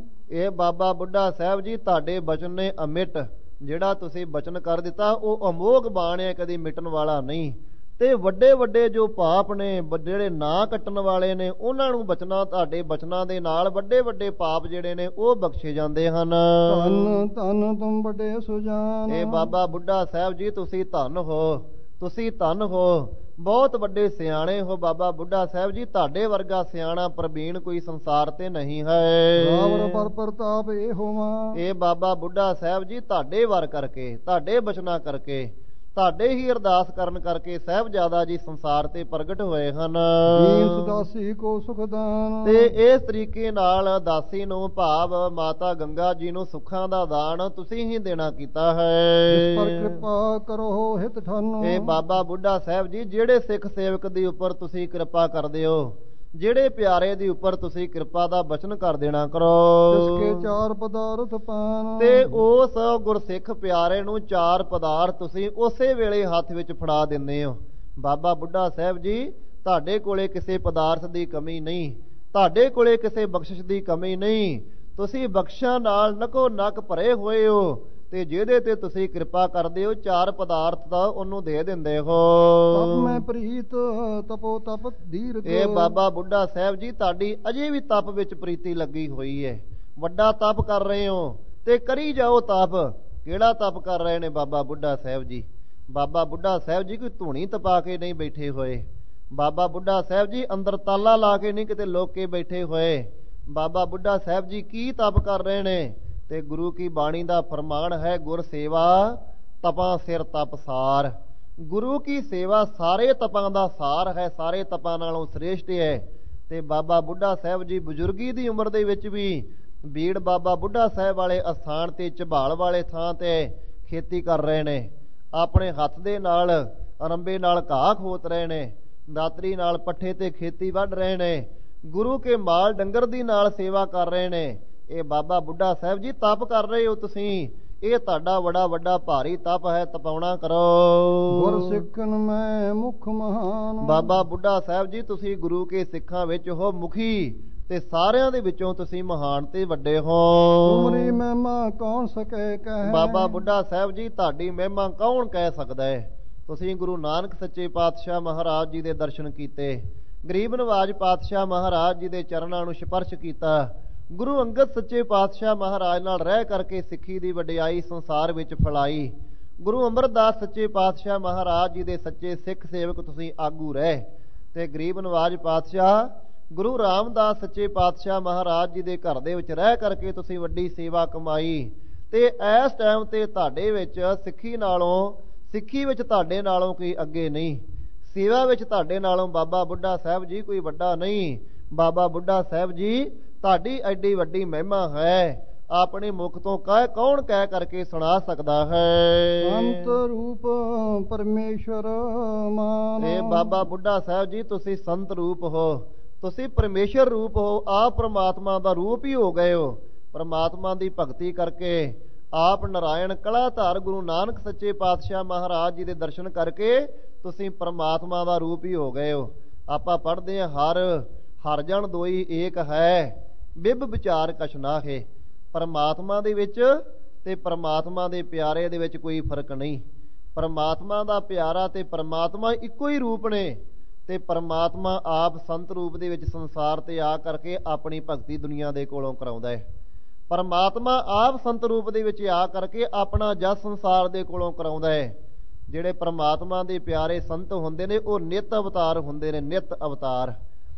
ਇਹ ਬਾਬਾ ਬੁੱਢਾ ਸਾਹਿਬ ਜੀ ਤੁਹਾਡੇ ਬਚਨ ਨੇ ਅਮਿਟ, ਜਿਹੜਾ ਤੁਸੀਂ ਬਚਨ ਕਰ ਦਿੱਤਾ ਉਹ ਅਮੋਘ ਬਾਣ ਹੈ, ਕਦੀ ਮਿਟਣ ਵਾਲਾ ਨਹੀਂ। ਤੇ ਵੱਡੇ ਵੱਡੇ ਜੋ ਪਾਪ ਨੇ, ਜਿਹੜੇ ਨਾ ਕੱਟਣ ਵਾਲੇ ਨੇ, ਉਹਨਾਂ ਨੂੰ ਬਚਨਾ ਤੁਹਾਡੇ ਬਚਨਾਂ ਦੇ ਨਾਲ ਵੱਡੇ ਵੱਡੇ ਪਾਪ ਜਿਹੜੇ ਨੇ ਉਹ ਬਖਸ਼ੇ ਜਾਂਦੇ ਹਨ। ਧੰਨ ਧੰਨ ਤੁਮ ਵੱਡੇ ਸੁਜਾਨ। ਇਹ ਬਾਬਾ ਬੁੱਢਾ ਸਾਹਿਬ ਜੀ ਤੁਸੀਂ ਧੰਨ ਹੋ, ਤੁਸੀਂ ਧੰਨ ਹੋ, ਬਹੁਤ ਵੱਡੇ ਸਿਆਣੇ ਹੋ। ਬਾਬਾ ਬੁੱਢਾ ਸਾਹਿਬ ਜੀ ਤੁਹਾਡੇ ਵਰਗਾ ਸਿਆਣਾ ਪ੍ਰਵੀਣ ਕੋਈ ਸੰਸਾਰ ਤੇ ਨਹੀਂ ਹੈ। ਰਾਵਰ ਪਰ ਪ੍ਰਤਾਪ ਇਹ ਹੋਵਾਂ। ਇਹ ਬਾਬਾ ਬੁੱਢਾ ਸਾਹਿਬ ਜੀ ਤੁਹਾਡੇ ਵਰ ਕਰਕੇ, ਤੁਹਾਡੇ ਬਚਨਾਂ ਕਰਕੇ, ਤੁਹਾਡੇ ਹੀ ਅਰਦਾਸ ਕਰਨ ਕਰਕੇ ਸਾਹਿਬਜ਼ਾਦਾ ਜੀ ਸੰਸਾਰ ਤੇ ਪ੍ਰਗਟ ਹੋਏ ਹਨ। ਦੀਨ ਦਾਸੀ ਕੋ ਸੁਖਦਾਨ। ਤੇ ਇਸ ਤਰੀਕੇ ਨਾਲ ਦਾਸੀ ਨੂੰ ਭਾਵ ਮਾਤਾ ਗੰਗਾ ਜੀ ਨੂੰ ਸੁੱਖਾਂ ਦਾ ਦਾਨ ਤੁਸੀਂ ਹੀ ਦੇਣਾ ਕੀਤਾ ਹੈ। ਇਸ ਪਰ ਕਿਰਪਾ ਕਰੋ ਹਿਤ ਠਾਨੋ। ਇਹ ਬਾਬਾ ਬੁੱਢਾ ਸਾਹਿਬ ਜੀ ਜਿਹੜੇ ਸਿੱਖ ਸੇਵਕ ਦੀ ਉੱਪਰ ਤੁਸੀਂ ਕਿਰਪਾ ਕਰਦੇ ਹੋ, ਜਿਹੜੇ ਪਿਆਰੇ ਦੀ ਉੱਪਰ ਤੁਸੀਂ ਕਿਰਪਾ ਦਾ ਬਚਨ ਕਰ ਦੇਣਾ ਕਰੋ। ਤਿਸਕੇ ਚਾਰ ਪਦਾਰਥ ਪਾਨ। ਤੇ ਉਸ ਗੁਰਸਿੱਖ ਪਿਆਰੇ ਨੂੰ ਚਾਰ ਪਦਾਰਥ ਤੁਸੀਂ ਉਸੇ ਵੇਲੇ ਹੱਥ ਵਿੱਚ ਫੜਾ ਦਿੰਦੇ ਹੋ। ਬਾਬਾ ਬੁੱਢਾ ਸਾਹਿਬ ਜੀ ਤੁਹਾਡੇ ਕੋਲੇ ਕਿਸੇ ਪਦਾਰਥ ਦੀ ਕਮੀ ਨਹੀਂ, ਤੁਹਾਡੇ ਕੋਲੇ ਕਿਸੇ ਬਖਸ਼ਿਸ਼ ਦੀ ਕਮੀ ਨਹੀਂ। ਤੁਸੀਂ ਬਖਸ਼ਾਂ ਨਾਲ ਨਕੋ ਨਕ ਭਰੇ ਹੋਏ ਹੋ ਤੇ ਜਿਹਦੇ ਤੇ ਤੁਸੀਂ ਕਿਰਪਾ ਕਰਦੇ ਹੋ ਚਾਰ ਪਦਾਰਥ ਦਾ ਉਹਨੂੰ ਦੇ ਦਿੰਦੇ ਹੋ। ਤਪ ਮੈਂ ਪ੍ਰੀਤ ਤਪੋ ਤਪ ਦੀਰਘ। ਇਹ ਬਾਬਾ ਬੁੱਢਾ ਸਾਹਿਬ ਜੀ ਤੁਹਾਡੀ ਅਜੇ ਵੀ ਤਪ ਵਿੱਚ ਪ੍ਰੀਤੀ ਲੱਗੀ ਹੋਈ ਹੈ। ਵੱਡਾ ਤਪ ਕਰ ਰਹੇ ਹੋ ਤੇ ਕਰੀ ਜਾਓ ਤਪ। ਕਿਹੜਾ ਤਪ ਕਰ ਰਹੇ ਨੇ ਬਾਬਾ ਬੁੱਢਾ ਸਾਹਿਬ ਜੀ? ਬਾਬਾ ਬੁੱਢਾ ਸਾਹਿਬ ਜੀ ਕੋਈ ਧੂਣੀ ਤਪਾ ਕੇ ਨਹੀਂ ਬੈਠੇ ਹੋਏ। ਬਾਬਾ ਬੁੱਢਾ ਸਾਹਿਬ ਜੀ ਅੰਦਰ ਤਾਲਾ ਲਾ ਕੇ ਨਹੀਂ ਕਿਤੇ ਲੋਕ ਕੇ ਬੈਠੇ ਹੋਏ। ਬਾਬਾ ਬੁੱਢਾ ਸਾਹਿਬ ਜੀ ਕੀ ਤਪ ਕਰ ਰਹੇ ਨੇ? ਤੇ ਗੁਰੂ ਕੀ ਬਾਣੀ ਦਾ ਫਰਮਾਨ ਹੈ, ਗੁਰ ਸੇਵਾ ਤਪਾਂ ਸਿਰ ਤਪ ਸਾਰ। ਗੁਰੂ ਕੀ ਸੇਵਾ ਸਾਰੇ ਤਪਾਂ ਦਾ ਸਾਰ ਹੈ, ਸਾਰੇ ਤਪਾਂ ਨਾਲੋਂ ਸ੍ਰੇਸ਼ਟ ਹੈ। ਤੇ ਬਾਬਾ ਬੁੱਢਾ ਸਾਹਿਬ ਜੀ ਬਜ਼ੁਰਗੀ ਦੀ ਉਮਰ ਦੇ ਵਿੱਚ ਵੀ ਬੀੜ ਬਾਬਾ ਬੁੱਢਾ ਸਾਹਿਬ ਵਾਲੇ ਅਸਥਾਨ ਤੇ, ਝਬਾਲ ਵਾਲੇ ਥਾਂ ਤੇ ਖੇਤੀ ਕਰ ਰਹੇ ਨੇ। ਆਪਣੇ ਹੱਥ ਦੇ ਨਾਲ ਅਰੰਬੇ ਨਾਲ ਘਾਹ ਖੋਤ ਰਹੇ ਨੇ, ਦਾਤਰੀ ਨਾਲ ਪੱਠੇ ਤੇ ਖੇਤੀ ਵੱਢ ਰਹੇ ਨੇ, ਗੁਰੂ ਕੇ ਮਾਲ ਡੰਗਰ ਦੀ ਨਾਲ ਸੇਵਾ ਕਰ ਰਹੇ ਨੇ। ਇਹ ਬਾਬਾ ਬੁੱਢਾ ਸਾਹਿਬ ਜੀ ਤਪ ਕਰ ਰਹੇ ਹੋ ਤੁਸੀਂ, ਇਹ ਤੁਹਾਡਾ ਬੜਾ ਵੱਡਾ ਭਾਰੀ ਤਪ ਹੈ, ਤਪਾਉਣਾ ਕਰੋ। ਗੁਰ ਸਿੱਖਨ ਮੈਂ ਮੁਖ ਮਹਾਨ। ਬਾਬਾ ਬੁੱਢਾ ਸਾਹਿਬ ਜੀ ਤੁਸੀਂ ਗੁਰੂ ਕੇ ਸਿੱਖਾਂ ਵਿੱਚ ਹੋ ਮੁਖੀ ਤੇ ਸਾਰਿਆਂ ਦੇ ਵਿੱਚੋਂ ਤੁਸੀਂ ਮਹਾਨ ਤੇ ਵੱਡੇ ਹੋ। ਤੁਮਰੀ ਮਹਿਮਾ ਕੌਣ ਸਕੇ ਕਹਿ। ਬਾਬਾ ਬੁੱਢਾ ਸਾਹਿਬ ਜੀ ਤੁਹਾਡੀ ਮਹਿਮਾ ਕੌਣ ਕਹਿ ਸਕਦਾ ਹੈ? ਤੁਸੀਂ ਗੁਰੂ ਨਾਨਕ ਸੱਚੇ ਪਾਤਸ਼ਾਹ ਮਹਾਰਾਜ ਜੀ ਦੇ ਦਰਸ਼ਨ ਕੀਤੇ, ਗਰੀਬ ਨਵਾਜ ਪਾਤਸ਼ਾਹ ਮਹਾਰਾਜ ਜੀ ਦੇ ਚਰਨਾਂ ਨੂੰ ਸਪਰਸ਼ ਕੀਤਾ, ਗੁਰੂ ਅੰਗਦ ਸੱਚੇ ਪਾਤਸ਼ਾਹ ਮਹਾਰਾਜ ਨਾਲ ਰਹਿ ਕਰਕੇ ਸਿੱਖੀ ਦੀ ਵਡਿਆਈ ਸੰਸਾਰ ਵਿੱਚ ਫੈਲਾਈ, ਗੁਰੂ ਅਮਰਦਾਸ ਸੱਚੇ ਪਾਤਸ਼ਾਹ ਮਹਾਰਾਜ ਜੀ ਦੇ ਸੱਚੇ ਸਿੱਖ ਸੇਵਕ ਤੁਸੀਂ ਆਗੂ ਰਹੇ। ਤੇ ਗਰੀਬ ਨਵਾਜ ਪਾਤਸ਼ਾਹ ਗੁਰੂ ਰਾਮਦਾਸ ਸੱਚੇ ਪਾਤਸ਼ਾਹ ਮਹਾਰਾਜ ਜੀ ਦੇ ਘਰ ਦੇ ਵਿੱਚ ਰਹਿ ਕਰਕੇ ਤੁਸੀਂ ਵੱਡੀ ਸੇਵਾ ਕਮਾਈ। ਤੇ ਇਸ ਟਾਈਮ ਤੇ ਤੁਹਾਡੇ ਵਿੱਚ ਸਿੱਖੀ ਵਿੱਚ ਤੁਹਾਡੇ ਨਾਲੋਂ ਕੋਈ ਅੱਗੇ ਨਹੀਂ, ਸੇਵਾ ਵਿੱਚ ਤੁਹਾਡੇ ਨਾਲੋਂ ਬਾਬਾ ਬੁੱਢਾ ਸਾਹਿਬ ਜੀ ਕੋਈ ਵੱਡਾ ਨਹੀਂ। ਬਾਬਾ ਬੁੱਢਾ ਸਾਹਿਬ ਜੀ ਤੁਹਾਡੀ ਐਡੀ ਵੱਡੀ ਮਹਿਮਾ ਹੈ, ਆਪਣੇ ਮੁਖ ਤੋਂ ਕੌਣ ਕਹਿ ਕਰਕੇ ਸੁਣਾ ਸਕਦਾ ਹੈ। ਸੰਤ ਰੂਪ ਪਰਮੇਸ਼ਰ ਮਾਨ। ਇਹ ਬਾਬਾ ਬੁੱਢਾ ਸਾਹਿਬ ਜੀ ਤੁਸੀਂ ਸੰਤ ਰੂਪ ਹੋ, ਤੁਸੀਂ ਪਰਮੇਸ਼ਰ ਰੂਪ ਹੋ, ਆਪ ਪ੍ਰਮਾਤਮਾ ਦਾ ਰੂਪ ਹੀ ਹੋ ਗਏ ਹੋ। ਪ੍ਰਮਾਤਮਾ ਦੀ ਭਗਤੀ ਕਰਕੇ ਆਪ ਨਾਰਾਇਣ ਕਲਾਧਾਰ ਗੁਰੂ ਨਾਨਕ ਸੱਚੇ ਪਾਤਸ਼ਾਹ ਮਹਾਰਾਜ ਜੀ ਦੇ ਦਰਸ਼ਨ ਕਰਕੇ ਤੁਸੀਂ ਪ੍ਰਮਾਤਮਾ ਦਾ ਰੂਪ ਹੀ ਹੋ ਗਏ ਹੋ। ਆਪਾਂ ਪੜ੍ਹਦੇ ਹਾਂ ਹਰ ਜਨ ਦੋਈ ਏਕ ਹੈ, ਬਿਬ ਵਿਚਾਰ ਕਛ ਨਾਹੇ। ਪਰਮਾਤਮਾ ਦੇ ਵਿੱਚ ਤੇ ਪਰਮਾਤਮਾ ਦੇ ਪਿਆਰੇ ਦੇ ਵਿੱਚ ਕੋਈ ਫਰਕ ਨਹੀਂ। ਪਰਮਾਤਮਾ ਦਾ ਪਿਆਰਾ ਤੇ ਪਰਮਾਤਮਾ ਇੱਕੋ ਹੀ ਰੂਪ ਨੇ। ਤੇ ਪਰਮਾਤਮਾ ਆਪ ਸੰਤ ਰੂਪ ਦੇ ਵਿੱਚ ਸੰਸਾਰ ਤੇ ਆ ਕਰਕੇ ਆਪਣੀ ਭਗਤੀ ਦੁਨੀਆ ਦੇ ਕੋਲੋਂ ਕਰਾਉਂਦਾ ਹੈ। ਪਰਮਾਤਮਾ ਆਪ ਸੰਤ ਰੂਪ ਦੇ ਵਿੱਚ ਆ ਕਰਕੇ ਆਪਣਾ ਜਸ ਸੰਸਾਰ ਦੇ ਕੋਲੋਂ ਕਰਾਉਂਦਾ ਹੈ। ਜਿਹੜੇ ਪਰਮਾਤਮਾ ਦੇ ਪਿਆਰੇ ਸੰਤ ਹੁੰਦੇ ਨੇ ਉਹ ਨਿਤ ਅਵਤਾਰ ਹੁੰਦੇ ਨੇ, ਨਿਤ ਅਵਤਾਰ।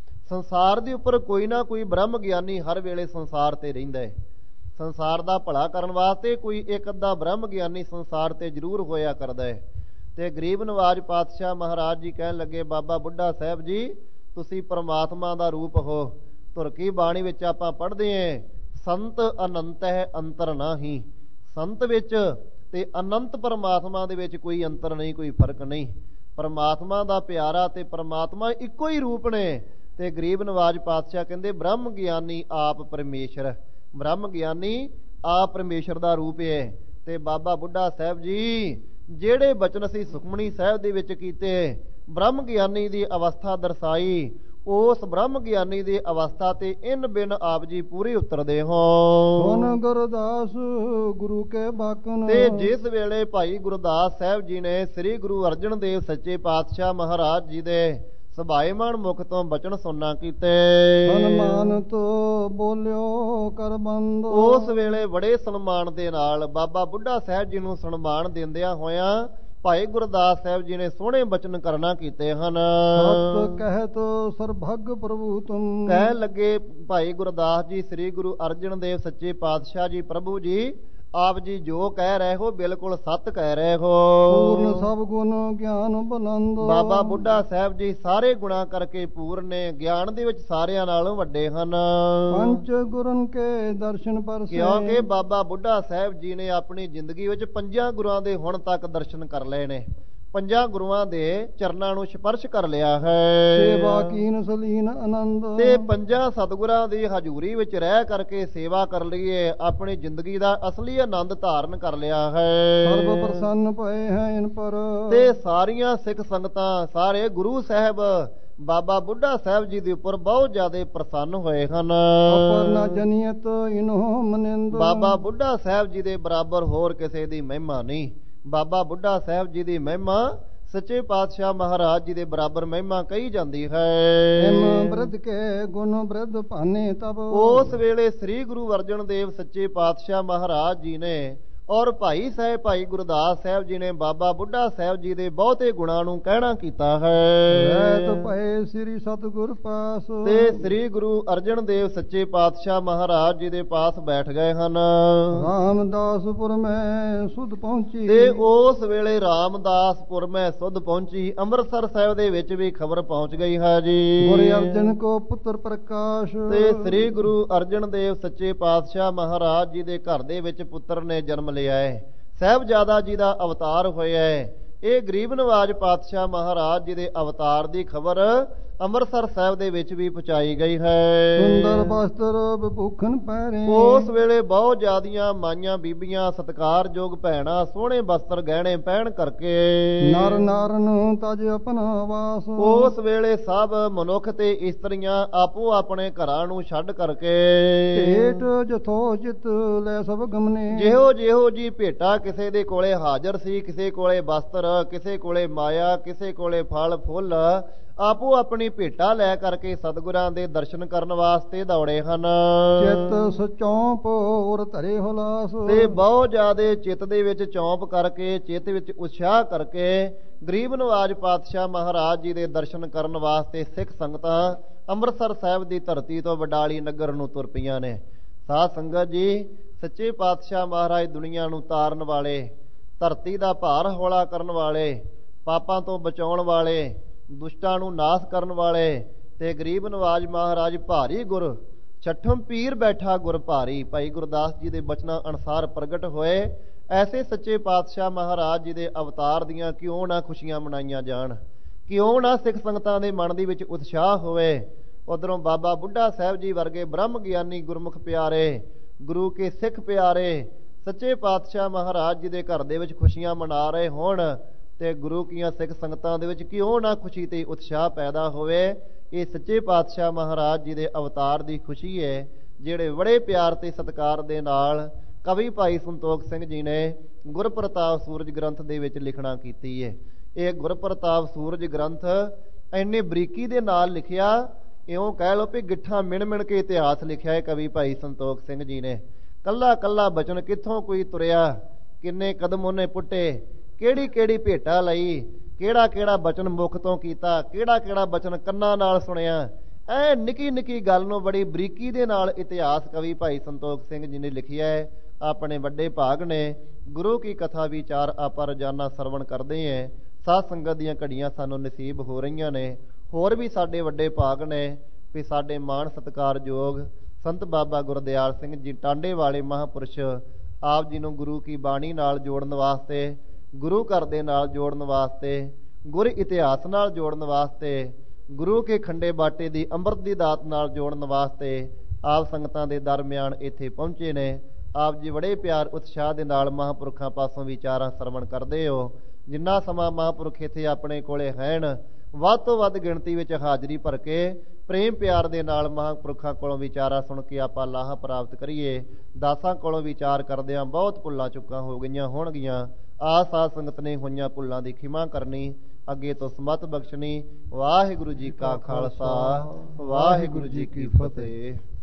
ਸੰਸਾਰ ਦੇ ਉੱਪਰ ਕੋਈ ਨਾ ਕੋਈ ਬ੍ਰਹਮ ਗਿਆਨੀ ਹਰ ਵੇਲੇ ਸੰਸਾਰ ਤੇ ਰਹਿੰਦਾ ਹੈ। ਸੰਸਾਰ ਦਾ ਭਲਾ ਕਰਨ ਵਾਸਤੇ ਕੋਈ ਇੱਕ ਅੱਧਾ ਬ੍ਰਹਮ ਗਿਆਨੀ ਸੰਸਾਰ ਤੇ ਜ਼ਰੂਰ ਹੋਇਆ ਕਰਦਾ ਹੈ। ਤੇ ਗਰੀਬ ਨਵਾਜ ਪਾਤਸ਼ਾਹ ਮਹਾਰਾਜ ਜੀ ਕਹਿਣ ਲੱਗੇ, ਬਾਬਾ ਬੁੱਢਾ ਸਾਹਿਬ ਜੀ ਤੁਸੀਂ ਪਰਮਾਤਮਾ ਦਾ ਰੂਪ ਹੋ। ਧੁਰਕੀ ਬਾਣੀ ਵਿੱਚ ਆਪਾਂ ਪੜ੍ਹਦੇ ਹਾਂ, ਸੰਤ ਅਨੰਤ ਹੈ ਅੰਤਰ ਨਾਹੀ। ਸੰਤ ਵਿੱਚ ਤੇ ਅਨੰਤ ਪਰਮਾਤਮਾ ਦੇ ਵਿੱਚ ਕੋਈ ਅੰਤਰ ਨਹੀਂ, ਕੋਈ ਫਰਕ ਨਹੀਂ। ਪਰਮਾਤਮਾ ਦਾ ਪਿਆਰਾ ਤੇ ਪਰਮਾਤਮਾ ਇੱਕੋ ਹੀ ਰੂਪ ਨੇ। ਤੇ ਗਰੀਬ ਨਵਾਜ ਪਾਤਸ਼ਾਹ ਕਹਿੰਦੇ ਬ੍ਰਹਮ ਗਿਆਨੀ ਆਪ ਪਰਮੇਸ਼ਰ, ਬ੍ਰਹਮ ਗਿਆਨੀ ਆਪ ਪਰਮੇਸ਼ਰ ਦਾ ਰੂਪ ਹੈ। ਤੇ ਬਾਬਾ ਬੁੱਢਾ ਸਾਹਿਬ ਜੀ ਜਿਹੜੇ ਬਚਨ ਅਸੀਂ ਸੁਖਮਣੀ ਸਾਹਿਬ ਦੇ ਵਿੱਚ ਕੀਤੇ, ਬ੍ਰਹਮ ਗਿਆਨੀ ਦੀ ਅਵਸਥਾ ਦਰਸਾਈ, ਉਸ ਬ੍ਰਹਮ ਗਿਆਨੀ ਦੀ ਅਵਸਥਾ ਤੇ ਇਨ ਬਿਨ ਆਪ ਜੀ ਪੂਰੇ ਉਤਰਦੇ ਹੋ। ਹੁਣ ਗੁਰਦਾਸ ਗੁਰੂ ਕੇ ਬਾਕਨ। ਤੇ ਜਿਸ ਵੇਲੇ ਭਾਈ ਗੁਰਦਾਸ ਸਾਹਿਬ ਜੀ ਨੇ ਸ੍ਰੀ ਗੁਰੂ ਅਰਜਨ ਦੇਵ ਸੱਚੇ ਪਾਤਸ਼ਾਹ ਮਹਾਰਾਜ ਜੀ ਦੇ ਸਭਾਏਮਾਨ ਮੁਖ ਤੋਂ ਬਚਨ ਸੁਣਨਾ ਕੀਤੇ, ਸਨਮਾਨ ਤੋਂ ਬੋਲਿਓ ਕਰ ਬੰਦ। ਉਸ ਵੇਲੇ ਬੜੇ ਸਨਮਾਨ ਦੇ ਨਾਲ ਬਾਬਾ ਬੁੱਢਾ ਸਾਹਿਬ ਜੀ ਨੂੰ ਸਨਮਾਨ ਦਿੰਦਿਆਂ ਹੋਇਆਂ ਭਾਈ ਗੁਰਦਾਸ ਸਾਹਿਬ ਜੀ ਨੇ ਸੋਹਣੇ ਬਚਨ ਕਰਨਾ ਕੀਤੇ ਹਨ। ਸਤ ਕਹਿਤ ਸਰਭਗ ਪ੍ਰਭੂ ਤੁਮ। ਕਹਿ ਲੱਗੇ ਭਾਈ ਗੁਰਦਾਸ ਜੀ ਸ੍ਰੀ ਗੁਰੂ ਅਰਜਨ ਦੇਵ ਸੱਚੇ ਪਾਤਸ਼ਾਹ ਜੀ ਪ੍ਰਭੂ ਜੀ ਆਪ ਜੀ ਜੋ ਕਹਿ ਰਹੇ ਹੋ ਬਿਲਕੁਲ ਸੱਤ ਕਹਿ ਰਹੇ ਹੋ। ਪੂਰਨ ਸਭ ਗੁਣ ਗਿਆਨ ਬੁਲੰਦ। ਬਾਬਾ ਬੁੱਢਾ ਸਾਹਿਬ ਜੀ ਸਾਰੇ ਗੁਣਾ ਕਰਕੇ ਪੂਰਨ ਨੇ, ਗਿਆਨ ਦੇ ਵਿੱਚ ਸਾਰਿਆਂ ਨਾਲੋਂ ਵੱਡੇ ਹਨ। ਪੰਜ ਗੁਰਨ ਕੇ ਦਰਸ਼ਨ ਪਰਸੇ। ਕਿਉਂਕਿ ਬਾਬਾ ਬੁੱਢਾ ਸਾਹਿਬ ਜੀ ਨੇ ਆਪਣੀ ਜ਼ਿੰਦਗੀ ਵਿੱਚ ਪੰਜਾਂ ਗੁਰਾਂ ਦੇ ਹੁਣ ਤੱਕ ਦਰਸ਼ਨ ਕਰ ਲਏ ਨੇ, ਪੰਜਾਂ ਗੁਰੂਆਂ ਦੇ ਚਰਨਾਂ ਨੂੰ ਸਪਰਸ਼ ਕਰ ਲਿਆ ਹੈ। ਸੇਵਾ ਕੀਨ ਸਲੀਨ ਆਨੰਦ। ਤੇ ਪੰਜਾਂ ਸਤਿਗੁਰਾਂ ਦੀ ਹਜ਼ੂਰੀ ਵਿੱਚ ਰਹਿ ਕਰਕੇ ਸੇਵਾ ਕਰ ਲਈਏ, ਆਪਣੀ ਜ਼ਿੰਦਗੀ ਦਾ ਅਸਲੀ ਆਨੰਦ ਧਾਰਨ ਕਰ ਲਿਆ ਹੈ। ਸਰਬ ਪ੍ਰਸੰਨ ਪਏ ਹੈ ਇਨ ਪਰ। ਤੇ ਸਾਰੀਆਂ ਸਿੱਖ ਸੰਗਤਾਂ, ਸਾਰੇ ਗੁਰੂ ਸਾਹਿਬ ਬਾਬਾ ਬੁੱਢਾ ਸਾਹਿਬ ਜੀ ਦੇ ਉੱਪਰ ਬਹੁਤ ਜ਼ਿਆਦਾ ਪ੍ਰਸੰਨ ਹੋਏ ਹਨ। ਅਪਰਨਾ ਜਨੀਅਤ ਇਨਹੁ ਮਨਿੰਦ। ਬਾਬਾ ਬੁੱਢਾ ਸਾਹਿਬ ਜੀ ਦੇ ਬਰਾਬਰ ਹੋਰ ਕਿਸੇ ਦੀ ਮਹਿਮਾ ਨਹੀਂ। ਬਾਬਾ ਬੁੱਢਾ ਸਾਹਿਬ ਜੀ ਦੀ ਮਹਿਮਾ ਸੱਚੇ ਪਾਤਸ਼ਾਹ ਮਹਾਰਾਜ ਜੀ ਦੇ ਬਰਾਬਰ ਮਹਿਮਾ ਕਹੀ ਜਾਂਦੀ ਹੈ। ਹਿਮ ਬ੍ਰਿਧ ਕੇ ਗੁਣ ਬ੍ਰਿਧ ਭਾਨੇ ਤਬ। ਉਸ ਵੇਲੇ ਸ੍ਰੀ ਗੁਰੂ ਅਰਜਨ ਦੇਵ ਸੱਚੇ ਪਾਤਸ਼ਾਹ ਮਹਾਰਾਜ ਜੀ ਨੇ ਔਰ ਭਾਈ ਸਾਹਿਬ ਭਾਈ ਗੁਰਦਾਸ ਸਾਹਿਬ ਜੀ ਨੇ ਬਾਬਾ ਬੁੱਢਾ ਸਾਹਿਬ ਜੀ ਦੇ ਬਹੁਤੇ ਗੁਣਾਂ ਨੂੰ ਕਹਿਣਾ ਕੀਤਾ ਹੈ। ਰਹਿਤ ਪਏ ਸ੍ਰੀ ਸਤਿਗੁਰ ਪਾਸ। ਤੇ ਸ੍ਰੀ ਗੁਰੂ ਅਰਜਨ ਦੇਵ ਸੱਚੇ ਪਾਤਸ਼ਾਹ ਮਹਾਰਾਜ ਜੀ ਦੇ ਪਾਸ ਬੈਠ ਗਏ ਹਨ। ਰਾਮਦਾਸਪੁਰ ਮੈਂ ਸੁਧ ਪਹੁੰਚੀ। ਤੇ ਉਸ ਵੇਲੇ ਰਾਮਦਾਸਪੁਰ ਮੈਂ ਸੁਧ ਪਹੁੰਚੀ। ਅੰਮ੍ਰਿਤਸਰ ਸਾਹਿਬ ਦੇ ਵਿੱਚ ਵੀ ਖਬਰ ਪਹੁੰਚ ਗਈ ਹੈ ਜੀ। ਗੁਰ ਅਰਜਨ ਕੋ ਪੁੱਤਰ ਪ੍ਰਕਾਸ਼। ਤੇ ਸ੍ਰੀ ਗੁਰੂ ਅਰਜਨ ਦੇਵ ਸੱਚੇ ਪਾਤਸ਼ਾਹ ਮਹਾਰਾਜ ਜੀ ਦੇ ਘਰ ਦੇ ਵਿੱਚ ਪੁੱਤਰ ਨੇ ਜਨਮ ਲਿਆ ਹੈ। ਸਾਹਿਬਜ਼ਾਦਾ ਜੀ ਦਾ ਅਵਤਾਰ ਹੋਇਆ ਹੈ। ਇਹ ਗਰੀਬ ਨਵਾਜ ਪਾਤਸ਼ਾਹ ਮਹਾਰਾਜ ਜੀ ਦੇ ਅਵਤਾਰ ਦੀ ਖਬਰ ਅੰਮ੍ਰਿਤਸਰ ਸਾਹਿਬ ਦੇ ਵਿੱਚ ਵੀ ਪਹੁੰਚਾਈ ਗਈ ਹੈ। ਸੁੰਦਰ ਵਸਤਰ ਵਿਭੂਖਣ ਪਹਿਰੇ। ਉਸ ਵੇਲੇ ਬਹੁਤ ਜ਼ਿਆਦੀਆਂ ਮਾਈਆਂ ਬੀਬੀਆਂ ਸਤਿਕਾਰਯੋਗ ਭੈਣਾਂ ਸੋਹਣੇ ਵਸਤਰ ਗਹਿਣੇ ਪਹਿਨ ਕਰਕੇ ਨਰ ਨਾਰਨ ਤਜ ਆਪਣਾ ਵਾਸ। ਉਸ ਵੇਲੇ ਸਭ ਮਨੁੱਖ ਤੇ ਇਸਤਰੀਆਂ ਆਪੋ ਆਪਣੇ ਘਰਾਂ ਨੂੰ ਛੱਡ ਕਰਕੇ ਭੇਟ ਜਥੋਚਿਤ ਲੈ ਸਭ ਗਮਨੇ। ਜਿਹੋ ਜੀ ਭੇਟਾ ਕਿਸੇ ਦੇ ਕੋਲੇ ਹਾਜ਼ਰ ਸੀ, ਕਿਸੇ ਕੋਲੇ ਵਸਤਰ, ਕਿਸੇ ਕੋਲੇ ਮਾਇਆ, ਕਿਸੇ ਕੋਲੇ ਫਲ ਫੁੱਲ, ਆਪੋ ਆਪਣੀ ਭੇਟਾ ਲੈ ਕਰਕੇ ਸਤਿਗੁਰਾਂ ਦੇ ਦਰਸ਼ਨ ਕਰਨ ਵਾਸਤੇ ਦੌੜੇ ਹਨ। ਚਿਤ ਸਚੌਂਪ ਔਰ ਧਰੇ ਹੁਲਾਸ, ਤੇ ਬਹੁਤ ਜ਼ਿਆਦੇ ਚਿੱਤ ਦੇ ਵਿੱਚ ਚੌਂਪ ਕਰਕੇ, ਚਿੱਤ ਵਿੱਚ ਉਤਸ਼ਾਹ ਕਰਕੇ ਗਰੀਬ ਨਵਾਜ ਪਾਤਸ਼ਾਹ ਮਹਾਰਾਜ ਜੀ ਦੇ ਦਰਸ਼ਨ ਕਰਨ ਵਾਸਤੇ ਸਿੱਖ ਸੰਗਤਾਂ ਅੰਮ੍ਰਿਤਸਰ ਸਾਹਿਬ ਦੀ ਧਰਤੀ ਤੋਂ ਵਡਾਲੀ ਨਗਰ ਨੂੰ ਤੁਰ ਪਈਆਂ ਨੇ। ਸਾਧ ਸੰਗਤ ਜੀ, ਸੱਚੇ ਪਾਤਸ਼ਾਹ ਮਹਾਰਾਜ ਦੁਨੀਆ ਨੂੰ ਤਾਰਨ ਵਾਲੇ, ਧਰਤੀ ਦਾ ਭਾਰ ਹੌਲਾ ਕਰਨ ਵਾਲੇ, ਪਾਪਾਂ ਤੋਂ ਬਚਾਉਣ ਵਾਲੇ, ਦੁਸ਼ਟਾਂ ਨੂੰ ਨਾਸ਼ ਕਰਨ ਵਾਲੇ, ਤੇ ਗਰੀਬ ਨਵਾਜ ਮਹਾਰਾਜ ਭਾਰੀ ਗੁਰ, ਛਠਮ ਪੀਰ ਬੈਠਾ ਗੁਰ ਭਾਰੀ, ਭਾਈ ਗੁਰਦਾਸ ਜੀ ਦੇ ਬਚਨਾਂ ਅਨੁਸਾਰ ਪ੍ਰਗਟ ਹੋਏ। ਐਸੇ ਸੱਚੇ ਪਾਤਸ਼ਾਹ ਮਹਾਰਾਜ ਜੀ ਦੇ ਅਵਤਾਰ ਦੀਆਂ ਕਿਉਂ ਨਾ ਖੁਸ਼ੀਆਂ ਮਨਾਈਆਂ ਜਾਣ, ਕਿਉਂ ਨਾ ਸਿੱਖ ਸੰਗਤਾਂ ਦੇ ਮਨ ਦੇ ਵਿੱਚ ਉਤਸ਼ਾਹ ਹੋਵੇ। ਉਧਰੋਂ ਬਾਬਾ ਬੁੱਢਾ ਸਾਹਿਬ ਜੀ ਵਰਗੇ ਬ੍ਰਹਮ ਗਿਆਨੀ ਗੁਰਮੁਖ ਪਿਆਰੇ, ਗੁਰੂ ਕੇ ਸਿੱਖ ਪਿਆਰੇ ਸੱਚੇ ਪਾਤਸ਼ਾਹ ਮਹਾਰਾਜ ਜੀ ਦੇ ਘਰ ਦੇ ਵਿੱਚ ਖੁਸ਼ੀਆਂ ਮਨਾ ਰਹੇ ਹੋਣ, ਤੇ ਗੁਰੂ ਕੀਆਂ ਸਿੱਖ ਸੰਗਤਾਂ ਦੇ ਵਿੱਚ ਕਿਉਂ ਨਾ ਖੁਸ਼ੀ ਤੇ ਉਤਸ਼ਾਹ ਪੈਦਾ ਹੋਵੇ। ਇਹ ਸੱਚੇ ਪਾਤਸ਼ਾਹ ਮਹਾਰਾਜ ਜੀ ਦੇ ਅਵਤਾਰ ਦੀ ਖੁਸ਼ੀ ਹੈ, ਜਿਹੜੇ ਬੜੇ ਪਿਆਰ ਤੇ ਸਤਿਕਾਰ ਦੇ ਨਾਲ ਕਵੀ ਭਾਈ ਸੰਤੋਖ ਸਿੰਘ ਜੀ ਨੇ ਗੁਰਪ੍ਰਤਾਪ ਸੂਰਜ ਗ੍ਰੰਥ ਦੇ ਵਿੱਚ ਲਿਖਣਾ ਕੀਤੀ ਹੈ। ਇਹ ਗੁਰਪ੍ਰਤਾਪ ਸੂਰਜ ਗ੍ਰੰਥ ਇੰਨੇ ਬਰੀਕੀ ਦੇ ਨਾਲ ਲਿਖਿਆ, ਇਉਂ ਕਹਿ ਲਓ ਵੀ ਗਿੱਠਾਂ ਮਿਣ ਮਿਣ ਕੇ ਇਤਿਹਾਸ ਲਿਖਿਆ ਹੈ ਕਵੀ ਭਾਈ ਸੰਤੋਖ ਸਿੰਘ ਜੀ ਨੇ। ਕੱਲਾ ਕੱਲਾ ਬਚਨ ਕਿੱਥੋਂ ਕੋਈ ਤੁਰਿਆ, ਕਿੰਨੇ ਕਦਮ ਉਹਨੇ ਪੁੱਟੇ, ਕਿਹੜੀ ਕਿਹੜੀ ਭੇਟਾ ਲਈ, ਕਿਹੜਾ ਕਿਹੜਾ ਬਚਨ ਮੁਖ ਤੋਂ ਕੀਤਾ, ਕਿਹੜਾ ਕਿਹੜਾ ਬਚਨ ਕੰਨਾਂ ਨਾਲ ਸੁਣਿਆ, ਐ ਨਿੱਕੀ ਨਿੱਕੀ ਗੱਲ ਨੂੰ ਬੜੀ ਬਰੀਕੀ ਦੇ ਨਾਲ ਇਤਿਹਾਸ ਕਵੀ ਭਾਈ ਸੰਤੋਖ ਸਿੰਘ ਜੀ ਨੇ ਲਿਖਿਆ ਹੈ। ਆਪਣੇ ਵੱਡੇ ਭਾਗ ਨੇ ਗੁਰੂ ਕੀ ਕਥਾ ਵਿਚਾਰ ਆਪਾਂ ਰੋਜ਼ਾਨਾ ਸਰਵਣ ਕਰਦੇ ਹਾਂ। ਸਾਧ ਸੰਗਤ ਦੀਆਂ ਘੜੀਆਂ ਸਾਨੂੰ ਨਸੀਬ ਹੋ ਰਹੀਆਂ ਨੇ। ਹੋਰ ਵੀ ਸਾਡੇ ਵੱਡੇ ਭਾਗ ਨੇ ਵੀ ਸਾਡੇ ਮਾਣ ਸਤਿਕਾਰਯੋਗ ਸੰਤ ਬਾਬਾ ਗੁਰਦਿਆਲ ਸਿੰਘ ਜੀ ਟਾਂਡੇ ਵਾਲੇ ਮਹਾਂਪੁਰਸ਼ ਆਪ ਜੀ ਨੂੰ ਗੁਰੂ ਕੀ ਬਾਣੀ ਨਾਲ ਜੋੜਨ ਵਾਸਤੇ, ਗੁਰੂ ਘਰ ਦੇ ਨਾਲ ਜੋੜਨ ਵਾਸਤੇ, ਗੁਰ ਇਤਿਹਾਸ ਨਾਲ ਜੋੜਨ ਵਾਸਤੇ, ਗੁਰੂ ਕੇ ਖੰਡੇ ਬਾਟੇ ਦੀ ਅੰਮ੍ਰਿਤ ਦੀ ਦਾਤ ਨਾਲ ਜੋੜਨ ਵਾਸਤੇ ਆਪ ਸੰਗਤਾਂ ਦੇ ਦਰਮਿਆਨ ਇੱਥੇ ਪਹੁੰਚੇ ਨੇ। ਆਪ ਜੀ ਬੜੇ ਪਿਆਰ ਉਤਸ਼ਾਹ ਦੇ ਨਾਲ ਮਹਾਂਪੁਰਖਾਂ ਪਾਸੋਂ ਵਿਚਾਰਾਂ ਸਰਵਣ ਕਰਦੇ ਹੋ। ਜਿੰਨਾ ਸਮਾਂ ਮਹਾਂਪੁਰਖ ਇੱਥੇ ਆਪਣੇ ਕੋਲੇ ਹਨ, ਵੱਧ ਤੋਂ ਵੱਧ ਗਿਣਤੀ ਵਿੱਚ ਹਾਜ਼ਰੀ ਭਰ ਕੇ ਪ੍ਰੇਮ ਪਿਆਰ ਦੇ ਨਾਲ ਮਹਾਂਪੁਰਖਾਂ ਕੋਲੋਂ ਵਿਚਾਰਾਂ ਸੁਣ ਕੇ ਆਪਾਂ ਲਾਹਾ ਪ੍ਰਾਪਤ ਕਰੀਏ। ਦਾਸਾਂ ਕੋਲੋਂ ਵਿਚਾਰ ਕਰਦਿਆਂ ਬਹੁਤ ਭੁੱਲਾਂ ਚੁੱਕਾਂ ਹੋ ਗਈਆਂ ਹੋਣਗੀਆਂ। ਆਸ ਸਾਧ ਸੰਗਤ ਨੇ ਹੋਈਆਂ ਭੁੱਲਾਂ ਦੀ ਖਿਮਾ ਕਰਨੀ, ਅੱਗੇ ਤੋਂ ਸਮਤ ਬਖਸ਼ਣੀ। ਵਾਹਿਗੁਰੂ ਜੀ ਕਾ ਖਾਲਸਾ, ਵਾਹਿਗੁਰੂ ਜੀ ਕੀ ਫਤਿਹ।